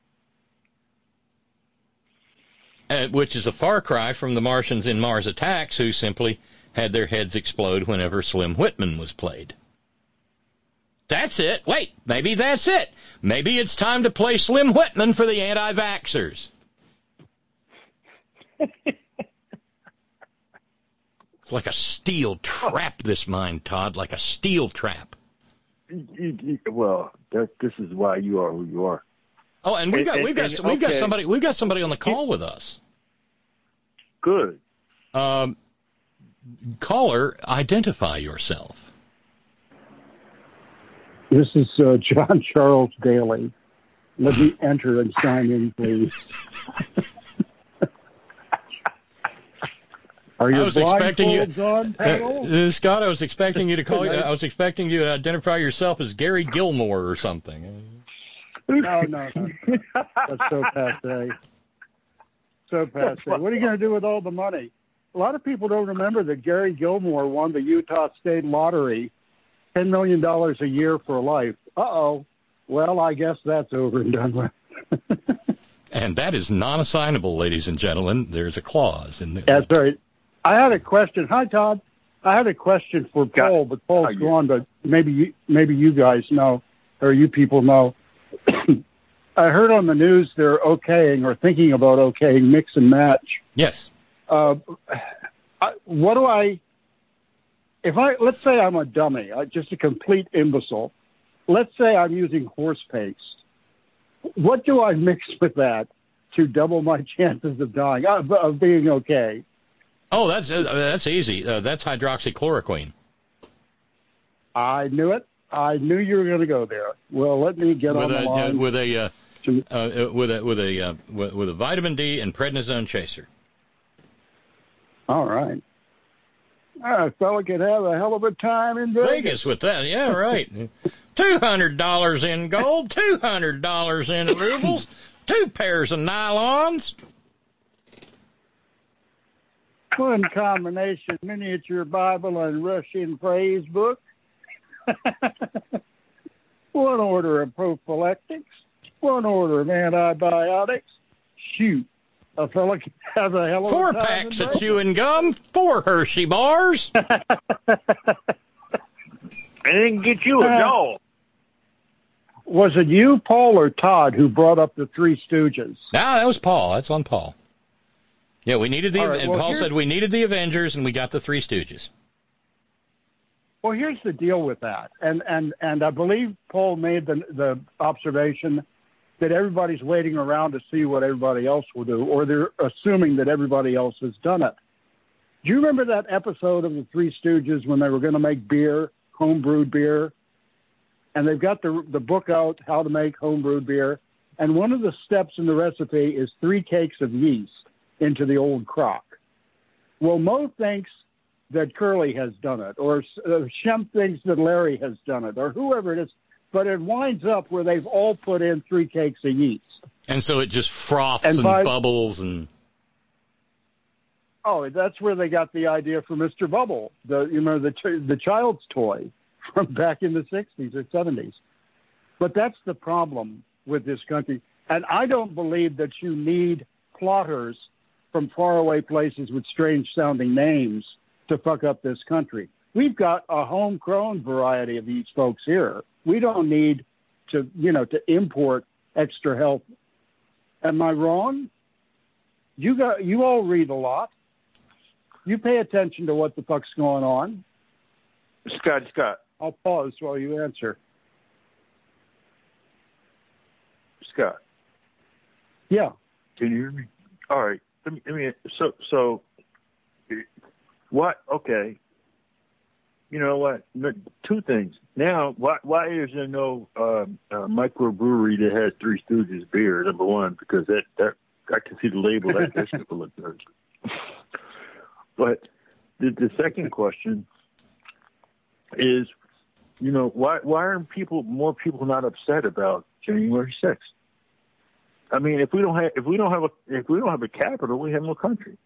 Uh, which is a far cry from the Martians in Mars Attacks, who simply had their heads explode whenever Slim Whitman was played. That's it. Wait, maybe that's it. Maybe it's time to play Slim Whitman for the anti-vaxxers. It's like a steel trap, this mind, Todd, like a steel trap. Well, that, this is why you are who you are. Oh, and we've got and, we've got and, we've okay. got somebody we've got somebody on the call with us. Good. Um, caller, identify yourself. This is uh, John Charles Daly. Let me enter and sign in, please. Are you I was expecting you, on, uh, Scott. I was expecting you to call. I was expecting you to identify yourself as Gary Gilmore or something. No, no, no. That's so passe. So passe. What are you going to do with all the money? A lot of people don't remember that Gary Gilmore won the Utah State Lottery, ten million dollars a year for life. Uh-oh. Well, I guess that's over and done with. And that is non-assignable, ladies and gentlemen. There's a clause in there. That's right. I had a question. Hi, Todd. I had a question for Paul, but Paul's gone, but maybe you, maybe you guys know, or you people know. I heard on the news they're okaying or thinking about okaying mix and match. Yes. Uh, I, what do I, if I, let's say I'm a dummy, I, just a complete imbecile. Let's say I'm using horse paste. What do I mix with that to double my chances of dying, of, of being okay? Oh, that's uh, that's easy. Uh, that's hydroxychloroquine. I knew it. I knew you were going to go there. Well, let me get with on the a, line. Uh, with a uh, uh, with a with a uh, with, with a vitamin D and prednisone chaser. All right. A fella could have a hell of a time in Vegas. Vegas with that, yeah, right. Two hundred dollars in gold, two hundred dollars in rubles, two pairs of nylons. One combination miniature Bible and Russian praise book. One order of prophylactics. One order of antibiotics. Shoot. A fella can have a hell of Four a time. packs of chewing gum, four Hershey bars. And then get you a doll. Was it you, Paul, or Todd who brought up the Three Stooges? No, that was Paul. That's on Paul. Yeah, we needed the. All right, and well, Paul here- said we needed the Avengers, and we got the Three Stooges. Well, here's the deal with that, and and and I believe Paul made the the observation that everybody's waiting around to see what everybody else will do, or they're assuming that everybody else has done it. Do you remember that episode of the Three Stooges when they were going to make beer, home-brewed beer? And they've got the the book out, How to Make Home-Brewed Beer. And one of the steps in the recipe is three cakes of yeast into the old crock. Well, Mo thinks that Curly has done it, or uh, Shem thinks that Larry has done it, or whoever it is. But it winds up where they've all put in three cakes of yeast. And so it just froths And and, by- bubbles and. Oh, that's where they got the idea for Mister Bubble, the you know the ch- the child's toy from back in the sixties or seventies. But that's the problem with this country, and I don't believe that you need plotters from faraway places with strange sounding names to fuck up this country. We've got a homegrown variety of these folks here. We don't need to you know to import extra help. Am I wrong? You got you all read a lot. You pay attention to what the fuck's going on. Scott, Scott. I'll pause while you answer. Scott. Yeah. Can you hear me? All right. Let me, let me, so, so, what, okay. You know what? Two things. Now, why, why is there no um, uh, microbrewery that has Three Stooges beer, number one? Because that, that I can see the label. That, that should look good. But the, the second question is, you know, why why aren't people more people not upset about January sixth? I mean, if we don't have if we don't have a if we don't have a capital, we have no country.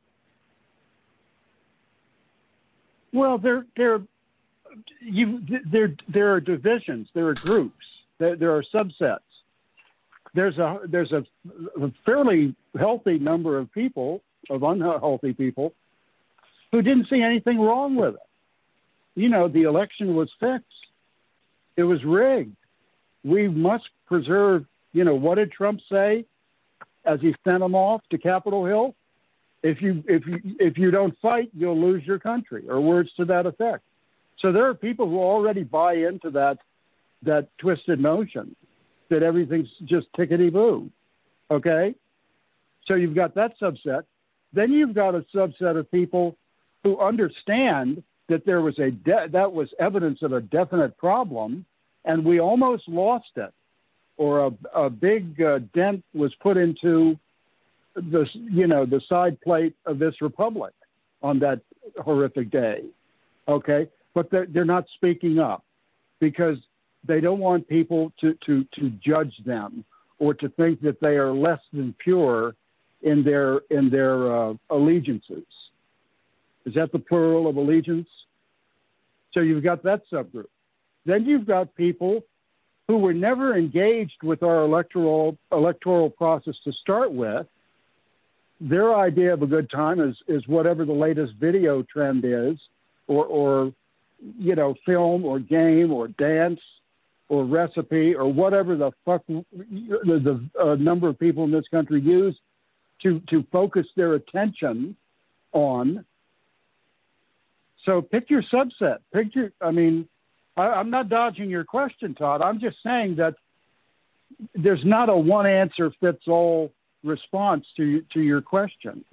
Well, there there you there there are divisions, there are groups, there, there are subsets. There's a there's a, a fairly healthy number of people, of unhealthy people, who didn't see anything wrong with it. You know, the election was fixed. It was rigged. We must preserve, you know, what did Trump say as he sent them off to Capitol Hill? If you, if you, if you don't fight, you'll lose your country, or words to that effect. So there are people who already buy into that, that twisted notion that everything's just tickety-boo. Okay? So you've got that subset. Then you've got a subset of people who understand that there was a de- that was evidence of a definite problem, and we almost lost it, or a, a big uh, dent was put into the you know the side plate of this republic on that horrific day. Okay, but they're, they're not speaking up because they don't want people to, to, to judge them or to think that they are less than pure in their in their uh, allegiances. Is that the plural of allegiance? So you've got that subgroup. Then you've got people who were never engaged with our electoral electoral process to start with. Their idea of a good time is, is whatever the latest video trend is, or, or, you know, film or game or dance or recipe or whatever the fuck the, the uh, number of people in this country use to, to focus their attention on. So pick your subset. Pick your, I mean, I, I'm not dodging your question, Todd. I'm just saying that there's not a one answer fits all response to to your question.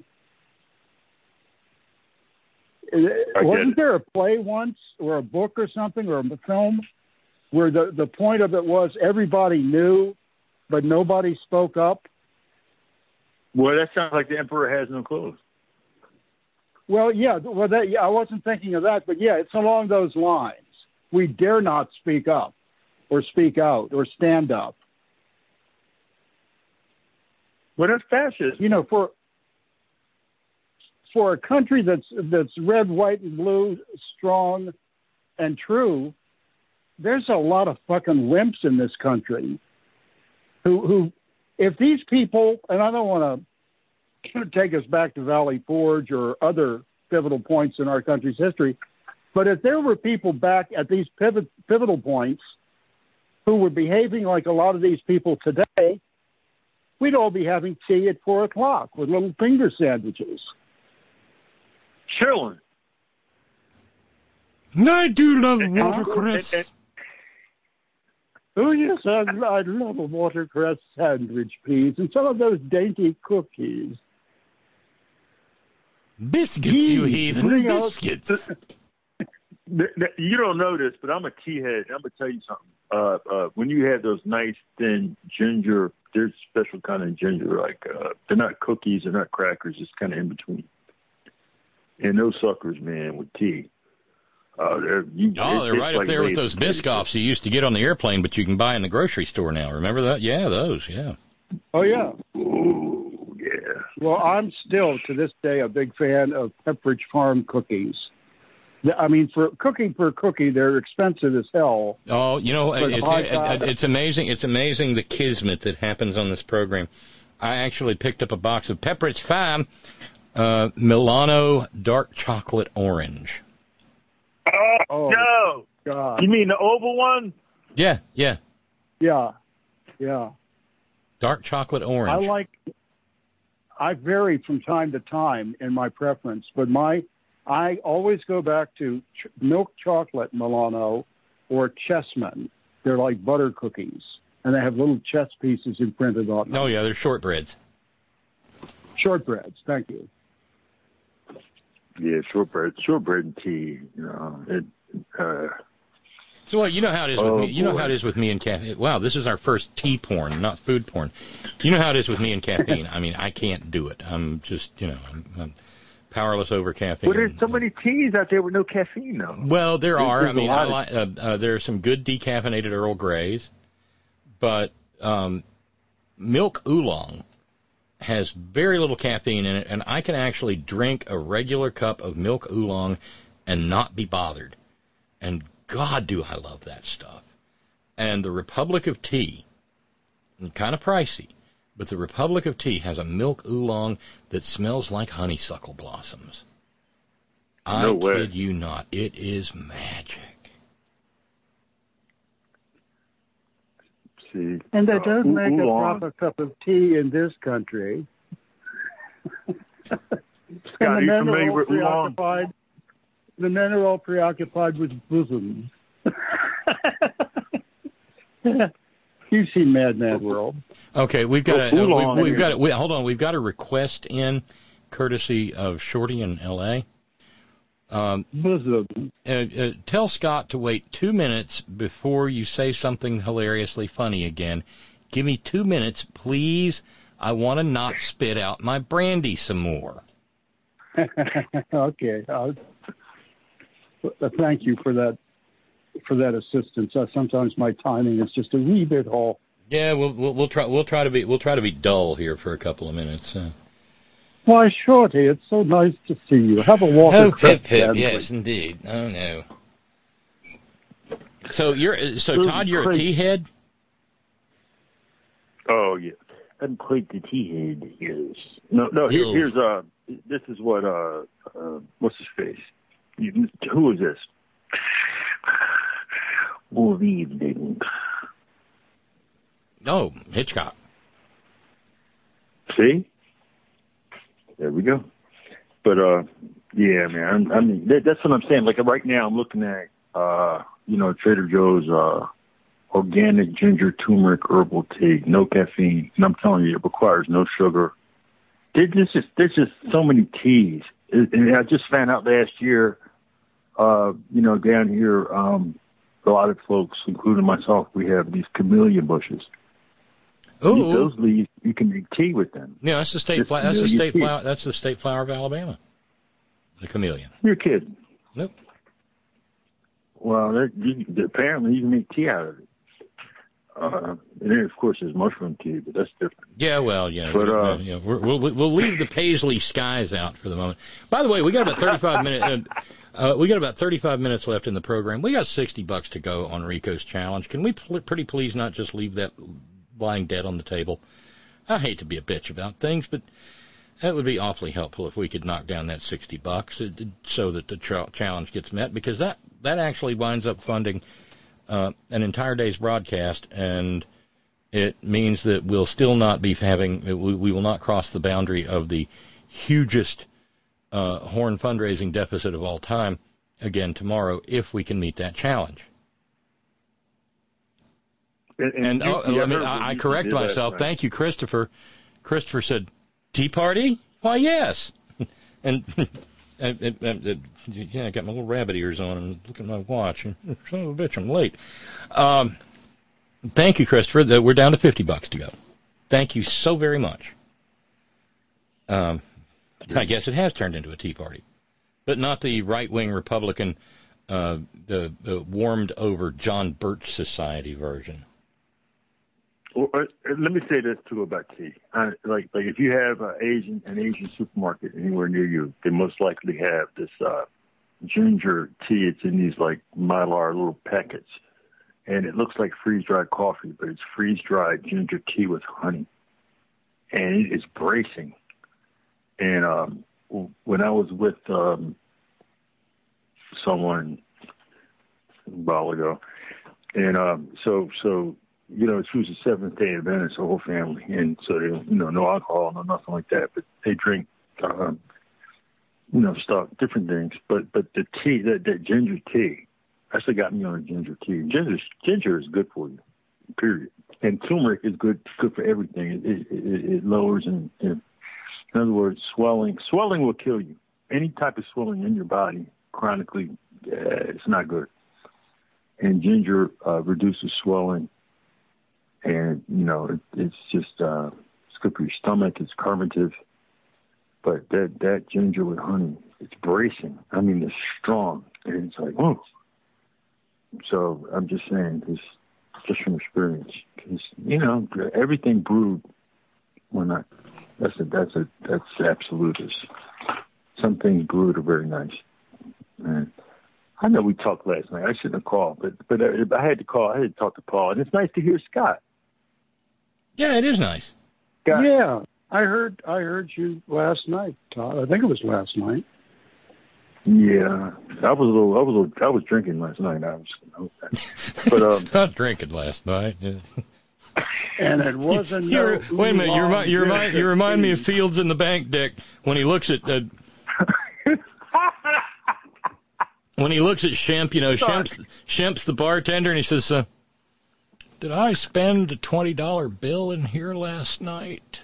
Wasn't there a play once or a book or something or a film where the, the point of it was everybody knew, but nobody spoke up? Well, that sounds like The Emperor Has No Clothes. Well, yeah, well, that, yeah, I wasn't thinking of that, but yeah, it's along those lines. We dare not speak up or speak out or stand up. Well, that's fascist. You know, for for a country that's that's red, white, and blue, strong and true, there's a lot of fucking wimps in this country who, who if these people, and I don't want to take us back to Valley Forge or other pivotal points in our country's history, but if there were people back at these pivot, pivotal points who were behaving like a lot of these people today, we'd all be having tea at four o'clock with little finger sandwiches. Chilling. I do love watercress. And, and, oh, yes, I, I love a watercress sandwich, please, and some of those dainty cookies. Biscuits, you heathen, Bring biscuits. You don't know this, but I'm a tea head. I'm going to tell you something. Uh, uh, when you have those nice, thin ginger, there's a special kind of ginger, like uh, they're not cookies, they're not crackers, it's kind of in between. And those suckers, man, with tea. Uh, they're, you, oh, they're right up like there with those Biscoffs you used to get on the airplane, but you can buy in the grocery store now. Remember that? Yeah, those, yeah. Oh, yeah. Oh, yeah. Well, I'm still, to this day, a big fan of Pepperidge Farm cookies. I mean, for cookie per cookie, they're expensive as hell. Oh, you know, it's, it, it's amazing. It's amazing the kismet that happens on this program. I actually picked up a box of Pepperidge Farm uh, Milano Dark Chocolate Orange. Oh, oh, no. God. You mean the oval one? Yeah, yeah. Yeah, yeah. Dark chocolate orange. I like, I vary from time to time in my preference, but my, I always go back to ch- milk chocolate Milano or Chessman. They're like butter cookies, and they have little chess pieces imprinted on them. Oh, yeah, they're shortbreads. Shortbreads, thank you. Yeah, shortbread, shortbread and tea. You know, it. Uh, so, well, you know how it is with oh, me. You know boy. how it is with me and caffeine. Wow, this is our first tea porn, not food porn. You know how it is with me and caffeine. I mean, I can't do it. I'm just, you know, I'm, I'm powerless over caffeine. Well, there's so many teas out there with no caffeine, though. Well, there there's, are. there's I mean, I like, uh, uh, there are some good decaffeinated Earl Greys, but um, milk oolong has very little caffeine in it, and I can actually drink a regular cup of milk oolong and not be bothered. And God, do I love that stuff. And the Republic of Tea, kind of pricey, but the Republic of Tea has a milk oolong that smells like honeysuckle blossoms. I No way. kid you not. It is magic. See, And they uh, don't oo- make oolong. a proper cup of tea in this country. Scott, And are the you men are familiar all with oolong? preoccupied. The men are all preoccupied with bosoms. You've seen Mad Mad World. Okay, we've got a, uh, oolong. we, we've got a, we, hold on, we've got a request in, courtesy of Shorty in L A. Um, Bosom. uh, uh, tell Scott to wait two minutes before you say something hilariously funny again. Give me two minutes, please. I want to not spit out my brandy some more. Okay. Uh, thank you for that for that assistance. Uh, sometimes my timing is just a wee bit off. Yeah, we'll, we'll we'll try we'll try to be we'll try to be dull here for a couple of minutes. Uh, Why, Shorty, it's so nice to see you. Have a walk. oh, Pip Pip, yes, indeed. Oh no. So you're so Todd, you're a tea head. Oh yeah, I'm quite the tea head. Yes. No, no. Here, here's uh. This is what uh. uh what's his face? You, who is this? Good evening. No, Hitchcock. See? There we go. But uh, yeah, man. I mean, that, that's what I'm saying. Like right now, I'm looking at uh, you know, Trader Joe's uh. organic ginger turmeric herbal tea, no caffeine, and I'm telling you, it requires no sugar. There's just there's just so many teas, and I just found out last year, uh, you know, down here, um, a lot of folks, including myself, we have these camellia bushes. Ooh. Those leaves, you can make tea with them. Yeah, that's the state. Fla- that's the state flower. That's the state flower of Alabama. The camellia. You're kidding. Nope. Well, that, you, apparently you can make tea out of it. Uh, and then, of course, there's mushroom tea, but that's different. Yeah, well, yeah, but, uh, yeah we're, we'll we'll leave the Paisley skies out for the moment. By the way, we got about thirty-five minutes. Uh, we got about thirty-five minutes left in the program. We got sixty bucks to go on Rico's challenge. Can we pl- pretty please not just leave that lying dead on the table? I hate to be a bitch about things, but that would be awfully helpful if we could knock down that sixty bucks so that the tra- challenge gets met, because that that actually winds up funding Uh, an entire day's broadcast, and it means that we'll still not be having, we, we will not cross the boundary of the hugest uh, Horn fundraising deficit of all time again tomorrow if we can meet that challenge. And, and, and you, oh, yeah, I, mean, I, I correct myself. That, right? Thank you, Christopher. Christopher said, tea party? Why, yes. and... I, I, I, yeah, I got my little rabbit ears on and look at my watch. And, son of a bitch, I'm late. Um, thank you, Christopher. We're down to fifty bucks to go. Thank you so very much. Um, I guess it has turned into a tea party, but not the right-wing Republican, uh, the, the warmed-over John Birch Society version. Well, uh, let me say this too about tea. I, like, like if you have uh, Asian an Asian supermarket anywhere near you, they most likely have this uh, ginger tea. It's in these like Mylar little packets, and it looks like freeze-dried coffee, but it's freeze-dried ginger tea with honey, and it is bracing. And um, when I was with um, someone a while ago, and um, so so. You know, she was a Seventh-day Adventist, the whole family, and so they, you know, no alcohol, no nothing like that. But they drink, um, you know, stuff, different things. But but the tea, that, that ginger tea, actually got me on a ginger tea. Ginger ginger is good for you, period. And turmeric is good good for everything. It it, it lowers and, and in other words, swelling. Swelling will kill you. Any type of swelling in your body chronically, uh, it's not good. And ginger uh, reduces swelling. And, you know, it, it's just, uh, it's good for your stomach. It's carbonative. But that, that ginger with honey, it's bracing. I mean, it's strong. And it's like, whoa. So I'm just saying this just from experience. Because, you know, everything brewed when I, that's a, that's a, that's absolutist. Some things brewed are very nice. And I know we talked last night. I shouldn't have called, but, but I, I had to call. I had to talk to Paul. And it's nice to hear Scott. Yeah, it is nice. Got yeah, I heard I heard you last night, Todd. I think it was last night. Yeah, I was a little, I was a little, I was drinking last night. I was, you know, but um, I was drinking last night. Yeah. And it wasn't. You're, no wait a minute, you remind, you remind, you remind me of tea. Fields in the Bank, Dick, when he looks at. Uh, when he looks at Shemp, you know, Shemp's, Shemp's the bartender, and he says, uh, "Did I spend a twenty dollar bill in here last night?"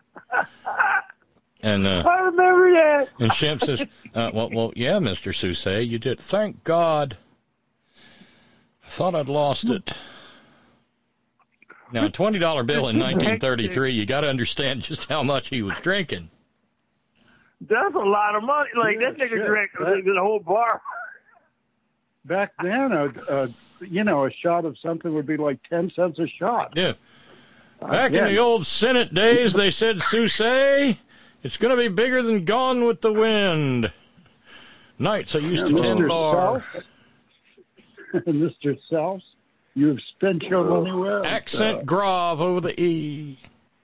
And uh, I remember that. And Shemp says, uh, "Well, well, yeah, Mister Sousa, you did. Thank God. I thought I'd lost it." Now, a twenty dollar bill in nineteen thirty-three, you got to understand just how much he was drinking. That's a lot of money. Like, that nigga drank the whole bar. Back then, a, a you know, a shot of something would be like ten cents a shot. Yeah. Back uh, in yeah. the old Senate days, they said, Sousa, it's going to be bigger than Gone with the Wind. Nights I used yeah, to tend bar. Mister Selfs, You've spent your money well. Accent sir. grave over the E.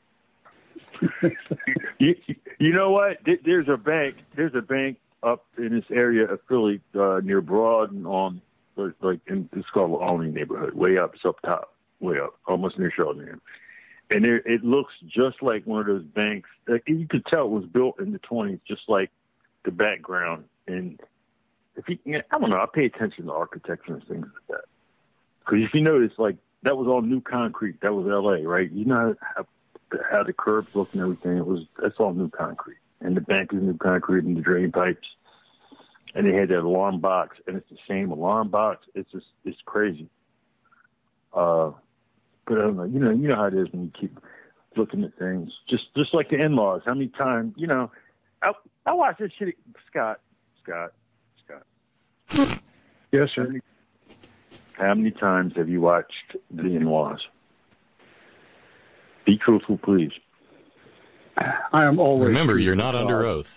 you, you know what? There's a bank. There's a bank up in this area of Philly uh, near Broad and on, like, in, it's called the Albany neighborhood, way up, it's up top, way up, almost near Cheltenham. And there, it looks just like one of those banks. Like, you could tell it was built in the twenties, just like the background. And if you, I don't know, I pay attention to architecture and things like that. Because if you notice, like, that was all new concrete. That was L A, right? You know how, how the curbs look and everything. It was that's all new concrete. And the bank is new concrete and the drain pipes. And they had that alarm box, and it's the same alarm box. It's just it's crazy. Uh, but I don't know. You know, you know how it is when you keep looking at things. Just just like the in-laws. How many times? You know, I I watch this shit. Scott, Scott, Scott. Yes, sir. How many, how many times have you watched the in-laws? Be truthful, please. I am always. Remember, you're not under oath.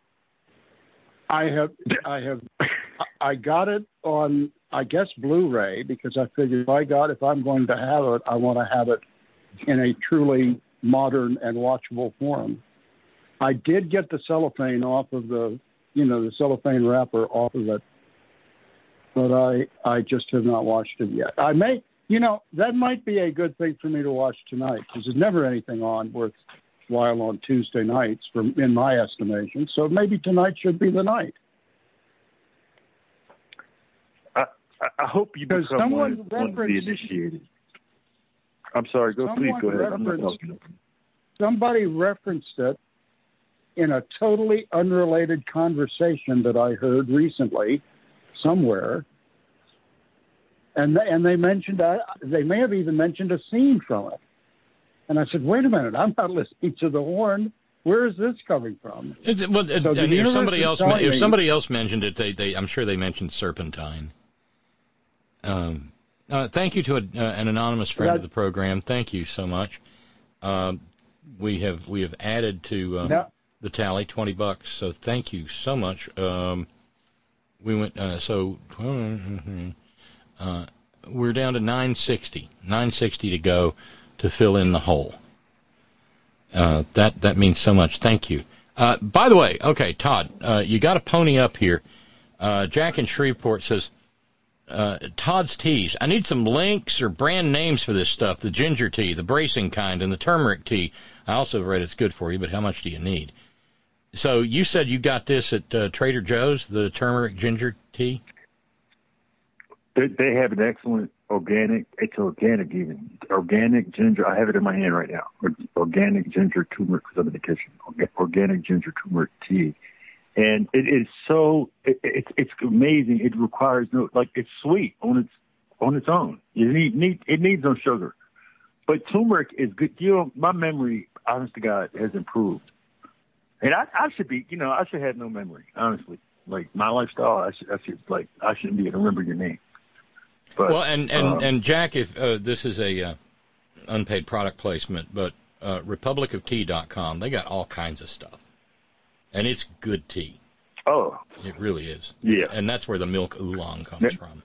I have, I have, I got it on, I guess, Blu-ray because I figured if I got, if I'm going to have it, I want to have it in a truly modern and watchable form. I did get the cellophane off of the, you know, the cellophane wrapper off of it, but I, I just have not watched it yet. I may, you know, that might be a good thing for me to watch tonight because there's never anything on worthwhile on Tuesday nights, from in my estimation. So maybe tonight should be the night. I, I hope you become someone one, one of the initiated. I'm sorry. Go please go ahead. I'm not talking. Somebody referenced it in a totally unrelated conversation that I heard recently somewhere. And they, and they mentioned, uh, they may have even mentioned a scene from it. And I said, wait a minute, I'm not listening to the horn. Where is this coming from? It's, well, so and if somebody else, if me, somebody else mentioned it, they, they, I'm sure they mentioned Serpentine. Um, uh, thank you to a, uh, an anonymous friend of the program. Thank you so much. Um, we have we have added to um, no. the tally twenty bucks. So thank you so much. Um, we went uh, so uh, we're down to nine sixty. nine sixty to go to fill in the hole. Uh, that that means so much. Thank you. Uh, by the way, okay, Todd, uh, you got to pony up here. Uh, Jack in Shreveport says, uh, Todd's Teas. I need some links or brand names for this stuff. The ginger tea, the bracing kind, and the turmeric tea. I also read it's good for you, but how much do you need? So you said you got this at uh, Trader Joe's, the turmeric ginger tea? They, they have an excellent organic, it's organic even, organic ginger. I have it in my hand right now. Organic ginger turmeric, because I'm in the kitchen. Organic ginger turmeric tea. And it is so, it, it, it's amazing. It requires no, like, it's sweet on its on its own. You need, need It needs no sugar. But turmeric is good. You know, my memory, honest to God, has improved. And I, I should be, you know, I should have no memory, honestly. Like, my lifestyle, I should, I should like, I shouldn't be able to remember your name. But, well, and, and, um, and Jack, if uh, this is a uh, unpaid product placement, but uh, republic of tea dot com, they got all kinds of stuff. And it's good tea. Oh. It really is. Yeah. And that's where the milk oolong comes yeah. from.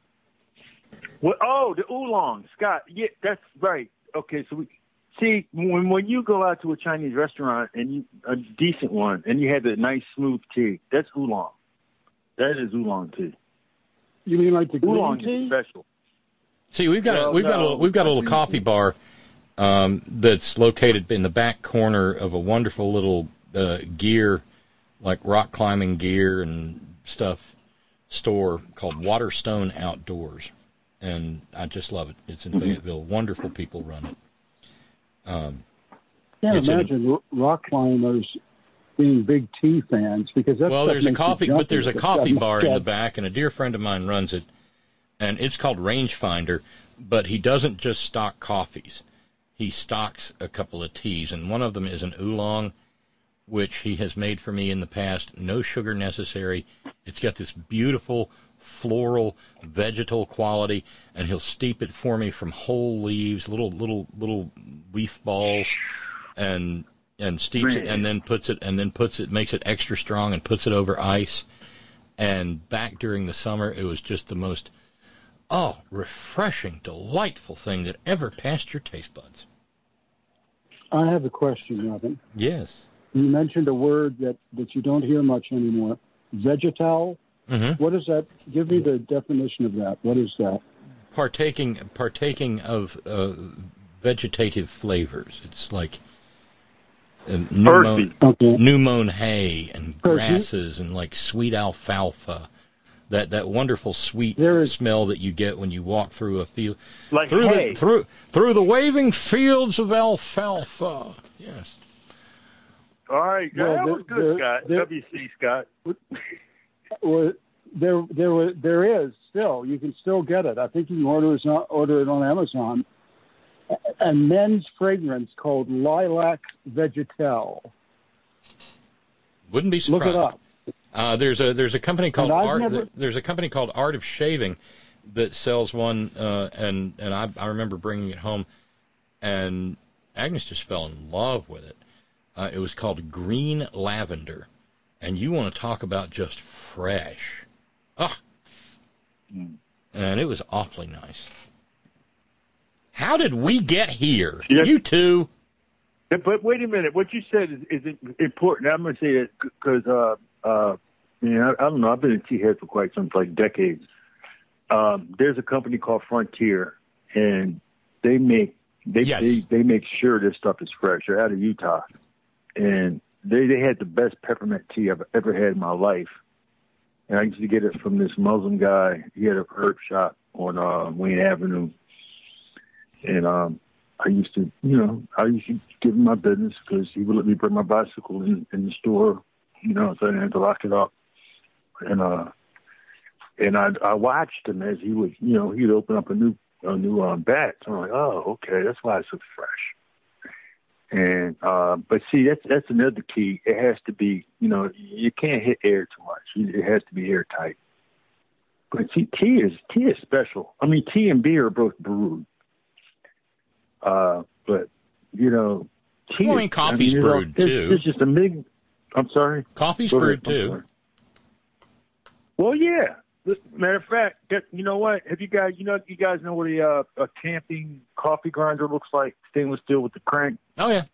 Well, oh, the oolong, Scott. Yeah, that's right. Okay, so we see when when you go out to a Chinese restaurant and you a decent one and you have that nice smooth tea, that's oolong. That is oolong tea. You mean like the green oolong tea? Is special. See, we've got well, a, we've no, got a little, we've got a little coffee bar um, that's located in the back corner of a wonderful little uh, gear, like rock climbing gear and stuff store called Waterstone Outdoors, and I just love it. It's in mm-hmm. Fayetteville. Wonderful people run it. Um, Can't imagine in, rock climbers being big tea fans because that's well, there's a coffee, but there's a coffee bar in the back, and a dear friend of mine runs it, and it's called Rangefinder. But he doesn't just stock coffees; he stocks a couple of teas, and one of them is an oolong, which he has made for me in the past. No sugar necessary. It's got this beautiful floral vegetal quality, and he'll steep it for me from whole leaves, little little little leaf balls, and and steeps it, and then puts it and then puts it makes it extra strong and puts it over ice. And back during the summer, it was just the most oh, refreshing, delightful thing that ever passed your taste buds. I have a question, Robin. Yes. You mentioned a word that, that you don't hear much anymore, vegetal. Mm-hmm. What is that? Give me the definition of that. What is that? Partaking, partaking of uh, vegetative flavors. It's like uh, new, mown, okay. new mown hay and grasses and like sweet alfalfa. That that wonderful sweet is, smell that you get when you walk through a field, like through hay. the through through the waving fields of alfalfa. Yes. All right, well, that there, was good, there, Scott. There, W C Scott. Well, there, there, there is still. You can still get it. I think you can order it, order it on Amazon. A men's fragrance called Lilac Vegetal. Wouldn't be surprised. Look it up. Uh, there's a there's a company called Art. Never... There's a company called Art of Shaving that sells one, uh, and and I, I remember bringing it home, and Agnes just fell in love with it. Uh, it was called Green Lavender, and you want to talk about just fresh, ah, mm. and it was awfully nice. How did we get here? Yes. You two. But wait a minute. What you said is, is important. I'm going to say it because, uh, uh, you know, I, I don't know. I've been a tea head for quite some, like decades. Um, there's a company called Frontier, and they make they, yes. they they make sure this stuff is fresh. They're out of Utah, and they they had the best peppermint tea I've ever had in my life. And I used to get it from this Muslim guy. He had a herb shop on uh, Wayne Avenue, and um. I used to, you know, I used to give him my business because he would let me bring my bicycle in, in the store, you know, so I didn't have to lock it up. And uh, and I I watched him as he would, you know, he'd open up a new a new um, batch. I'm like, oh, okay, that's why it's so fresh. And uh, but see, that's that's another key. It has to be, you know, you can't hit air too much. It has to be airtight. But see, tea is tea is special. I mean, tea and beer are both brewed. Uh, but you know, tea. Well, I mean, coffee's I mean, brewed it's, too. It's just a big. I'm sorry. Coffee's Go brewed ahead. too. Well, yeah. Matter of fact, you know what? Have you guys? You know, you guys know what a uh, a camping coffee grinder looks like? Stainless steel with the crank. Oh yeah.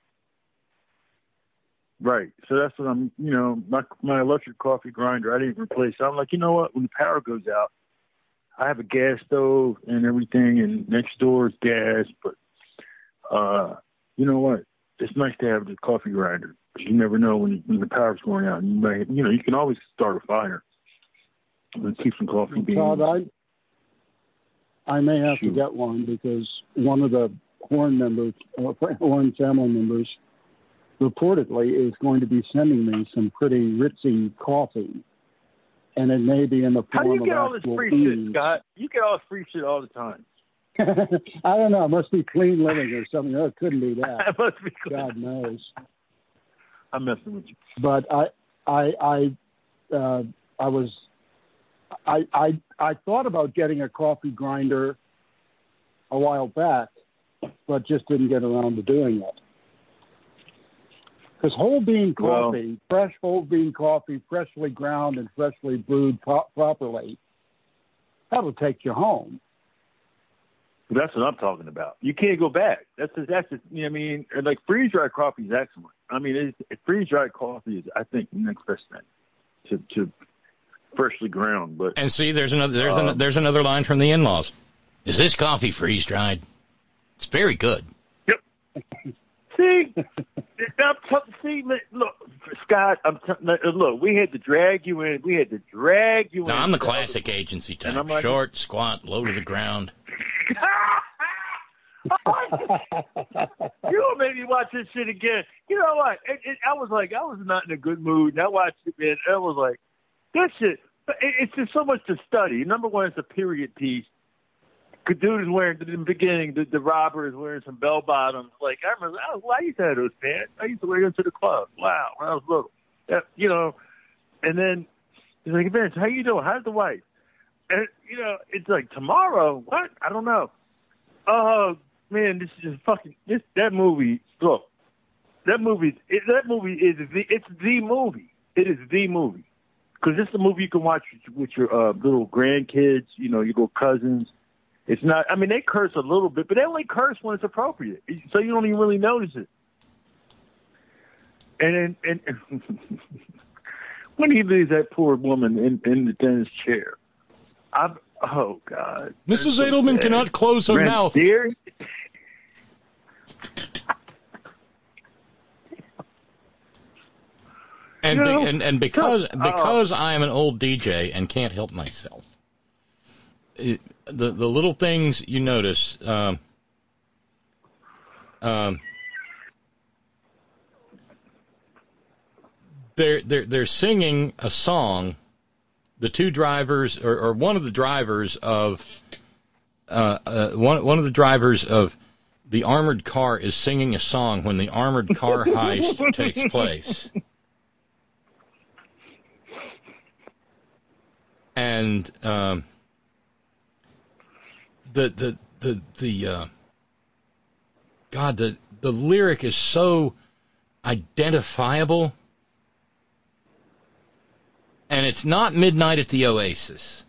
Right. So that's what I'm. You know, my my electric coffee grinder. I didn't replace it. I'm like, you know what? When the power goes out, I have a gas stove and everything, and next door is gas, but. Uh, you know what? It's nice to have the coffee grinder. You never know when, when the power's going out. You may, you know, you can always start a fire and keep some coffee beans. Todd, I, I may have Shoot. to get one because one of the Horn members, uh, Horn family members, reportedly is going to be sending me some pretty ritzy coffee, and it may be in the form How do you of get all this free beans. shit, Scott? You get all this free shit all the time. I don't know. It must be clean living or something. No, it couldn't be that. It must be clean. God knows. I'm messing with you. But I, I, I, uh, I was, I, I, I thought about getting a coffee grinder a while back, but just didn't get around to doing it. Because whole bean coffee, well, fresh whole bean coffee, freshly ground and freshly brewed pro- properly, that'll take you home. That's what I'm talking about. You can't go back. That's just, that's just, you know what I mean? Like freeze dried coffee is excellent. I mean, it's, freeze dried coffee is, I think, the next best thing to, to freshly ground. But and see, there's another there's um, an, there's another line from the in-laws. Is this coffee freeze dried? It's very good. Yep. see, I'm t- see, look, Scott. I'm t- look. We had to drag you in. We had to drag you no, in. I'm the classic agency type. Like, short, squat, low to the ground. You made me watch this shit again. You know what? It, it, I was like, I was not in a good mood, and I watched it, man. I was like, this shit. It, it's just so much to study. Number one, it's a period piece. The dude is wearing, in the beginning, the, the robber is wearing some bell bottoms. Like, I remember, I, was, I used to have those pants. I used to wear them to the club. Wow, when I was little. That, you know, and then he's like, Vince, how you doing? How's the wife? And, you know, it's like, tomorrow? What? I don't know. Oh, man, this is just fucking, this, that movie, look, that movie, it, that movie is the, it's the movie. It is the movie. Because it's the movie you can watch with your uh, little grandkids, you know, your little cousins. It's not. I mean, they curse a little bit, but they only curse when it's appropriate, so you don't even really notice it. And and, and when he leaves that poor woman in, in the dentist chair, I'm oh God, Missus Edelman so cannot close her Brent, mouth. Dear, And, You know, be, and and because uh, because I am an old D J and can't help myself, it, the the little things you notice. Um, um, they're they're they're singing a song. The two drivers, or, or one of the drivers of uh, uh, one one of the drivers of the armored car is singing a song when the armored car heist takes place. And um, the the the the uh, God, the the lyric is so identifiable, and it's not Midnight at the Oasis,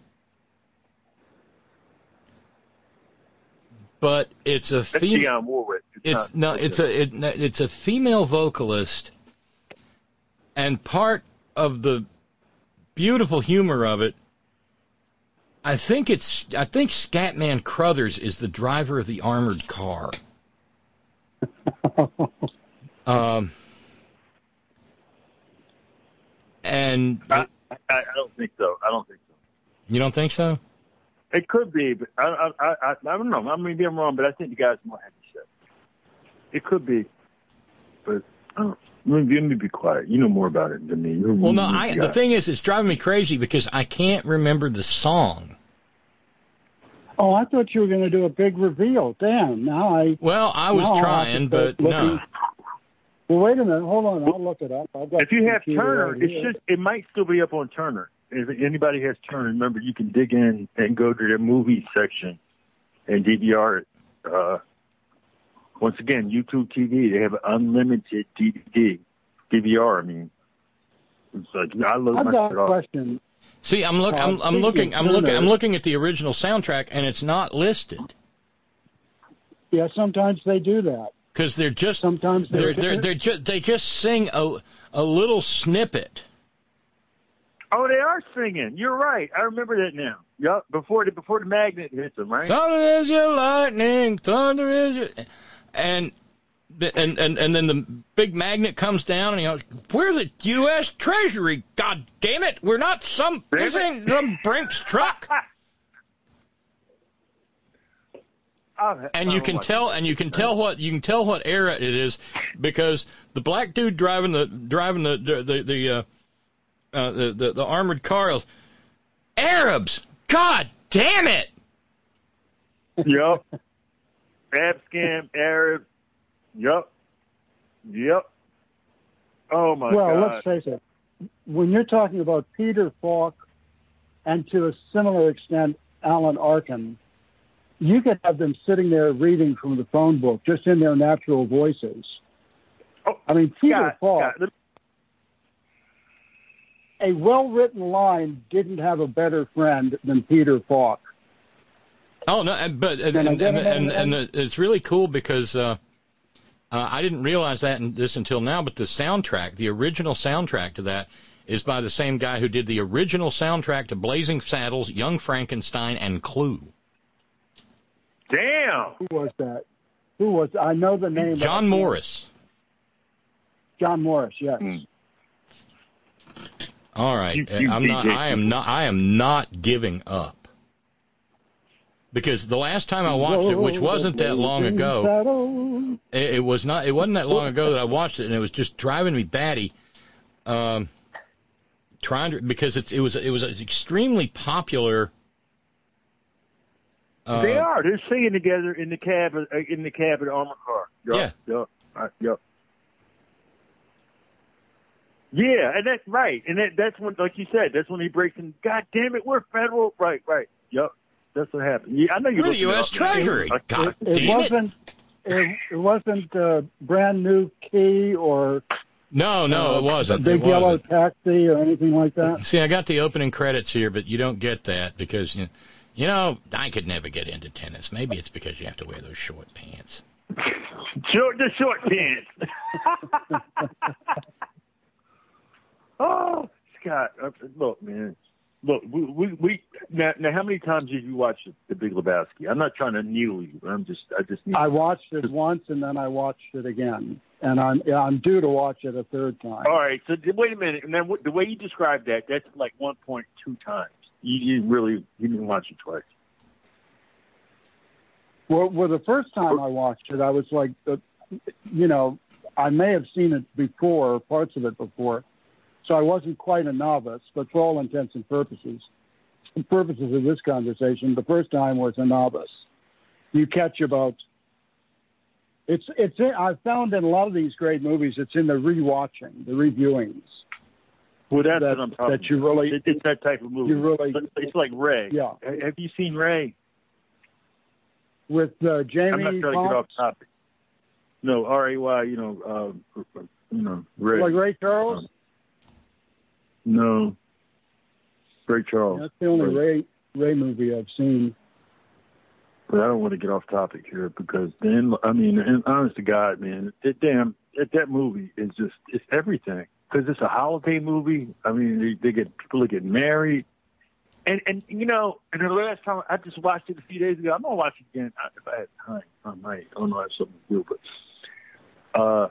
but it's a female. It's, it's no, it's a it, it's a female vocalist, and part of the beautiful humor of it. I think it's. I think Scatman Crothers is the driver of the armored car. um, and I, I, I don't think so. I don't think so. You don't think so? It could be, but I, I, I, I don't know. I mean, I'm wrong, but I think the guy's more heavy set. It could be, but I don't. Let me be quiet. You know more about it than me. You're well, no, I, the thing is, it's driving me crazy because I can't remember the song. Oh, I thought you were going to do a big reveal. Damn, now I... Well, I was trying, but no. Well, wait a minute. Hold on. I'll look it up. I've got if you have Turner, right it here. should. It might still be up on Turner. If anybody has Turner, remember, you can dig in and go to their movie section and D V R it. Uh, once again, YouTube T V, they have unlimited D V D, D V R. I mean, it's like I load I've my got shit a off. question. See, I'm look, I'm, I'm looking, I'm looking, I'm looking at the original soundtrack, and it's not listed. Yeah, sometimes they do that. Because they're just sometimes they're they're, they're just they just sing a a little snippet. Oh, they are singing. You're right. I remember that now. Yep. Before the before the magnet hits them, right? Thunder is your lightning, thunder is your, and and and and then the big magnet comes down, and he goes, "We're the U S Treasury. God damn it, we're not some. This ain't some Brinks truck." And you can tell, and you can tell what you can tell what era it is, because the black dude driving the driving the the the uh, uh, the, the the armored car is Arabs. God damn it! Yup. Arab scam, Arab. Yup. Yup. Oh my well, God. Well, let's face it. When you're talking about Peter Falk, and to a similar extent, Alan Arkin, you could have them sitting there reading from the phone book, just in their natural voices. Oh, I mean, Peter God, Falk, God. a well-written line didn't have a better friend than Peter Falk. Oh no, but and and, and, and, and it's really cool because uh, uh, I didn't realize that in this until now. But the soundtrack, the original soundtrack to that, is by the same guy who did the original soundtrack to Blazing Saddles, Young Frankenstein, and Clue. Damn. Who was that? Who was? I know the name. John Morris. John Morris. Yes. Mm. All right. You, you I'm not. I am not. I am not giving up. Because the last time I watched it, which wasn't that long ago, it, it was not. It wasn't that long ago that I watched it, and it was just driving me batty. Um, trying to because it's it was it was extremely popular. Uh, they are. They're singing together in the cab in the cab of the armored car. Yep, yeah. Yep. Right, yep. Yeah, and that's right. And that, that's when, like you said, that's when he breaks in. God damn it, we're federal. Right, right. Yep. That's what happened. Yeah, I know you're we're the U S Treasury. It, God it, damn it wasn't. It, it wasn't a brand new key or. No, no, uh, it wasn't. Big it Yellow wasn't. Taxi or anything like that. See, I got the opening credits here, but you don't get that because you know, You know, I could never get into tennis. Maybe it's because you have to wear those short pants. Short, the short pants. Oh, Scott, uh, look, man. Look, we, we, we now, now, how many times did you watch The Big Lebowski? I'm not trying to needle you. I'm just, I just need. I watched it once and then I watched it again, and I'm I'm due to watch it a third time. All right, so wait a minute. And then the way you described that, that's like one point two times. You, you really, you didn't watch it twice. Well, well, the first time I watched it, I was like, uh, you know, I may have seen it before, parts of it before. So I wasn't quite a novice, but for all intents and purposes, the purposes of this conversation, the first time was a novice. You catch about, it's, it's, in, I've found in a lot of these great movies, it's in the rewatching, the reviewings. Well, that's that, what I'm talking that you really, about. It's that type of movie. You really, it's like Ray. Yeah. Have you seen Ray? With uh, Jamie I'm not trying Foxx? to get off topic. No, R A Y, you know, uh, you know, Ray. Like Ray Charles? Um, No. Ray Charles. That's the only Ray Ray movie I've seen. But I don't want to get off topic here because then, I mean, and honest to God, man, that damn, that, that movie is just, it's everything. Because it's a holiday movie. I mean, they, they get, people that get married. And, and, you know, and the last time, I just watched it a few days ago. I'm going to watch it again if I had time. I might. I don't know, I have something to do, but, uh,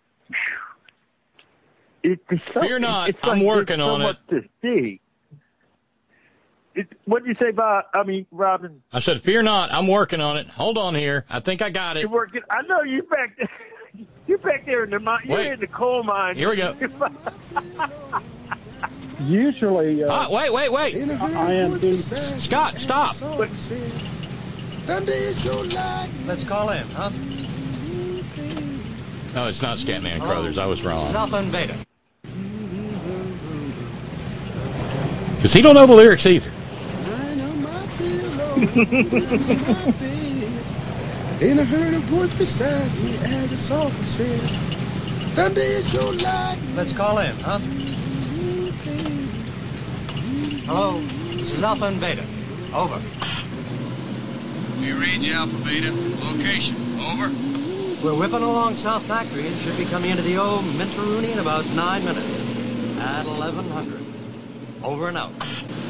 It, Fear not, it's I'm like working so on much it. To see. It, what did you say, Bob? I mean, Robin. I said, fear not, I'm working on it. Hold on here. I think I got it. You're working. I know you back there. You're back there in the mine. You're Wait. in the coal mine. Here we go. Usually, uh, Ah, wait, wait, wait. I am too. Scott, stop. Thunder is your light. Let's call in, huh? No, it's not Scatman Hello? Crothers. I was This is wrong. Alpha and Beta. Because he don't know the lyrics either. Then I heard a voice beside me as it softly said, Thunder is your light. Let's call in, huh? Hello? This is Alpha and Beta. Over. We read you, Alpha Beta. Location. Over. We're whipping along South Factory and should be coming into the old Minteroonie in about nine minutes. At eleven hundred. Over and out.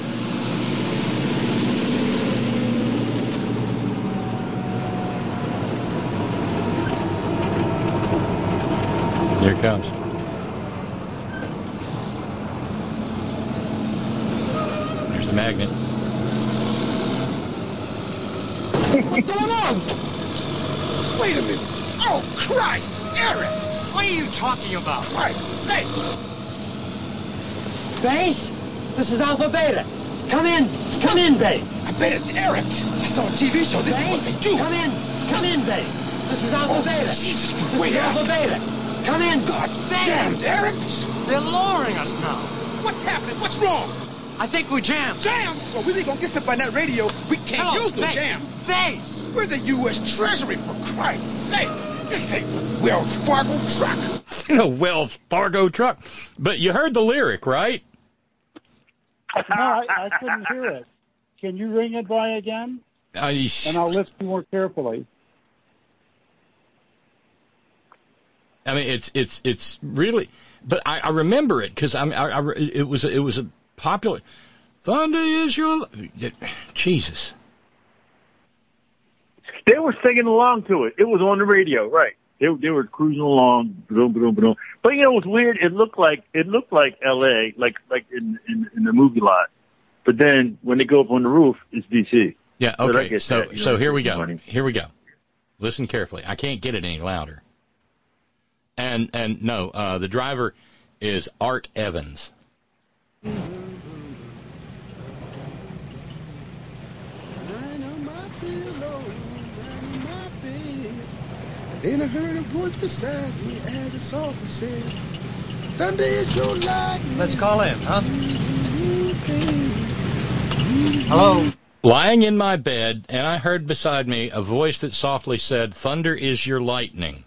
Here it comes. There's the magnet. What's going on? Wait a minute. Oh, Christ, Eric! What are you talking about? Christ's sake! Base? This is Alpha Beta. Come in. Come in, Base. I bet it's Eric. I saw a T V show. This Base? is what they do. Come in. Come in, Base. This is Alpha Oh, Beta. Jesus, This wait is out. Alpha Beta. Come in. God Base. damn, Eric! They're lowering us now. What's happening? What's wrong? I think we jammed. Jam? Well, we ain't gonna get stuff by that radio. We can't Hello, use no Base. jam. Base. We're the U S Treasury, for Christ's sake. This ain't the Wells Fargo truck. A Wells Fargo truck. But you heard the lyric, right? No, I, I couldn't hear it. Can you ring it by again? Uh, And I'll listen more carefully. I mean, it's it's it's really, but I, I remember it because I, I, I it was it was a popular. Thunder is your Jesus. They were singing along to it. It was on the radio, right? They they were cruising along, boom, boom, boom. But you know, it was weird. It looked like it looked like L A, like like in in, in the movie lot. But then when they go up on the roof, it's D C. Yeah. But I Okay. get So that, you so know, here we it's go. funny. Here we go. Listen carefully. I can't get it any louder. And and no, uh, the driver is Art Evans. Then I heard a voice beside me as it softly said, Thunder is your light. Let's call in, huh? Hello? Lying in my bed, and I heard beside me a voice that softly said, "Thunder is your lightning."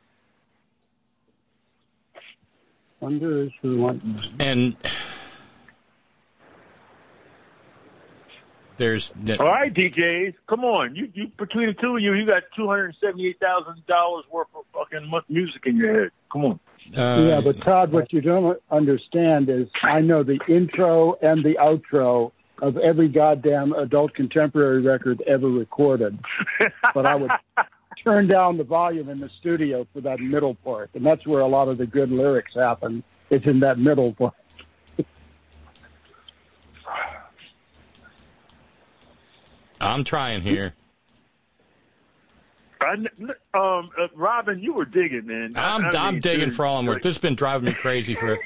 Thunder is your lightning. And There's all right, D Js, come on. You, you between the two of you, you got two hundred seventy-eight thousand dollars worth of fucking music in your head. Come on. Uh, yeah, but Todd, what you don't understand is I know the intro and the outro of every goddamn adult contemporary record ever recorded. But I would turn down the volume in the studio for that middle part, and that's where a lot of the good lyrics happen. It's in that middle part. I'm trying here. I, um, uh, Robin, you were digging, man. I'm I mean, I'm digging dude, for all I'm worth. This has been driving me crazy for.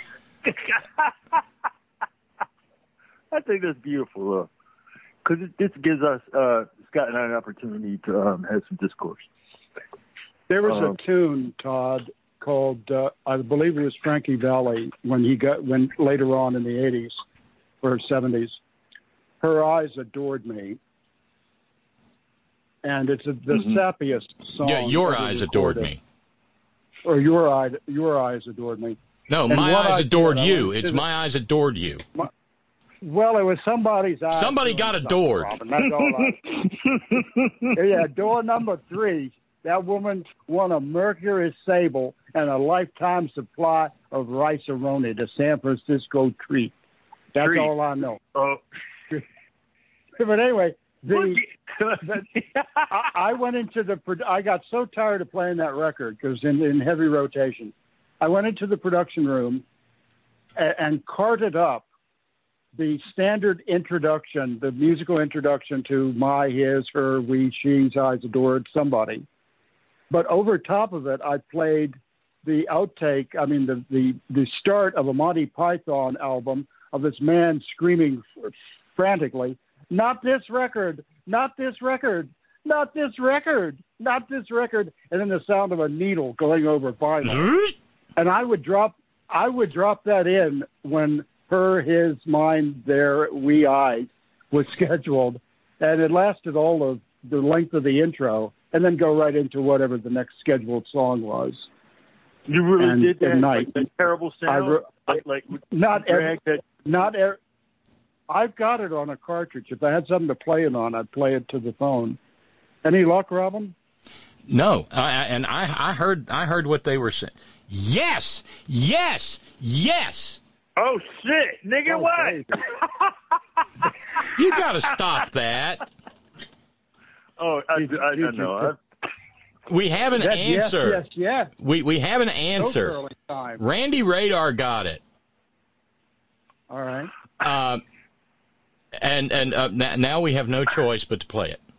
I think that's beautiful, because uh, this gives us uh, Scott and I an opportunity to um, have some discourse. There was um, a tune, Todd, called uh, I believe it was Frankie Valli when he got when later on in the eighties or seventies. Her Eyes Adored Me. And it's a, the mm-hmm. sappiest song. Yeah, Your Eyes Adored Me. Or Your Eyes, Your Eyes Adored Me. No, and My Eyes I Adored did, You. It's the, My Eyes Adored You. My, well, it was somebody's eyes. Somebody got adored. That's all I, yeah, door number three. That woman won a Mercury Sable and a lifetime supply of rice-a-roni to San Francisco treat. That's treat. all I know. Oh. But anyway... The, the, I, I went into the. I got so tired of playing that record because in, in heavy rotation, I went into the production room and, and carted up the standard introduction, the musical introduction to my, his, her, we, she's, Eyes Adored, somebody. But over top of it, I played the outtake. I mean, the the the start of a Monty Python album of this man screaming frantically. Not this record, not this record, not this record, not this record, and then the sound of a needle going over vinyl. And I would drop, I would drop that in when Her, His, Mine, Their, We, I was scheduled, and it lasted all of the length of the intro, and then go right into whatever the next scheduled song was. You really and, did that? Night. Like that terrible sound? Re- like, like not every, that- not every. I've got it on a cartridge. If I had something to play it on, I'd play it to the phone. Any luck, Robin? No, I, and I, I heard, I heard what they were saying. Yes, yes, yes. Oh shit, nigga! Oh, what? You got to stop that. Oh, I, I, I, I know. We have an that, answer. Yes, yes, yes. We we have an answer. So Randy Radar got it. All right. Um. And and uh, n- now we have no choice but to play it.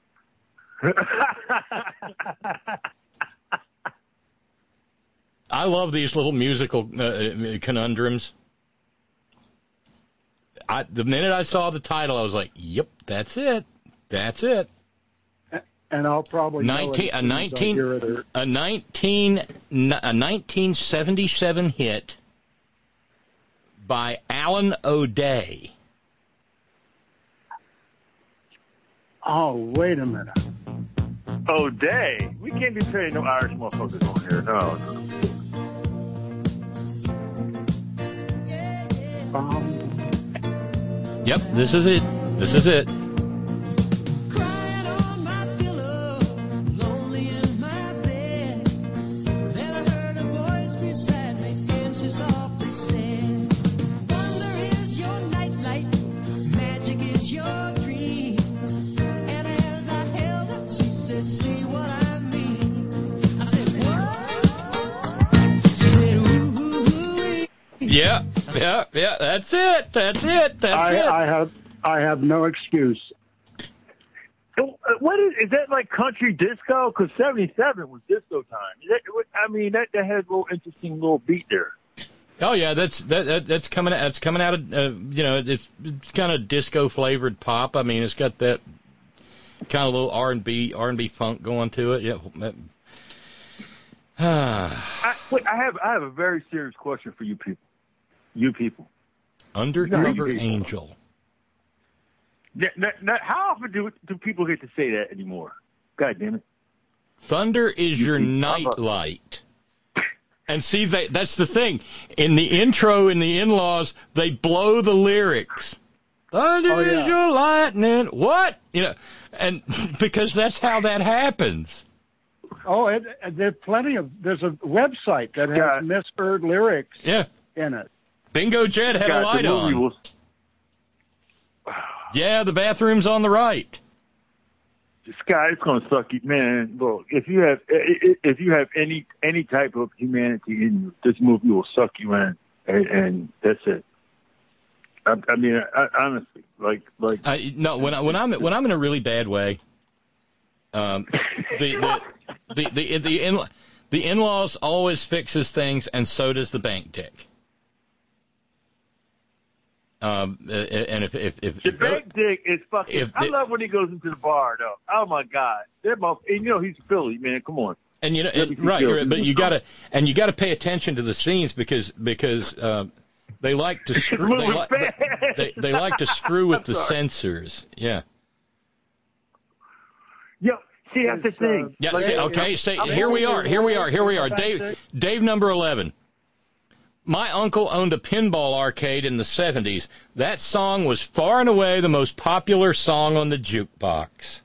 I love these little musical uh, conundrums. I, the minute I saw the title, I was like, "Yep, that's it, that's it." And I'll probably nineteen a nineteen a nineteen a nineteen seventy seven hit by Alan O'Day. Oh, wait a minute. O'Day? We can't be paying no Irish motherfuckers on here, no. Um, yep, this is it. This is it. Yeah, yeah, yeah. That's it. That's it. That's I, it. I have, I have no excuse. What is is that like country disco? Because seventy-seven was disco time. That, I mean, that, that has a little interesting little beat there. Oh yeah, that's that, that that's coming. That's coming out of uh, you know it's it's kind of disco flavored pop. I mean, it's got that kind of little R and B R and B funk going to it. Yeah. I, wait, I have I have a very serious question for you people. You people. Undercover you people. Angel. Now, now, now, how often do do people get to say that anymore? God damn it. Thunder is you your nightlight. And see, they, that's the thing. In the intro, in the in-laws, they blow the lyrics. Thunder Oh, yeah. is your lightning. What? You know, and because that's how that happens. Oh, and, and there's plenty of. There's a website that has Yeah. misheard lyrics Yeah. in it. Bingo Jet had God, a light the movie on. was- Yeah, the bathroom's on the right. Scott, it's gonna suck you, man. Look, if you have if you have any any type of humanity in you, this movie will suck you in, and, and that's it. I, I mean, I, honestly, like like I, no, when I, when I'm when I'm in a really bad way, um, the the the the the, in, the in-laws always fixes things, and so does the bank dick. Um, and if if if, the if bank dick is fucking. if I the- love when he goes into the bar though. Oh my god, that motherf- and you know he's Philly, man. Come on. And you know, Let and, me right? feel You're, it. but you gotta, and you gotta pay attention to the scenes because because uh, they like to screw. they, Moving like, fast. they, they like to screw with I'm the sorry. censors. Yeah. Yo, see that's the thing. Yeah. Like, See, okay. Say I'm here we older, are. Here we are. Here we are. back Dave. there. Dave number eleven. My uncle owned a pinball arcade in the seventies. That song was far and away the most popular song on the jukebox.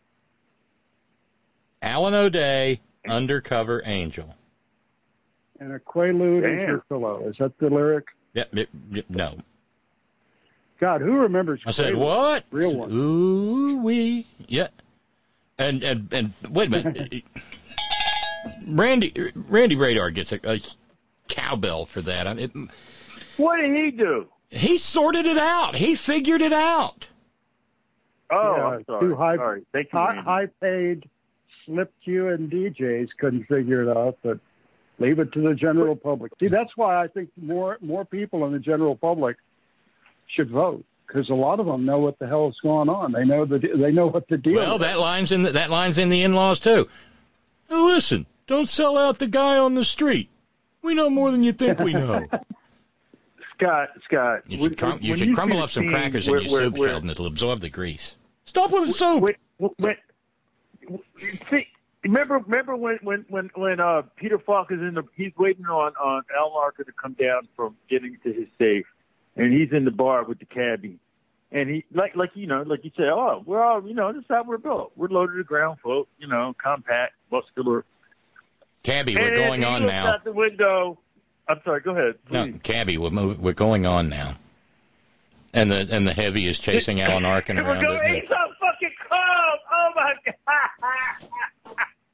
Alan O'Day, Undercover Angel. And a Quaalude is Damn. your pillow. Is that the lyric? Yeah, it- it- no. God, who remembers? I said, Quaalude? what? Real one. Ooh wee. Yeah. And and and wait a minute. Randy Randy Radar gets a, a cowbell for that. I mean, it, What did he do? he sorted it out. He figured it out. Oh, Yeah, I'm sorry. Two high, sorry. Thank you. high, Randy. high-paid slip queue and D Js couldn't figure it out, but leave it to the general public. See, that's why I think more more people in the general public should vote, because a lot of them know what the hell is going on. They know the they know what the deal. Well, is. that line's in the, that line's in the in-laws too. Now listen, don't sell out the guy on the street. We know more than you think we know. Scott, Scott. You when- should, crum- you when should see crumble the up some scene crackers where- in your where- soup, where- Sheldon. It'll absorb the grease. Stop with the soup. When, when, see, remember, remember when, when, when, when uh, Peter Falk is in the, he's waiting on, on Al Larkin to come down from getting to his safe, and he's in the bar with the cabbie, and he, like, like you know, like you say, oh, we're all, you know, this is how we're built. We're loaded to ground float, you know, compact, muscular. Cabby, and we're going he on looks now. out the window. I'm sorry. Go ahead. No, Please. Cabby, we're move, we're going on now. And the and the heavy is chasing Alan Arkin We're around. going, it. he's so fucking calm. Oh my god.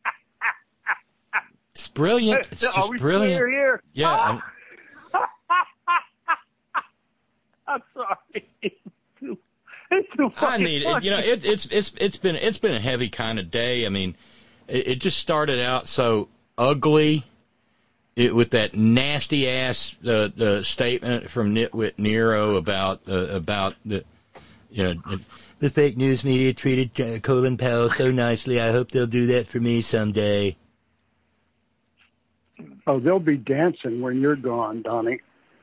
It's brilliant. It's Are just we brilliant. clear here? Yeah. I'm- I'm sorry. It's too, it's too I fucking need it. funny. You know, it, it's it's it's been it's been a heavy kind of day. I mean, it, it just started out so ugly, it, with that nasty ass uh, uh, statement from Nitwit Nero about uh, about the, you know, it, The fake news media treated uh, Colin Powell so nicely. I hope they'll do that for me someday. Oh, they'll be dancing when you're gone, Donnie.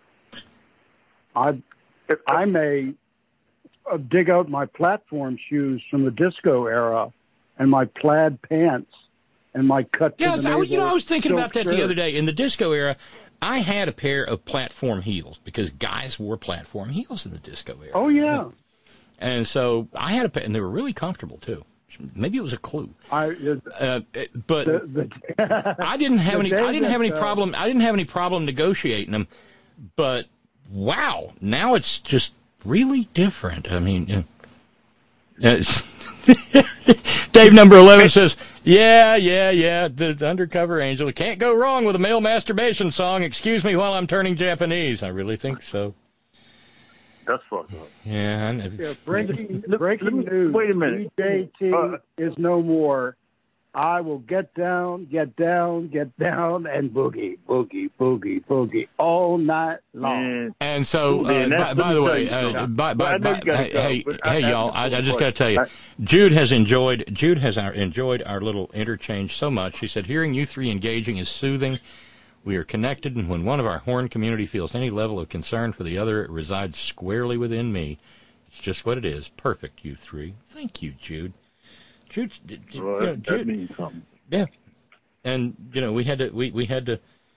I I may uh, dig out my platform shoes from the disco era and my plaid pants and my cut. yeah. to it's- the I, was- you know, I navel was thinking silk about that the shirt. other day. In the disco era, I had a pair of platform heels because guys wore platform heels in the disco era. Oh yeah. And so I had a pair, and they were really comfortable too. Maybe it was a clue. I, uh, but the, the, I didn't have the any. day I didn't have that, any uh, problem. I didn't have any problem negotiating them. But wow, now it's just really different. I mean, uh, it's Dave number eleven says, "Yeah, yeah, yeah. The, the Undercover Angel can't go wrong with a male masturbation song. Excuse me while I'm turning Japanese. I really think so. That's fucked up. Yeah, I know. Yeah, breaking Look, breaking let me- news. wait a minute. D J T Uh, is no more. I will get down, get down, get down, and boogie, boogie, boogie, boogie all night long. And so, uh, Man, by, that's- by let the me way, tell you uh, something. by, But I by, know by, you gotta hey, go, hey, but I hey, have y'all! a I, I couple just got to tell you, I- Jude has enjoyed. Jude has our, enjoyed our little interchange so much. She said, "Hearing you three engaging is soothing. We are connected, and when one of our Horn community feels any level of concern for the other, it resides squarely within me. It's just what it is. Perfect, you three. Thank you, Jude. Jude, you Well, know, that, Jude that means something. yeah, and you know we had to we, we had to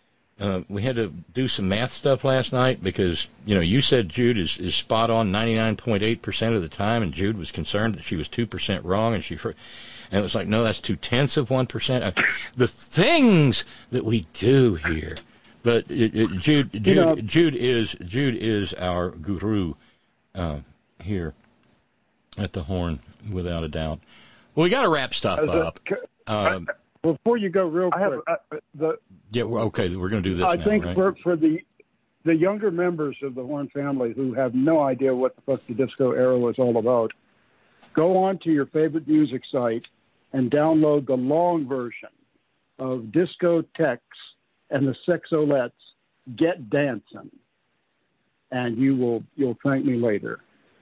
uh, we had to do some math stuff last night because, you know, you said Jude is, is spot on ninety-nine point eight percent of the time, and Jude was concerned that she was two percent wrong, and she and it was like, no, that's two-tenths of one percent. Uh, the things that we do here. But it, it, Jude, Jude, you know, Jude is Jude is our guru uh, here at the Horn, without a doubt. Well, we got to wrap stuff up. Um, Before you go, real quick, have, uh, the, yeah, well, okay, we're going to do this I now, think right? for for the the younger members of the Horn family who have no idea what the fuck the disco era was all about, go on to your favorite music site and download the long version of Discotheques and the Sexolettes Get Dancing, and you will you'll thank me later.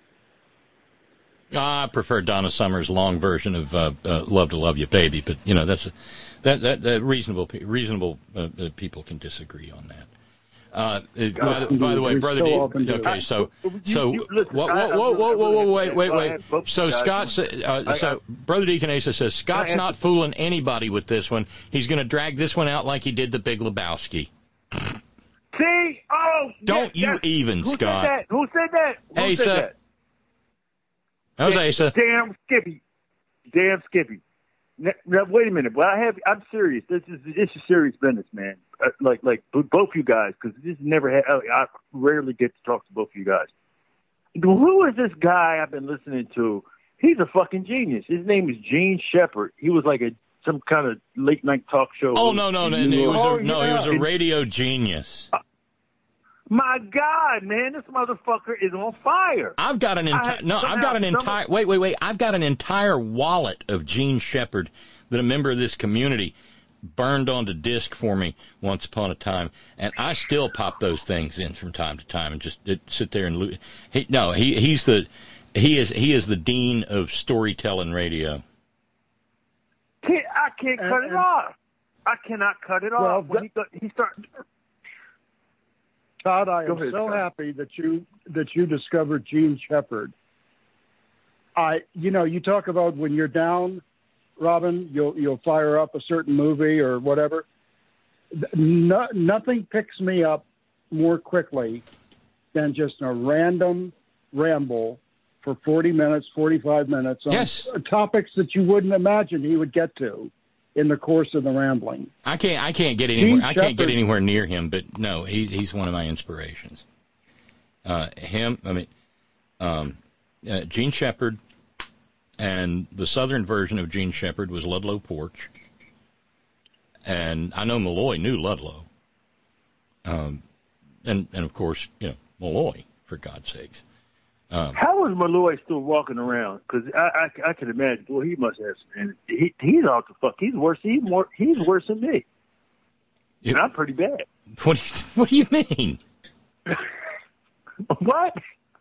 I prefer Donna Summer's long version of uh, uh, "Love to Love You, Baby," but you know that's that that, that reasonable reasonable uh, uh, people can disagree on that. Uh, by, the, by the way, brother, D, okay, so so whoa whoa whoa whoa whoa whoa wait wait wait. So Scott, uh, so brother Deacon Asa says Scott's not fooling anybody with this one. He's going to drag this one out like he did the Big Lebowski. See, oh, don't yeah, you even, who Scott? Said that? Who said that? Who Asa. said that? That was Asa. Damn Skippy. Damn Skippy. Now, now, wait a minute. Well, I have. I'm serious. This is this is serious business, man. Uh, like like both you guys, because this never. Ha- I rarely get to talk to both of you guys. Who is this guy I've been listening to? He's a fucking genius. His name is Gene Shepard. He was like a some kind of late night talk show. Oh no no no! He was oh, a, no, yeah. he was a radio genius. Uh, My God, man, this motherfucker is on fire. I've got an entire no. I've got an entire wait, wait, wait. I've got an entire wallet of Gene Shepard that a member of this community burned onto disc for me once upon a time, and I still pop those things in from time to time and just it, sit there and lo- he no he he's the he is he is the dean of storytelling radio. Can't, I can't cut and, it off. I cannot cut it well, off. When he, he started. Todd, I am ahead, so Todd. happy that you that you discovered Gene Shepard. I, you know, you talk about when you're down, Robin, you'll you'll fire up a certain movie or whatever. No, nothing picks me up more quickly than just a random ramble for forty minutes, forty-five minutes on yes. topics that you wouldn't imagine he would get to in the course of the rambling. I can't. I can't get anywhere. Gene I can't Shepard, get anywhere near him. But no, he, he's one of my inspirations. Uh, him. I mean, um, uh, Gene Shepard, and the southern version of Gene Shepard was Ludlow Porch. And I know Malloy knew Ludlow. Um, and and of course, you know Malloy, for God's sakes. Um, How is Malloy still walking around? Because I, I, I can imagine. Well, he must have some energy. He, he's out the fuck. He's worse. He's more. He's worse than me. It, and I'm pretty bad. What do you, what do you mean? What?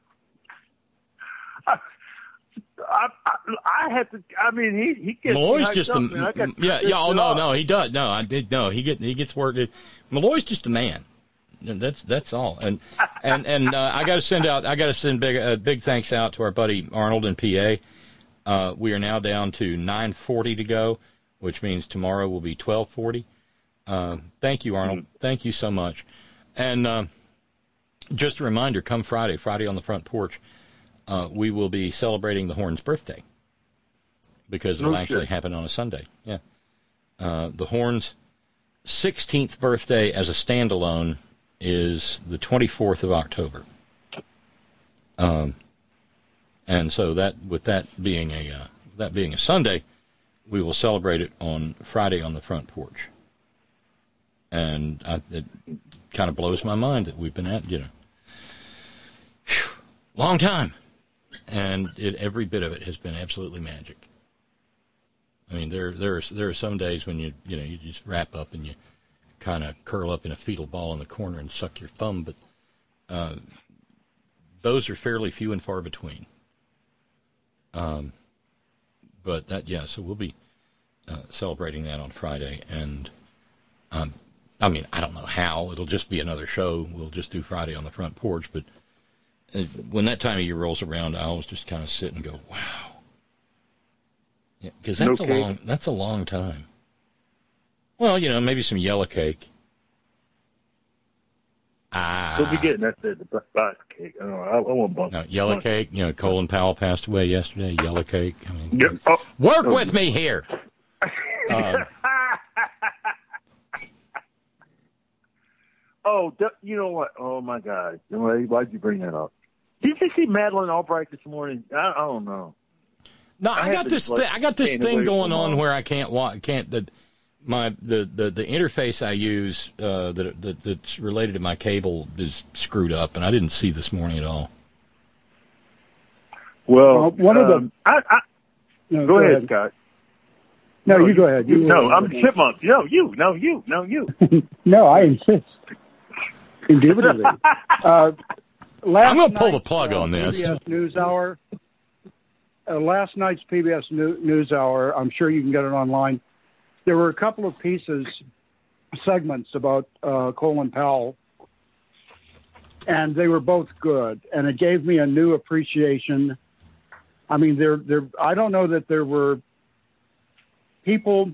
I, I, I, I have to. I mean, he he gets. Malloy's just a the yeah yeah. Oh no no he does no I did no he get he gets work. Malloy's just a man. That's that's all, and and and uh, I got to send out. I got to send big uh, big thanks out to our buddy Arnold in P A. Uh, we are now down to nine forty to go, which means tomorrow will be twelve forty. Uh, thank you, Arnold. Mm-hmm. Thank you so much. And uh, just a reminder: come Friday, Friday on the front porch, uh, we will be celebrating the Horn's birthday because it'll okay. actually happen on a Sunday. Yeah, uh, the Horn's sixteenth birthday as a standalone is the twenty-fourth of October. Um, and so that, with that being a, uh, that being a Sunday, we will celebrate it on Friday on the front porch. And I, it kind of blows my mind that we've been at, you know, whew, long time. And it, every bit of it has been absolutely magic. I mean, there, there are, there are some days when you, you know, you just wrap up and you kind of curl up in a fetal ball in the corner and suck your thumb, but uh, those are fairly few and far between. Um, but that, yeah, so we'll be uh, celebrating that on Friday, and um, I mean, I don't know how. It'll just be another show. We'll just do Friday on the front porch, but uh, when that time of year rolls around, I always just kind of sit and go, wow. Yeah, because that's okay. a long, that's a long time. Well, you know, maybe some yellow cake. What we getting? That's the, the black cake. I don't know. I, I want bump. No, yellow cake. You know, Colin Powell passed away yesterday. Yellow cake. I mean, yep. oh, work oh. with me here. Uh, oh, you know what? Oh my God! Why'd you bring that up? Did you see Madeleine Albright this morning? I, I don't know. No, I, I got this. Th- I got this thing going on where I can't watch. Can't the my the, the, the interface I use uh, that, that that's related to my cable is screwed up, and I didn't see this morning at all. Well, well one um, of them. I, I, no, go, go ahead, ahead, Scott. No, no you go ahead. You no, I'm the chipmunk. No, you. No, you. No, you. No, I insist. Indubitably. uh, I'm going to pull the plug uh, on this. P B S NewsHour. Uh, last night's P B S New- NewsHour, I'm sure you can get it online. There were a couple of pieces, segments about uh, Colin Powell, and they were both good. And it gave me a new appreciation. I mean, there, there. I don't know that there were people.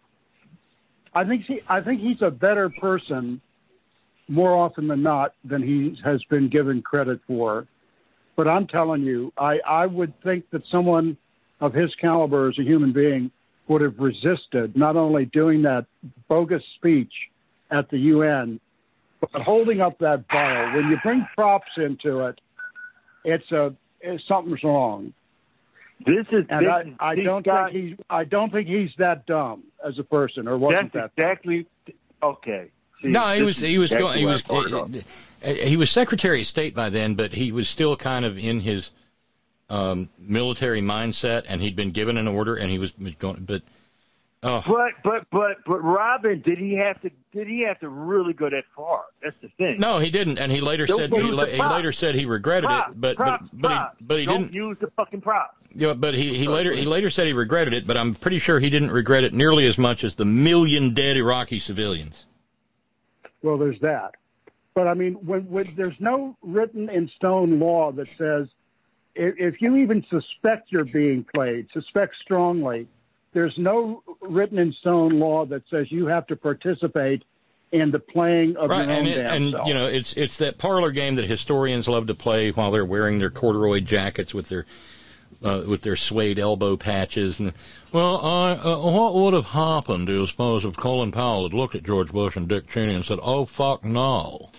I think he, I think he's a better person more often than not than he has been given credit for. But I'm telling you, I, I would think that someone of his caliber as a human being would have resisted not only doing that bogus speech at the U N, but holding up that bio. When you bring props into it, it's a it's, something's wrong. This is and this I, is, I don't got, think he's I don't think he's that dumb as a person, or wasn't that's that exactly dumb. Okay. See, no, he was he was going he was uh, he was Secretary of State by then, but he was still kind of in his um, military mindset, and he'd been given an order, and he was going. But oh. but but but but Robin, did he have to? Did he have to really go that far? That's the thing. No, he didn't, and he later Don't said he, la- he later said he regretted prop, it, but prop, but but prop. he, but he Don't didn't use the fucking prop. Yeah, but he, he later he later said he regretted it, but I'm pretty sure he didn't regret it nearly as much as the million dead Iraqi civilians. Well, there's that. But, I mean, when, when there's no written in stone law that says if, if you even suspect you're being played, suspect strongly, there's no written in stone law that says you have to participate in the playing of right, your own and it, damn and self. you know, it's it's that parlor game that historians love to play while they're wearing their corduroy jackets with their uh, with their suede elbow patches. And well, I, uh, what would have happened is, suppose if Colin Powell had looked at George Bush and Dick Cheney and said, "Oh fuck no."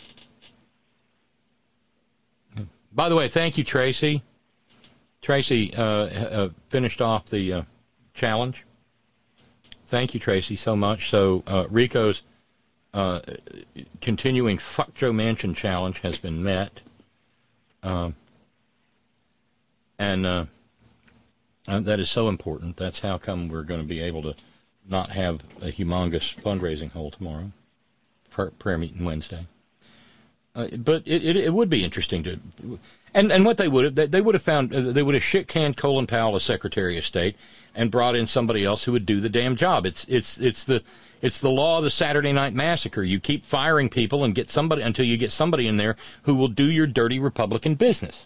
By the way, thank you, Tracy. Tracy uh, uh, finished off the uh, challenge. Thank you, Tracy, so much. So uh, Rico's uh, continuing Fuck Joe Manchin challenge has been met. Um, and uh, uh, that is so important. That's how come we're going to be able to not have a humongous fundraising hole tomorrow, prayer, prayer meeting Wednesday. Uh, but it, it it would be interesting to, and and what they would have they would have found they would have shit canned Colin Powell as Secretary of State and brought in somebody else who would do the damn job. It's it's it's the it's the law of the Saturday Night Massacre. You keep firing people and get somebody until you get somebody in there who will do your dirty Republican business.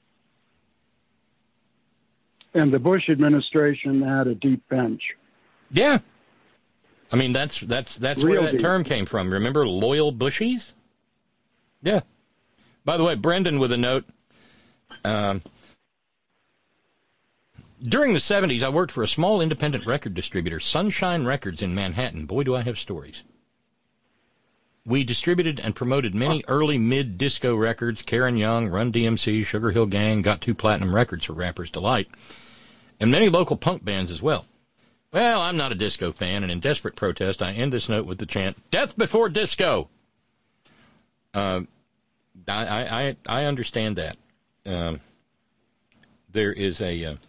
And the Bush administration had a deep bench. Yeah, I mean that's that's that's Real where that deep. term came from. Remember loyal Bushies? Yeah. By the way, Brendan with a note. Um, during the seventies, I worked for a small independent record distributor, Sunshine Records in Manhattan. Boy, do I have stories. We distributed and promoted many early mid-disco records, Karen Young, Run D M C, Sugar Hill Gang, got two platinum records for Rapper's Delight, and many local punk bands as well. Well, I'm not a disco fan, and in desperate protest, I end this note with the chant, "Death before disco!" Uh, I, I I understand that. Um, there is a uh,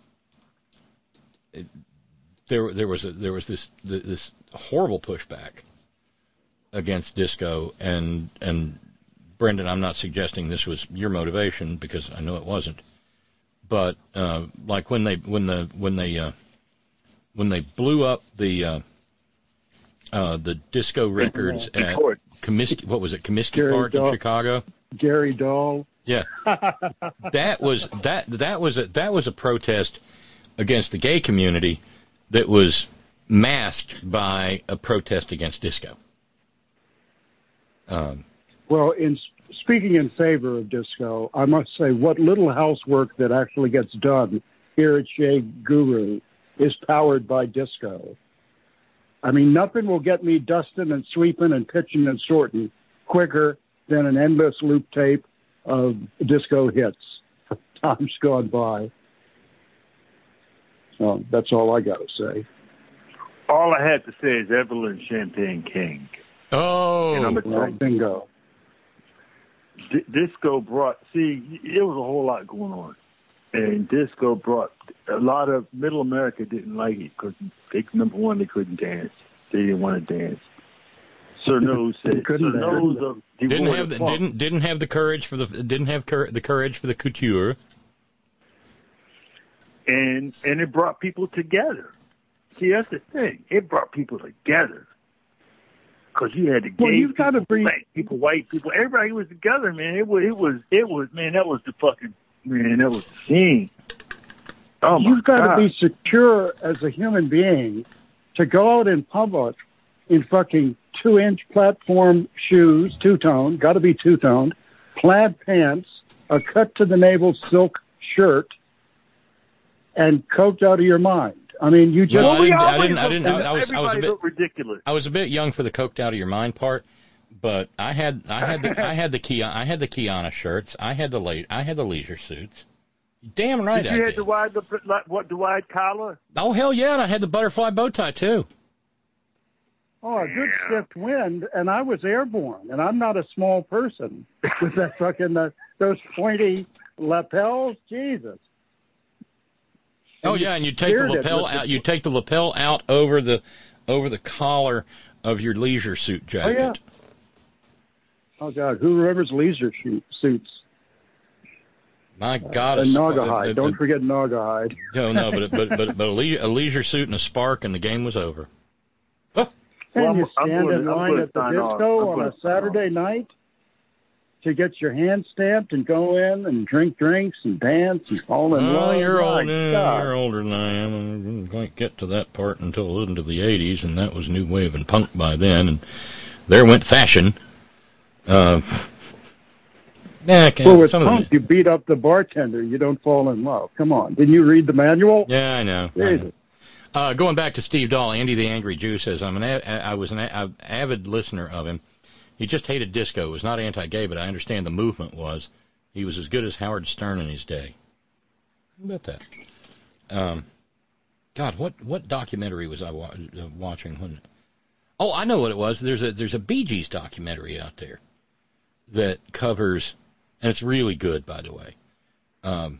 there there was a, there was this this horrible pushback against disco, and and Brendan, I'm not suggesting this was your motivation because I know it wasn't, but uh, like when they when the when they uh, when they blew up the uh, uh, the disco records at Comiskey, what was it, Comiskey Gary Park Dahl. in Chicago? Gary Dahl. Yeah, that was that that was a that was a protest against the gay community that was masked by a protest against disco. Um, Well, in speaking in favor of disco, I must say what little housework that actually gets done here at Shea Guru is powered by disco. I mean, nothing will get me dusting and sweeping and pitching and sorting quicker than an endless loop tape of disco hits from times gone by. So that's all I got to say. All I have to say is Evelyn Champagne King. Oh, and I'm well, bingo. D- disco brought, see, it was a whole lot going on. And disco brought, a lot of middle America didn't like it because, they, number one, they couldn't dance. They didn't want to dance. Sir Nose said, Sir Nose of didn't have the, didn't didn't have the courage for the didn't have cur- the courage for the couture. And and it brought people together. See, that's the thing. It brought people together. Because you had the gay well, you've people, got to bring black people, white people, everybody was together, man. It was, it was, it was, man. That was the fucking, man. That was the scene. Oh my You've got God. to be secure as a human being to go out in public in fucking two-inch platform shoes, two-tone, got to be two-toned, plaid pants, a cut-to-the-navel silk shirt, and coked out of your mind. I mean, you just... Well, I Well, didn't. I always didn't. I didn't. I, I was. I was a bit ridiculous. I was a bit young for the coked out of your mind part, but I had. I had the. I had the Kia. I had the Kiana shirts. I had the late. I had the leisure suits. Damn right, Did I you did. have the wide, the, like, what, the wide collar? Oh hell yeah! And I had the butterfly bow tie too. Oh, a good stiff wind, and I was airborne, and I'm not a small person with that fucking, uh, those pointy lapels. Jesus. Oh yeah, and you take the lapel out. You take the lapel out over the over the collar of your leisure suit jacket. Oh, yeah. Oh God, who remembers leisure shoot, suits? My God, and a Naugahyde. uh, uh, Don't forget Naugahyde. No, no, but but but but a, le- a leisure suit and a spark, and the game was over. And Well, you I'm- I'm stand gonna- in I'm line gonna at the sign off. disco I'm on gonna a sign off. Saturday night to get your hand stamped and go in and drink drinks and dance and fall in Oh, love. you're My old. uh, God. You're older than I am. I didn't quite get to that part until into the eighties, and that was new wave and punk by then. And there went fashion. Uh, yeah, okay, Well, with some punk, of the, you beat up the bartender. You don't fall in love. Come on. Didn't you read the manual? yeah, I know. I Jesus. know. Uh, going back to Steve Dahl, Andy the Angry Jew says, I'm an a- I was an a- avid listener of him. He just hated disco. It was not anti-gay, but I understand the movement was. He was as good as Howard Stern in his day. How about that? Um, God, what, what documentary was I wa- uh, watching? When? Oh, I know what it was. There's a there's a Bee Gees documentary out there that covers, and it's really good, by the way. Um,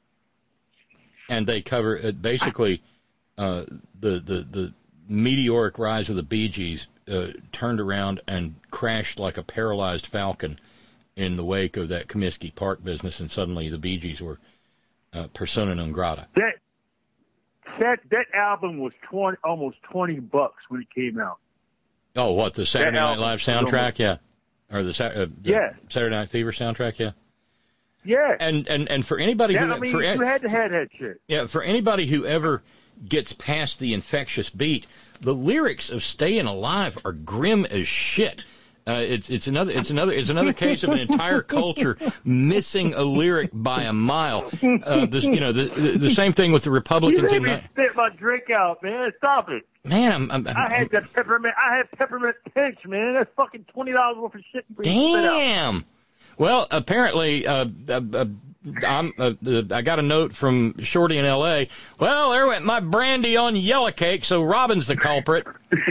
and they cover uh, basically uh, the the the meteoric rise of the Bee Gees. Uh, turned around and crashed like a paralyzed falcon in the wake of that Comiskey Park business, and suddenly the Bee Gees were uh, persona non grata. That that that album was twenty, almost twenty bucks when it came out. Oh, what, the Saturday Night Live soundtrack? Yeah, or the, uh, the Yeah. Saturday Night Fever soundtrack? Yeah. Yeah. And and and for anybody Yeah, who I mean, for, you had to have that shit. yeah, for anybody who ever gets past the infectious beat, the lyrics of "Stayin' Alive" are grim as shit. Uh, it's it's another it's another it's another case of an entire culture missing a lyric by a mile. Uh, this you know the, the the same thing with the Republicans. You in made me spit my drink out, man. Stop it. Man, I'm, I'm, I'm I had that peppermint. I had peppermint pinch, man. That's fucking twenty dollars worth of shit. You spit out. damn. Well, apparently, uh, uh, uh, I'm, uh, uh, I got a note from Shorty in L A. Well, there went my brandy on yellow cake, so Robin's the culprit.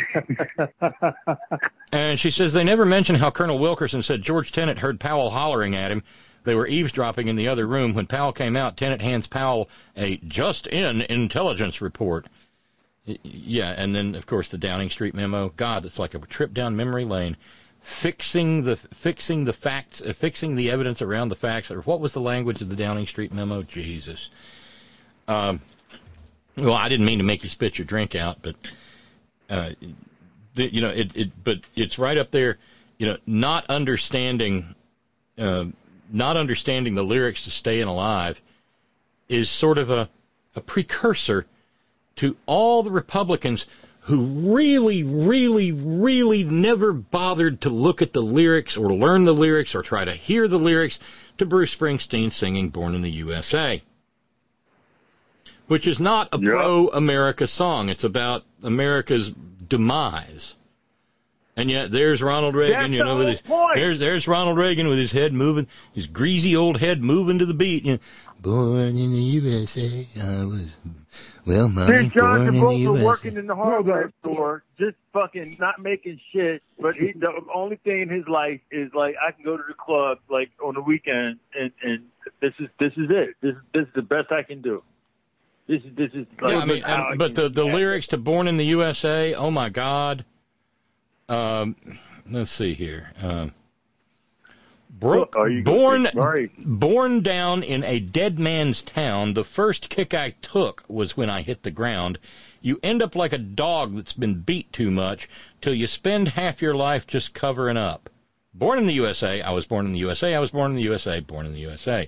And she says they never mention how Colonel Wilkerson said George Tenet heard Powell hollering at him. They were eavesdropping in the other room. When Powell came out, Tenet hands Powell a just-in intelligence report. Y- Yeah, and then, of course, the Downing Street memo. God, it's like a trip down memory lane. Fixing the fixing the facts, uh, fixing the evidence around the facts. Or what was the language of the Downing Street memo? Jesus. Um, well, I didn't mean to make you spit your drink out, but uh, the, you know, it, it. But it's right up there. You know, not understanding, uh, not understanding the lyrics to "Stayin' Alive" is sort of a a precursor to all the Republicans who really, really, really never bothered to look at the lyrics or learn the lyrics or try to hear the lyrics to Bruce Springsteen singing Born in the U S A, which is not a yep. pro-America song. It's about America's demise. And yet there's Ronald Reagan, That's you know, with his point. there's there's Ronald Reagan with his head moving, his greasy old head moving to the beat. You know, born in the U S A, I was well, mommy, John born in the U S A. Working in the hardware store, just fucking not making shit. But he, the only thing in his life is like I can go to the club like on the weekend, and and this is this is it. This this is the best I can do. This is this is. Like, yeah, I mean, and, but the the lyrics to "Born in the U S A," oh my God. Um, let's see here. Um, bro- born, born down in a dead man's town. The first kick I took was when I hit the ground. You end up like a dog that's been beat too much till you spend half your life just covering up. Born in the U S A. I was born in the U S A. I was born in the U S A. Born in the U S A.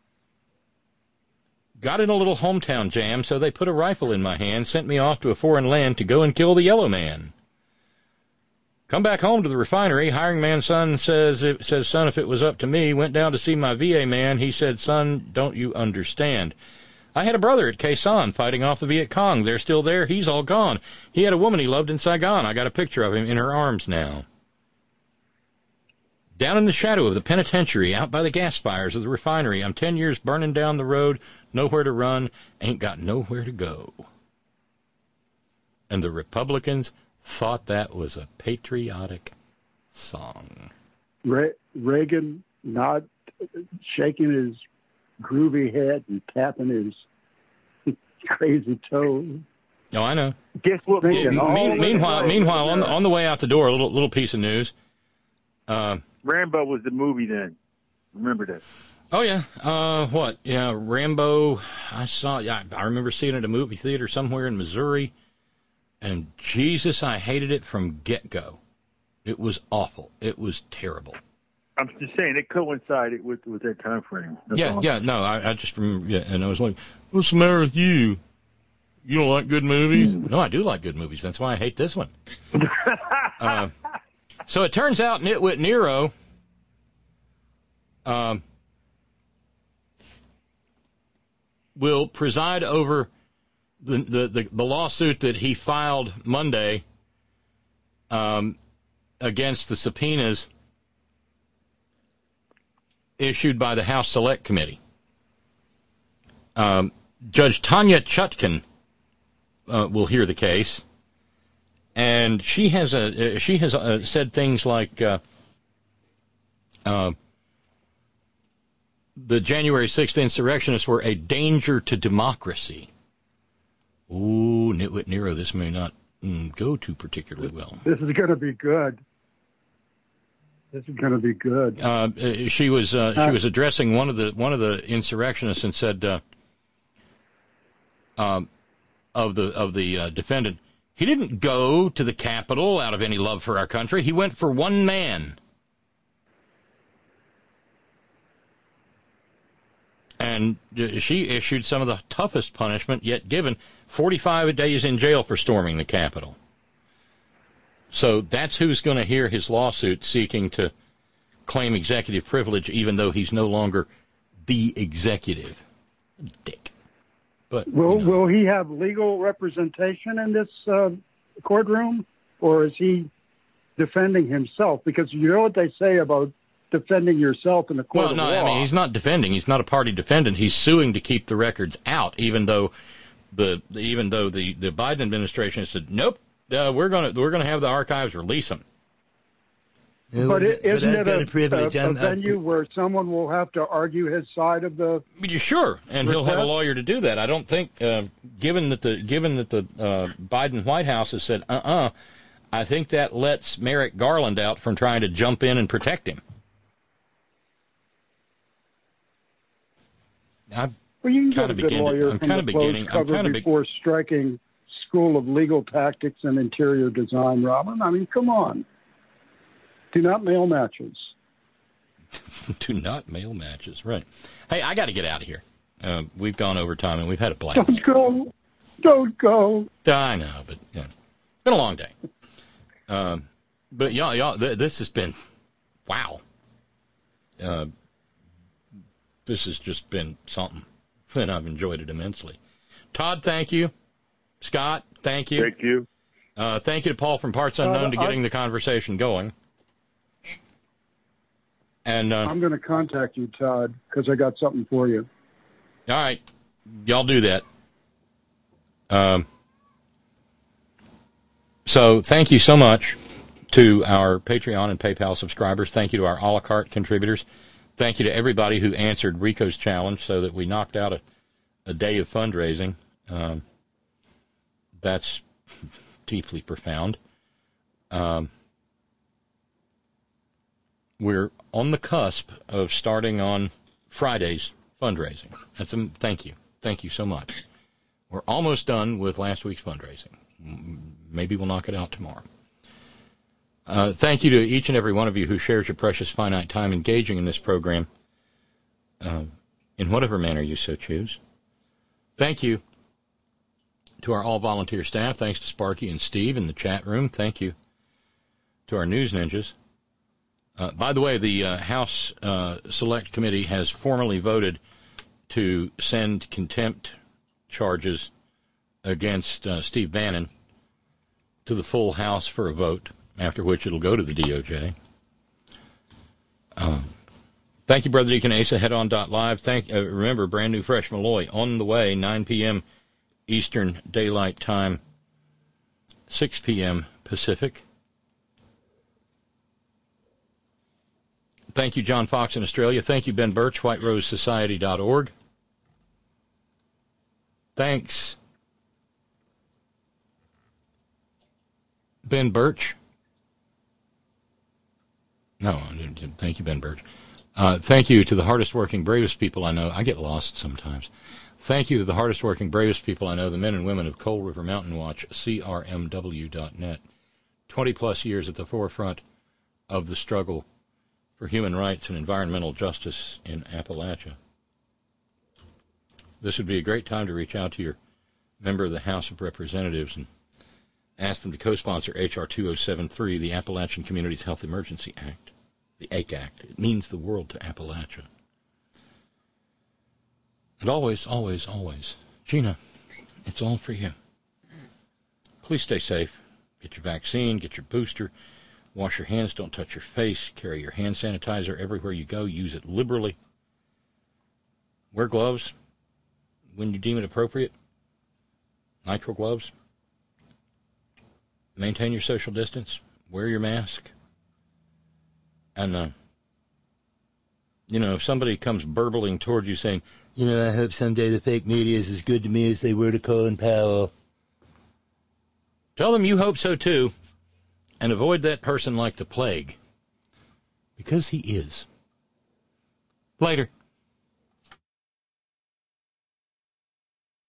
Got in a little hometown jam, so they put a rifle in my hand, sent me off to a foreign land to go and kill the yellow man. Come back home to the refinery. Hiring man's son says, it says, son, if it was up to me, went down to see my V A man. He said, son, don't you understand? I had a brother at Khe Sanh fighting off the Viet Cong. They're still there. He's all gone. He had a woman he loved in Saigon. I got a picture of him in her arms now. Down in the shadow of the penitentiary, out by the gas fires of the refinery, I'm ten years burning down the road, nowhere to run, ain't got nowhere to go. And the Republicans thought that was a patriotic song. Re- Reagan not shaking his groovy head and tapping his crazy toes. Oh, I know. Guess what? Me- mean, meanwhile, meanwhile, on the, on the way out the door, a little little piece of news. Uh, Rambo was the movie then. Remember that? Oh yeah. Uh, what? Yeah, Rambo. I saw. Yeah, I remember seeing it at a movie theater somewhere in Missouri. And Jesus, I hated it from get-go. It was awful. It was terrible. I'm just saying it coincided with, with that time frame. That's yeah, all. yeah, no, I, I just remember, yeah, and I was like, what's the matter with you? You don't like good movies? Mm. No, I do like good movies. That's why I hate this one. uh, so it turns out Nitwit Nero um, will preside over The, the, the, the lawsuit that he filed Monday um, against the subpoenas issued by the House Select Committee. Um, Judge Tanya Chutkan uh, will hear the case, and she has a, uh, she has uh, said things like uh, uh, the January sixth insurrectionists were a danger to democracy. Ooh, Nitwit Nero, this may not mm, go too particularly well. This is going to be good. This is going to be good. Uh, she was uh, she was addressing one of the one of the insurrectionists and said uh, um, of the of the uh, defendant, he didn't go to the Capitol out of any love for our country. He went for one man. And she issued some of the toughest punishment yet given, forty-five days in jail for storming the Capitol. So that's who's going to hear his lawsuit seeking to claim executive privilege, even though he's no longer the executive. Dick. But will you know. will he have legal representation in this uh, courtroom, or is he defending himself? Because you know what they say about defending yourself in the court well, of no, law. I mean, he's not defending. He's not a party defendant. He's suing to keep the records out, even though the even though the, the Biden administration has said, nope, uh, we're going to we're going to have the archives release them. But, but it, isn't it a, a, a, a venue where someone will have to argue his side of the? Sure, and he'll have a lawyer to do that. I don't think, uh, given that the given that the uh, Biden White House has said, uh-uh, I think that lets Merrick Garland out from trying to jump in and protect him. I'm well, you can kind of beginning. I'm kind of beginning. I'm kind of before be- striking School of Legal Tactics and Interior Design, Robin. I mean, come on. Do not mail matches. Do not mail matches. Right. Hey, I got to get out of here. Uh, we've gone over time and we've had a blast. Don't go. Don't go. I know, but yeah. been a long day. Um, but y'all, y'all, th- this has been, wow. Uh, this has just been something, and I've enjoyed it immensely. Todd, thank you. Scott, thank you. Thank you. Uh, thank you to Paul from Parts Unknown Uh, to getting I- the conversation going. And uh, I'm going to contact you, Todd, because I got something for you. all right, y'all do that. Um, so thank you so much to our Patreon and PayPal subscribers. Thank you to our a la carte contributors. Thank you to everybody who answered Rico's challenge so that we knocked out a, a day of fundraising. Um, that's deeply profound. Um, we're on the cusp of starting on Friday's fundraising. That's a, thank you. Thank you so much. We're almost done with last week's fundraising. Maybe we'll knock it out tomorrow. Uh, thank you to each and every one of you who shares your precious finite time engaging in this program uh, in whatever manner you so choose. Thank you to our all-volunteer staff. Thanks to Sparky and Steve in the chat room. Thank you to our news ninjas. Uh, by the way, the uh, House uh, Select Committee has formally voted to send contempt charges against uh, Steve Bannon to the full House for a vote, after which it'll go to the D O J. Um, thank you, Brother Deacon Asa. Head on dot live. Thank, uh, remember, brand new Fresh Malloy on the way, nine p.m. Eastern Daylight Time, six p.m. Pacific. Thank you, John Fox in Australia. Thank you, Ben Birch, white rose society dot org. Thanks, Ben Birch. No, thank you, Ben Birch. Uh, thank you to the hardest working, bravest people I know. I get lost sometimes. Thank you to the hardest working, bravest people I know, the men and women of Coal River Mountain Watch, C R M W dot net. twenty-plus years at the forefront of the struggle for human rights and environmental justice in Appalachia. This would be a great time to reach out to your member of the House of Representatives and ask them to co-sponsor H R two oh seven three, the Appalachian Communities Health Emergency Act, the A C A Act. It means the world to Appalachia. And always, always, always, Gina, it's all for you. Please stay safe. Get your vaccine, get your booster, wash your hands, don't touch your face, carry your hand sanitizer everywhere you go, use it liberally. Wear gloves when you deem it appropriate. Nitrile gloves. Maintain your social distance. Wear your mask. And, uh, you know, if somebody comes burbling toward you saying, you know, I hope someday the fake media is as good to me as they were to Colin Powell, tell them you hope so too, and avoid that person like the plague. Because he is. Later.